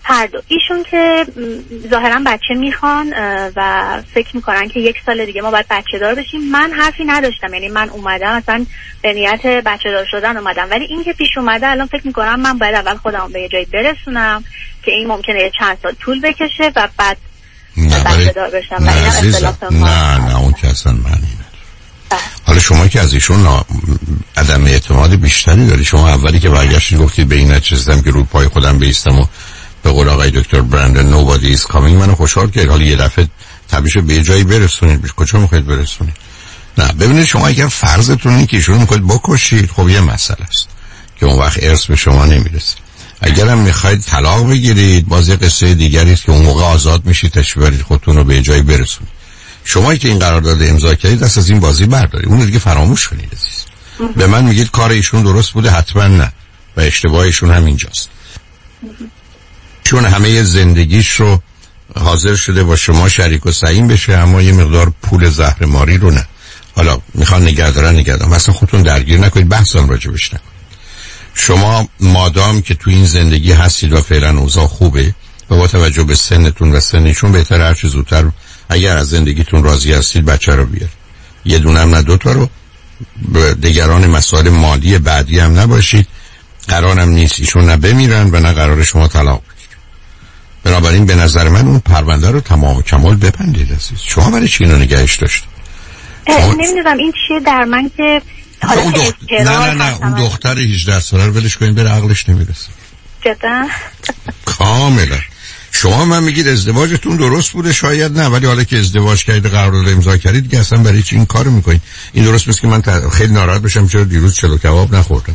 هر دو. ایشون که ظاهرا بچه میخوان و فکر میکنن که یک سال دیگه ما باید بچه دار بشیم. من حرفی نداشتم، یعنی من اومدم اصلا به نیت بچه دار شدن اومدم، ولی این که پیش اومده الان فکر میکنم من باید اول خودم به یه جایی برسونم که این ممکنه یه چند سال طول بکشه و بعد بچه دار بشم. نه عزیزم، نه نه اون که اصلا معنی نداره. حالا شما که از ایشون نا... عدم اعتماد بیشتری داری. شما اولی که برگشتید گفتید به این نچیزدم که رو پای خودم بیستم و به قول آقای دکتر برندن nobody is coming منو خوشحال کرد. حالا یه دفعه تبیشو به جایی برسونید، به کجا میخواید برسونید؟ نه ببینید شما اگر فرضتون اینه که ایشون میخواید بکشید، خب یه مسئله است که اون وقت ارث به شما نمیرسه. اگرم میخواید طلاق بگیرید، باز یه قصه دیگری است که اون موقع آزاد میشید تشریف برید خودتون رو به جایی برسونید. شمایی که این قرارداد امضا کردید دست از این بازی بردارید، اون دیگه فراموش کنید عزیز. به من میگید کار ایشون درست بوده، حتما نه، و اشتباهشون هم اینجاست. چون همه زندگیش رو حاضر شده با شما شریک و سعیم بشه، اما یه مقدار پول زهرماری رو نه. حالا میخوان نگه دارن نگه دارن، مثلا خودتون درگیر نکنید، بحثم راجبش نکنید. شما مادام که تو این زندگی هستید و فعلا اوضاع خوبه و با توجه به سنتون و سنشون بهتر هر چه زودتر اگر از زندگیتون راضی هستید بچه رو بیار. یه دونم نه دوتا رو. دیگران مسائل مالی بعدی هم نباشید. قرارم نیست ایشون نه بمیرن و نه قرار شما طلاق بگیرید. بنابراین به نظر من اون پرونده رو تمام و کمال ببندید عزیز. شما برای چی اینو نگهش داشتید؟ نمیدونم این چیه در من که حالا اون دخت... نه نه نه اون دختر هجده ساله رو ولش کنید، بره عقلش نمیرسه. جدا کاملا. شما من میگید ازدواجتون درست بوده، شاید نه، ولی حالا که ازدواج کردید قرارداد امضا کردید دیگه اصلا برای چی این کارو میکنید؟ این درست نیست که من ت... خیلی ناراحت بشم چرا دیروز چلو کباب نخوردم.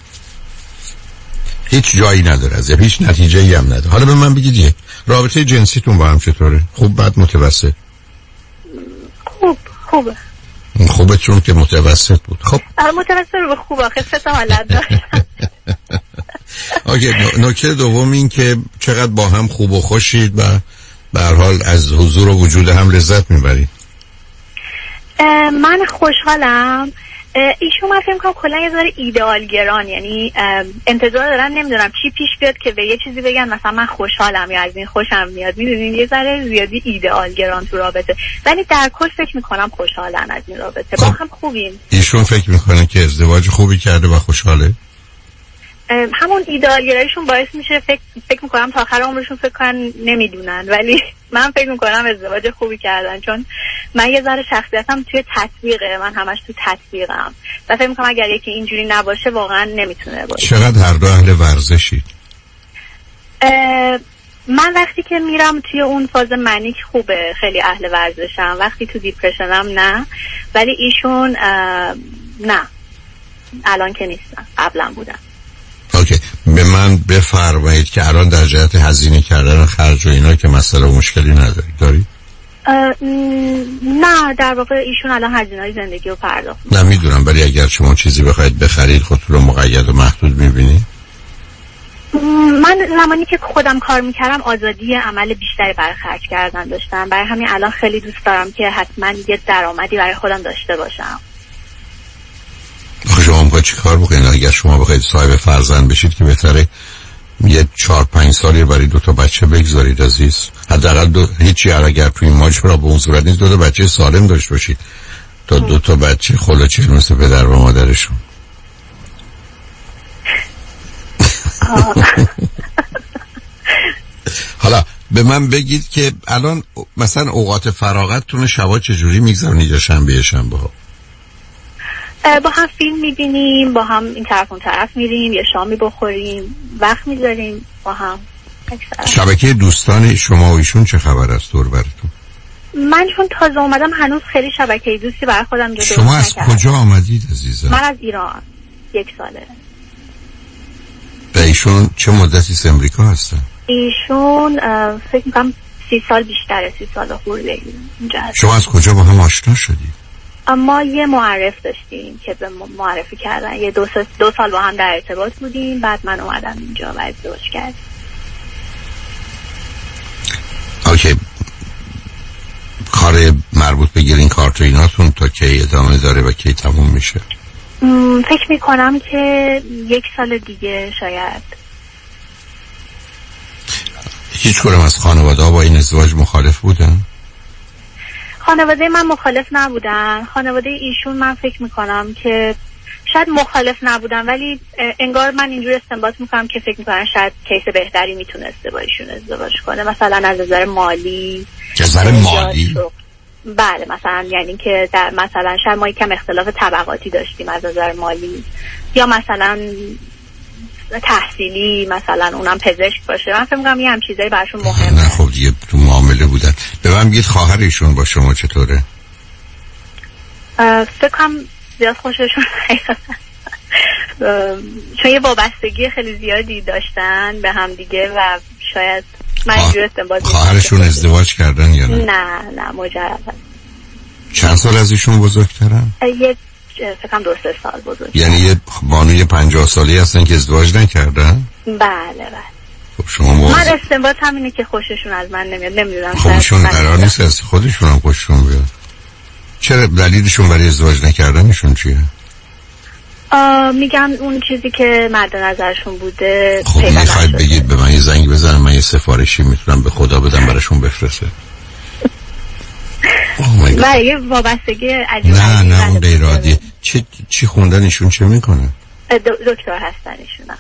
هیچ جایی نداره، از هیچ نتیجه‌ای هم نداره. حالا به من بگید یک رابطه جنسیتون با هم چطوره؟ خوب، بد، متوسط؟ خوب خوبه. خوبه چون که متوسط بود. خب متوسط به خوب، آخه سه تا حالت داشت. اوکی. نکته دوم این که چقدر با هم خوب و خوشید و به هر حال از حضور و وجود هم لذت میبرید. من خوشحالم. ایشون من فکر می‌کنم کلا یه ذره ایدئالگران، یعنی انتظار دارن نمیدونم چی پیش بیاد که به یه چیزی بگن مثلا من خوشحالم یا از این خوشم میاد، میدونین یه ذره زیادی ایدئالگران تو رابطه، ولی در کل فکر می‌کنم خوشحالن از این رابطه. با هم خوبیم. ایشون فکر می‌کنه که ازدواج خوبی کرده و خوشحاله؟ همون ایدئالگرایشون باعث میشه فکر فکر میکنم تا آخر عمرشون فکر کنن نمیدونن، ولی من فکر میکنم ازدواج خوبی کردن، چون من یه ذره شخصیتم توی تطبیقه، من همش تو تطبیقم و فکر میکنم اگر یکی اینجوری نباشه واقعا نمیتونه باشه. چقدر هر دو اهل ورزشید؟ من وقتی که میرم توی اون فاز منیک خوبه، خیلی اهل ورزشم. وقتی تو دیپرشنم نه، ولی ایشون نه، الان که نیستن، قبلا بودن. اوکی. به من بفرمایید که الان در جهت هزینه کردن خرج و اینا که مسئله و مشکلی ندارید؟ دارید؟ نه، در واقع ایشون الان هزینه‌های زندگی رو پرداخت می‌کنه. نمیدونم، ولی اگر شما چیزی بخواید بخرید خودتون رو مقید و محدود می‌بینید؟ من زمانی که خودم کار میکردم آزادی عمل بیشتری برای خرج کردن داشتم، برای همین الان خیلی دوست دارم که حتما یه درآمدی برای خودم داشته باشم. خب شما باید چی کار بکنید؟ اگر شما بخواید صاحب فرزند بشید که بهتره یه چهار پنج سالی برای دو تا بچه بگذارید عزیز. حداقل دو هیچی اگر توی این ماجرا به اون صورت نیست، دو تا بچه سالم داشته باشید تا دو تا بچه خلاچه مثل پدر و مادرشون. حالا به من بگید که الان مثلا اوقات فراغتتون شبا چجوری میگذرونید یا شنبه شنبه ها؟ با هم فیلم میبینیم، با هم این طرف اون طرف میریم، یه شامی بخوریم، وقت میذاریم با هم. شبکه دوستان شما و ایشون چه خبر است دور براتون؟ من چون تازه اومدم هنوز خیلی شبکه دوستی برای خودم جدا شما از نکردم. کجا آمدید عزیزم؟ من از ایران. یک ساله. و ایشون چه مدتی از امریکا هستن؟ ایشون فکر میکنم سی سال بیشتره، سی سال خورده. شما از کجا با هم آشنا شدید؟ ما یه معرف داشتیم که به معرفی کردن، یه دو, دو سال با هم در ارتباط بودیم، بعد من اومدم اینجا و ازدواج کردیم. اوکی. کار مربوط به گرین کارت و ایناتون تا کی ادامه داره و کی تموم میشه؟ فکر میکنم که یک سال دیگه شاید. هیچ کدوم از خانواده با این ازدواج مخالف بودن؟ خانواده من مخالف نبودن. خانواده ایشون من فکر میکنم که شاید مخالف نبودن، ولی انگار من اینجور استنباط میکنم که فکر میکنم شاید کیس بهتری میتونسته با ایشون ازدواج کنه، مثلا از نظر مالی. از نظر مالی؟ بله، مثلا یعنی که در مثلا شاید ما یکم اختلاف طبقاتی داشتیم از نظر مالی، یا مثلا تحصیلی، مثلا اونم پزشک باشه. من فکر می‌کنم یه هم چیزایی براشون مهمه. نه خب دیگه تو معامله بودن. به من بگید خواهر ایشون با شما چطوره؟ فکر کنم زیاد خوششون نیاد، چون یه وابستگی خیلی زیادی داشتن به هم دیگه و شاید من اینجور استنباط. خواهرشون ازدواج کردن یا نه؟ نه نه مجرد. چند سال از ایشون بزرگترن؟ یه فکر کنم دو سه سال بزرگ. یعنی یه بانوی پنجاه سالی هستن که ازدواج نکردن؟ بله بله. خب شما موضوع... من استنباط همینه که خوششون از من نمیاد. نمیدونم خب ایشون قرار نیست از خودشون هم خوششون بیاد. چرا دلیلشون برای ازدواج نکردنشون چیه؟ میگم اون چیزی که مد نظرشون بوده. خب میخواید بگید به من یه زنگ بزنم من یه سفارشی میتونم به خدا بدم براشون بفرسته؟ برای یه وابستگی عجیب. نه نه اون غیر عادیه. چی چی خوندن ایشون چه میکنه؟ دکتر هستن ایشون.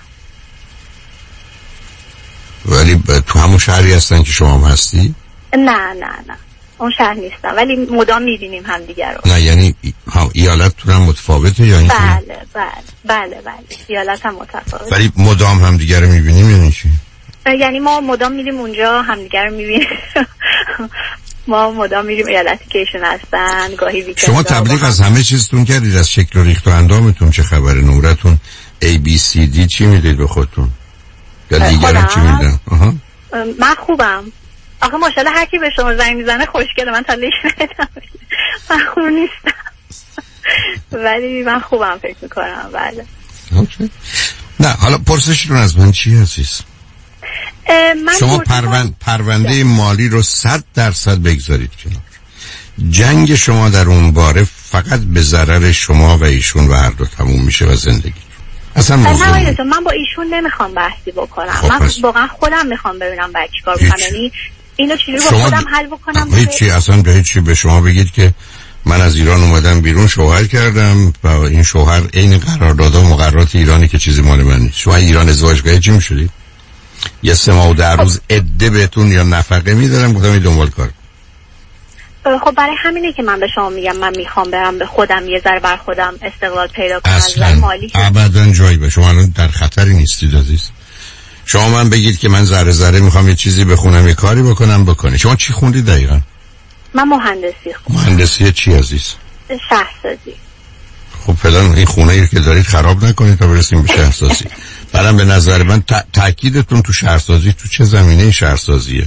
ولی تو همون شهری هستن که شما هم هستی؟ نه نه نه اون شهر نیستم، ولی مدام میبینیم هم دیگر رو. نه یعنی ایالت تو هم متفاوته یا اینکه؟ بله بله بله بله ایالت هم متفاوته. ولی مدام هم دیگر رو میبینیم یعنی چی؟ یعنی ما مدام میریم اونجا هم دیگر رو میبینیم. ما مدام میریم ایالتی که ایشون هستن، گاهی ویکند. شما تبلیغ از همه چیزتون کردید، از شکل و ریخت و اندامتون چه خبر؟ نمرتون A B C D چی میدید به خودتون؟ یا دیگران چی میدن؟ آها. من خوبم. آخه ماشاءالله هر کی به شما زنگ میزنه خوشگله. من تا لیش ندیدم. من خوب نیستم. ولی من خوبم فکر میکنم. بله. اوکی. نه حالا پرسشتون از من چی هستیست؟ شما پروند، پرونده مالی رو صد درصد بگذارید کنار. جنگ شما در اون باره فقط به ضرر شما و ایشون و هر دو تموم میشه و زندگی اصلا موضوع من با ایشون نمیخوام بحثی بکنم. خب من واقعا خودم میخوام ببینم بعد چیکار کنم. یعنی اینو چجوری با خودم حل بکنم؟ هیچی اصلا به هیچی. به شما بگید که من از ایران اومدم بیرون، شوهر کردم و این شوهر عین قرارداد و مقررات ایرانی که چیزی مال من نیست. شما ایران ازدواج چی میشدید؟ یه سه ماه و ده روز عده بهتون یا نفقه میدارم، گفتم این دنبال کار. خب برای همینه که من به شما میگم من میخوام برم به خودم یه ذره بر خودم استقلال پیدا کنم. اصلا مالی ابدا جایی به شما الان در خطری نیستید عزیز. شما من بگید که من ذره ذره میخوام یه چیزی بخونم یه کاری بکنم بکنی. شما چی خوندید دقیقا؟ من مهندسی خوندم. مهندسی چی عزیز؟ شهرسازی. خب فعلا این خونه که دارید خراب نکنید تا برسیم به شهرسازی. برام به نظر من تا... تأکیدتون تو شهرسازی تو چه زمینه شهرسازیه؟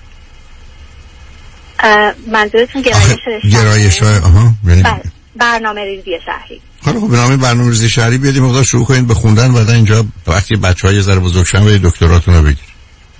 منظورتون گرایش گرایش های آها یعنی برنامه ریزی شهری. خب به نام برنامه ریزی شهری بیادیم مقدار شروع کنید به خوندن، بعد اینجا وقتی بچه‌ها یه ذره بزرگ شدن و دکتراتون رو بگیرید.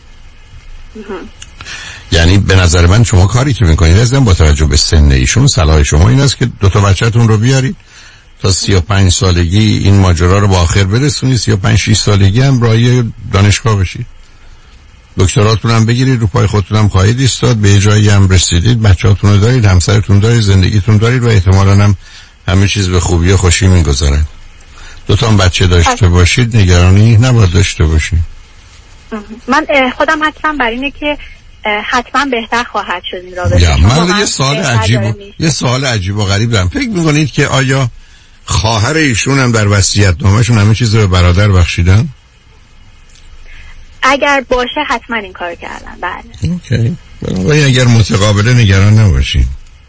یعنی به نظر من شما کاری که میکنید ازم با توجه به سن ایشون صلاح شما این است که دو تا بچه‌تون رو بیارید تا سی و پنج سالگی این ماجرا رو با آخر برسونید، سی و پنج شش سالگی هم راهی دانشگاه بشید، دکتراتون هم بگیرید، رو پای خودتون هم خواهید ایستاد، به جایی هم رسیدید، بچه‌هاتون رو دارید، همسرتون دارید، زندگیتون دارید و احتمالاً هم همه چیز به خوبی و خوشی میگذره. دو تا بچه داشته باشید نگرانی نباید داشته باشید. من خودم حتما بر اینه که حتما بهتر خواهد شد این رابطه. من یه سوال عجیب و... یه سوال عجیب و غریب دارم. فکر میکنید که آیا خواهر ایشون هم در وصیت‌نامه‌شون همه چیز رو به برادر بخشیدن؟ اگر باشه حتما این کار کردن. بله. اوکی. ولی اگر متقابله نگران نباشید.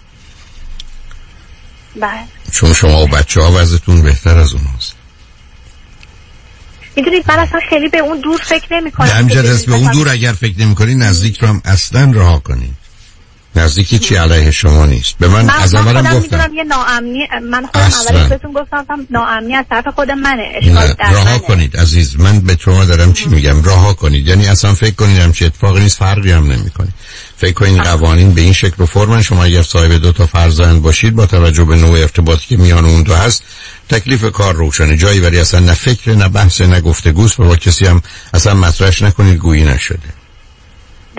بله. چون شما و بچه‌ها وضعتون بهتر از اوناست. میدونید من اصلا خیلی به اون دور فکر نمی‌کنم. همینجوری است به اون دور اگر فکر نمی‌کنید نزدیک رو هم اصلا رها کنید. نزدیکی چی علیه شما نیست. به من, من از اولم گفتم میدونم یه ناامنی، من خودم اولش بهتون گفتم ناامنی از طرف خود منه. اشکال در رها منه. کنید عزیز. من به شما دارم چی میگم؟ رها کنید. یعنی اصلا فکر کنید هم چه اتفاقی نیست، فرقی هم نمی‌کنه. فکر کنید قوانین به این شکل و فرمن. شما اگر صاحب دو تا فرزند باشید با توجه به نوع ارتباطی که میان اون دو هست تکلیف کار روشنه. جایی ولی اصلا نه فکر نه بحث نه گفتگوست و با کسی هم اصلا مطرحش نکنید گویی نشده.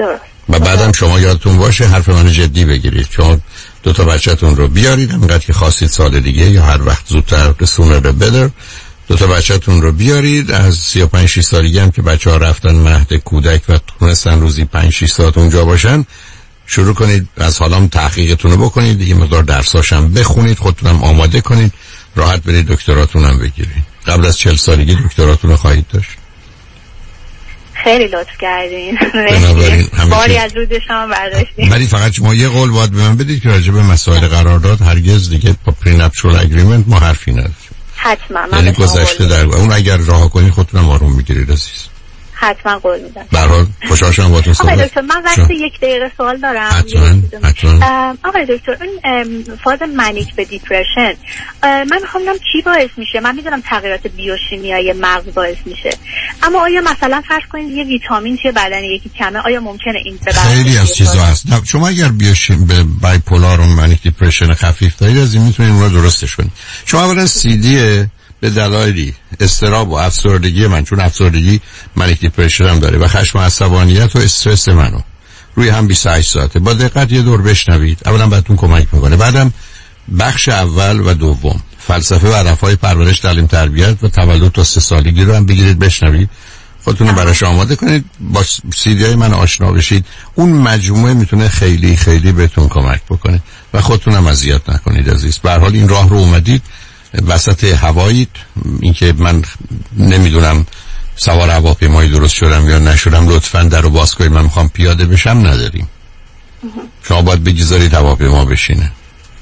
درست. و بعدم شما یادتون باشه حرف من جدی بگیرید، چون دو تا بچه‌تون رو بیارید، انقدر که خواستید سال دیگه یا هر وقت زودتر سونر بدر، دو تا بچه‌تون رو بیارید. از سی و پنج شش سالگی هم که بچه‌ها رفتن مهد کودک و تونستن روزی پنج شش ساعت اونجا باشن، شروع کنید از حالا تحقیقتون رو بکنید، دیگه مقدار درساش هم بخونید، خودتون هم آماده کنید، راحت برید دکتراتون هم بگیرید. قبل از چهل سالگی دکتراتون رو خواهید داشت. خیلی لطف کردین. بنابراین باری از رود شما برداشتین. ولی فقط شما یه قول باید به من بدید که راجع به مسائل قرارداد هرگز دیگه با پرینپچول اگریمنت ما حرفی نداریم. حتما. یعنی گذشته در اون اگر راه کنید خودتون هم آروم میگیرید عزیز. حتما قول میدم. به هر حال خوشحال شدم باهاتون صحبت کردم. آقای دکتر من وقتی یک دقیقه سوال دارم. حتما حتما. آقای دکتر اون فاز منیک به دیپرشن من میخوام ببینم چی باعث میشه؟ من میدونم تغییرات بیوشیمیایی مغز باعث میشه، اما آیا مثلا فرض کنید یه ویتامین توی بدن یکی کمه، آیا ممکنه این به خیلی از چیزا هست. شما اگر بیوشیم به بایپولار و منیک دیپرشن خفیف دارید از این میتونید اون رو درستش کنید. شما اولا سی دی به دلایلی اضطراب و افسردگی من، چون افسردگی منیک دیپرشن هم داره، و خشم و عصبانیت و استرس منو روی هم بیست و هشت ساعته، با دقت یه دور بشنوید. اولا بهتون کمک میکنه. بعدم بخش اول و دوم فلسفه و هدفهای پرورش، تعلیم، تربیت و تولد تا سه سالگی رو هم بگیرید بشنوید، خودتون رو براش آماده کنید، با سیدی های من آشنا بشید. اون مجموعه میتونه خیلی خیلی بهتون کمک بکنه و خودتون هم اذیت نکنید عزیز. به هر حال این راه رو اومدید، وسط هوایید، اینکه من نمیدونم سوار هواپیمایی درست شدم یا نشدم، لطفاً درو باز کنید من میخوام پیاده بشم، نداریم. شما باید بگذارید هواپیما بشینه.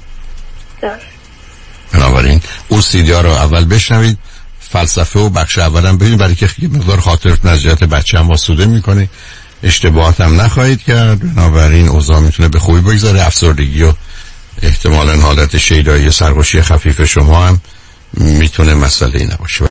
بنابراین اون سیدی ها رو اول بشنوید، فلسفه و بخش اولم ببینید، برای که خیلی مقدار خاطرتون از جهت بچه هم آسوده میکنه، اشتباهات هم نخواهید کرد. بنابراین اوضاع میتونه به خوبی بگذاره. افسردگی و احتمالاً حالت شیدایی سرخوشی خفیف شما هم میتونه مسئله ای نباشه.